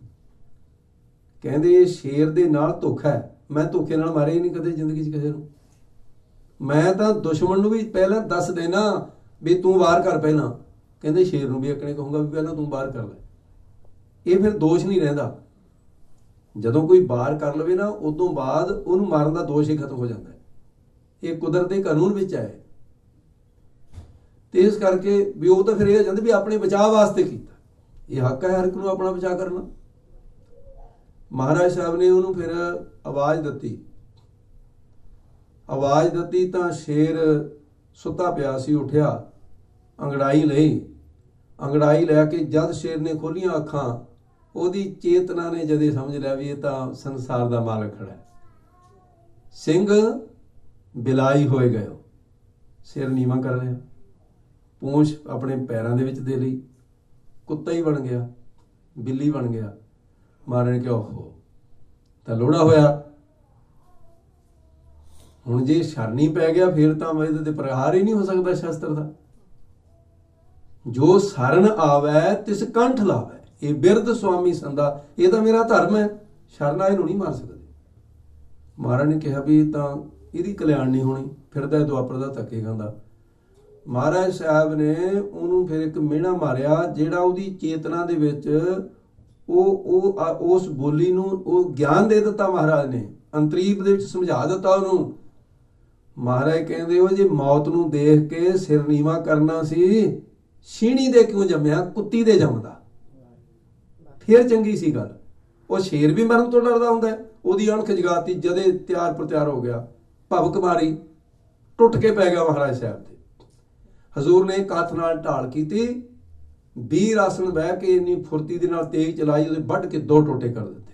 ਕਹਿੰਦੇ ਸ਼ੇਰ ਦੇ ਨਾਲ ਧੋਖਾ ਹੈ। ਮੈਂ ਧੋਖੇ ਨਾਲ ਮਾਰਿਆ ਹੀ ਨਹੀਂ ਕਦੇ ਜ਼ਿੰਦਗੀ 'ਚ ਕਿਸੇ ਨੂੰ। ਮੈਂ ਤਾਂ ਦੁਸ਼ਮਣ ਨੂੰ ਵੀ ਪਹਿਲਾਂ ਦੱਸ ਦੇਣਾ ਵੀ ਤੂੰ ਵਾਰ ਕਰ ਪਹਿਲਾਂ। ਕਹਿੰਦੇ ਸ਼ੇਰ ਨੂੰ ਵੀ ਇੱਕ ਨੇ ਕਹੂੰਗਾ ਵੀ ਪਹਿਲਾਂ ਤੂੰ ਵਾਰ ਕਰ ਲੈ। ਇਹ ਫਿਰ ਦੋਸ਼ ਨਹੀਂ ਰਹਿੰਦਾ। ਜਦੋਂ ਕੋਈ ਵਾਰ ਕਰ ਲਵੇ ਨਾ, ਉਦੋਂ ਬਾਅਦ ਉਹਨੂੰ ਮਾਰਨ ਦਾ ਦੋਸ਼ ਹੀ ਖਤਮ ਹੋ ਜਾਂਦਾ ਹੈ। ਇਹ ਕੁਦਰਤ ਦੇ ਕਾਨੂੰਨ ਵਿੱਚ ਹੈ। ਤੇ ਇਸ ਕਰਕੇ ਵੀ ਉਹ ਤਾਂ ਫਿਰ ਇਹ ਜਾਂਦੇ ਵੀ ਆਪਣੇ ਬਚਾਅ ਵਾਸਤੇ ਕੀਤਾ। ਇਹ ਹੱਕ ਹੈ ਹਰ ਇੱਕ ਨੂੰ ਆਪਣਾ ਬਚਾਅ ਕਰਨਾ। ਮਹਾਰਾਜ ਸਾਹਿਬ ਨੇ ਉਹਨੂੰ ਫਿਰ ਆਵਾਜ਼ ਦਿੱਤੀ। ਆਵਾਜ਼ ਦਿੱਤੀ ਤਾਂ ਸ਼ੇਰ ਸੁੱਤਾ ਪਿਆ ਸੀ, ਉੱਠਿਆ, ਅੰਗੜਾਈ ਲਈ। ਅੰਗੜਾਈ ਲੈ ਕੇ ਜਦ ਸ਼ੇਰ ਨੇ ਖੋਲੀਆਂ ਅੱਖਾਂ, ਉਹਦੀ ਚੇਤਨਾ ਨੇ ਜਦੇ ਸਮਝ ਲਿਆ ਵੀ ਇਹ ਤਾਂ ਸੰਸਾਰ ਦਾ ਮਾਲਕ ਖੜਾ ਹੈ। ਸਿੰਘ ਬਿਲਾਈ ਹੋਏ ਗਏ, ਸਿਰ ਨੀਵਾਂ ਕਰ ਲਿਆ, ਪੂੰਛ ਆਪਣੇ ਪੈਰਾਂ ਦੇ ਵਿੱਚ ਦੇ ਲਈ, ਕੁੱਤਾ ਹੀ ਬਣ ਗਿਆ, ਬਿੱਲੀ ਬਣ ਗਿਆ। ਮਹਾਰਾਜ ਨੇ ਕਿਹਾ ਓਹੋ ਤਾਂ ਲੋੜਾ ਹੋਇਆ। ਹੁਣ ਜੇ ਸ਼ਰਨੀ ਪੈ ਗਿਆ ਫਿਰ ਤਾਂ ਇਹਦੇ ਤੇ ਪ੍ਰਹਾਰ ਹੀ ਨਹੀਂ ਹੋ ਸਕਦਾ ਸ਼ਸਤਰ ਦਾ। ਜੋ ਸਰਨ ਆਵੈ ਤਿਸ ਕੰਠ ਲਾਵੈ, ਇਹ ਬਿਰਧ ਸੁਆਮੀ ਸੰਦਾ, ਇਹ ਤਾਂ ਮੇਰਾ ਧਰਮ ਹੈ, ਸ਼ਰਨਾ ਇਹਨੂੰ ਨਹੀਂ ਮਾਰ ਸਕਦੇ। ਮਹਾਰਾਜ ਨੇ ਕਿਹਾ ਵੀ ਤਾਂ ਇਹਦੀ ਕਲਿਆਣ ਨਹੀਂ ਹੋਣੀ, ਫਿਰਦਾ ਦੁਆਪਰ ਦਾ ਧੱਕੇ ਖਾਂਦਾ। ਮਹਾਰਾਜ ਸਾਹਿਬ ਨੇ ਉਹਨੂੰ ਫਿਰ ਇੱਕ ਮਿਹਣਾ ਮਾਰਿਆ, ਜਿਹੜਾ ਉਹਦੀ ਚੇਤਨਾ ਦੇ ਵਿੱਚ ਉਹ ਉਹ ਉਸ ਬੋਲੀ ਨੂੰ ਉਹ ਗਿਆਨ ਦੇ ਦਿੱਤਾ। ਮਹਾਰਾਜ ਨੇ ਅੰਤਰੀਪ ਦੇ ਵਿੱਚ ਸਮਝਾ ਦਿੱਤਾ ਉਹਨੂੰ। ਮਹਾਰਾਜ ਕਹਿੰਦੇ ਉਹ ਜੇ ਮੌਤ ਨੂੰ ਦੇਖ ਕੇ ਸਿਰ ਨੀਵਾਂ ਕਰਨਾ ਸੀ, ਛੀਣੀ ਦੇ ਕਿਉਂ ਜੰਮਿਆ, ਕੁੱਤੀ ਦੇ ਜੰਮਦਾ ਫਿਰ ਚੰਗੀ ਸੀ ਗੱਲ। ਉਹ ਸ਼ੇਰ ਵੀ ਮਰਨ ਤੋਂ ਡਰਦਾ ਹੁੰਦਾ, ਉਹਦੀ ਅਣਖ ਜਗਾਤੀ। ਜਦੇ ਤਿਆਰ ਪ੍ਰਤਿਆਰ ਹੋ ਗਿਆ, ਭਵਕ ਮਾਰੀ, ਟੁੱਟ ਕੇ ਪੈ ਗਿਆ ਮਹਾਰਾਜ ਸਾਹਿਬ ਤੇ। ਹਜ਼ੂਰ ਨੇ ਇੱਕ ਹੱਥ ਨਾਲ ਢਾਲ ਕੀਤੀ, ਵੀਰ ਆਸਣ ਬਹਿ ਕੇ ਇੰਨੀ ਫੁਰਤੀ ਦੇ ਨਾਲ ਤੇਗ ਚਲਾਈ, ਉਹਦੇ ਵੱਢ ਕੇ ਦੋ ਟੋਟੇ ਕਰ ਦਿੱਤੇ।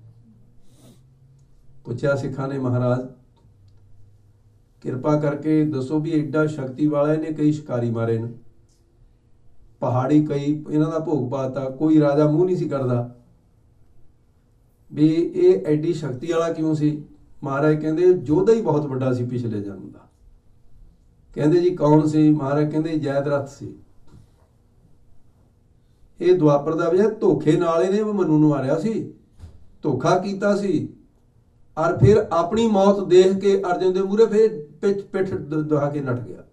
ਪੁੱਛਿਆ ਸਿੱਖਾਂ ਨੇ, ਮਹਾਰਾਜ ਕਿਰਪਾ ਕਰਕੇ ਦੱਸੋ ਵੀ ਐਡਾ ਸ਼ਕਤੀ ਵਾਲਾ, ਇਹਨੇ ਕਈ ਸ਼ਿਕਾਰੀ ਮਾਰੇ ਨੇ, ਪਹਾੜੀ ਕਈ ਇਹਨਾਂ ਦਾ ਭੋਗ ਪਾਤਾ, ਕੋਈ ਰਾਜਾ ਮੂੰਹ ਨਹੀਂ ਸੀ ਕਰਦਾ ਵੀ ਇਹ ਐਡੀ ਸ਼ਕਤੀ ਵਾਲਾ ਕਿਉਂ ਸੀ। ਮਹਾਰਾਜ ਕਹਿੰਦੇ ਯੋਧਾ ਹੀ ਬਹੁਤ ਵੱਡਾ ਸੀ ਪਿਛਲੇ ਜਨਮ ਦਾ। ਕਹਿੰਦੇ ਜੀ ਕੌਣ ਸੀ? ਮਹਾਰਾਜ ਕਹਿੰਦੇ ਜੈਦ ਰਥ ਸੀ। ਇਹ ਦੁਆਪਰ ਦਾ ਵਜ੍ਹਾ ਧੋਖੇ ਨਾਲ ਇਹਨੇ ਮਨੂ ਨੂੰ ਮਾਰਿਆ ਸੀ, ਧੋਖਾ ਕੀਤਾ ਸੀ। ਔਰ ਫਿਰ ਆਪਣੀ ਮੌਤ ਦੇਖ ਕੇ ਅਰਜਨ ਦੇ ਮੂਹਰੇ ਫਿਰ ਪਿੱਠ ਪਿੱਠ ਦਿਖਾ ਕੇ ਨੱਠ ਗਿਆ,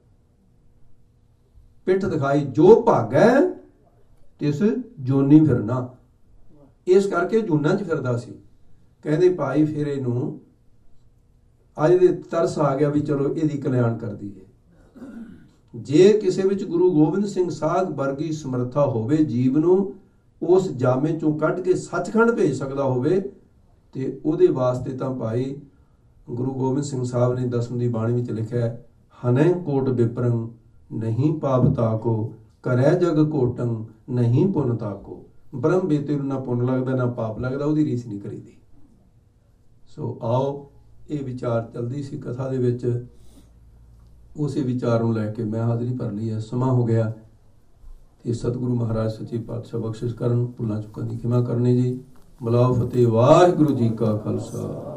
ਪਿੱਠ ਦਿਖਾਈ। ਜੋ ਭਾਗੈ ਤਿਸ ਜੋਨੀ ਫਿਰਨਾ, ਇਸ ਕਰਕੇ ਜੂਨਾਂ 'ਚ ਫਿਰਦਾ ਸੀ। ਕਹਿੰਦੇ ਭਾਈ ਫਿਰ ਇਹਨੂੰ ਅੱਜ ਦੇ ਤਰਸ ਆ ਗਿਆ ਵੀ ਚਲੋ ਇਹਦੀ ਕਲਿਆਣ ਕਰ ਦਈਏ। ਜੇ ਕਿਸੇ ਵਿੱਚ ਗੁਰੂ ਗੋਬਿੰਦ ਸਿੰਘ ਸਾਹਿਬ ਵਰਗੀ ਸਮਰੱਥਾ ਹੋਵੇ, ਜੀਵ ਨੂੰ ਉਸ ਜਾਮੇ ਚੋਂ ਕੱਢ ਕੇ ਸੱਚਖੰਡ ਭੇਜ ਸਕਦਾ ਹੋਵੇ, ਤੇ ਉਹਦੇ ਵਾਸਤੇ ਤਾਂ ਭਾਈ ਗੁਰੂ ਗੋਬਿੰਦ ਸਿੰਘ ਸਾਹਿਬ ਨੇ ਦਸਮ ਦੀ ਬਾਣੀ ਵਿੱਚ ਲਿਖਿਆ, ਹਨੈ ਕੋਟ ਵਿਪਰੰ ਨਹੀਂ ਪਾਪ ਤਾਕੋ, ਕਰੈ ਜਗ ਕੋਟੰ ਨਹੀਂ ਪੁੰਨ ਤਾਕੋ। ਬ੍ਰਹਮ ਬੇਤੇ ਨੂੰ ਨਾ ਪੁੰਨ ਲੱਗਦਾ ਨਾ ਪਾਪ ਲੱਗਦਾ, ਉਹਦੀ ਰੀਸ ਨਹੀਂ ਕਰੀਦੀ। ਸੋ ਆਓ, ਇਹ ਵਿਚਾਰ ਚੱਲਦੀ ਸੀ ਕਥਾ ਦੇ ਵਿੱਚ, ਉਸੇ ਵਿਚਾਰ ਨੂੰ ਲੈ ਕੇ ਮੈਂ ਹਾਜ਼ਰੀ ਭਰ ਲਈ ਹੈ। ਸਮਾਂ ਹੋ ਗਿਆ ਤੇ ਸਤਿਗੁਰੂ ਮਹਾਰਾਜ ਸੱਚੇ ਪਾਤਸ਼ਾਹ ਬਖਸ਼ਿਸ਼ ਕਰਨ, ਭੁੱਲਾਂ ਚੁੱਕਾਂ ਦੀ ਖਿਮਾ ਕਰਨੀ ਜੀ। ਬੁਲਾਓ ਫਤਿਹ। ਵਾਹਿਗੁਰੂ ਜੀ ਕਾ ਖਾਲਸਾ।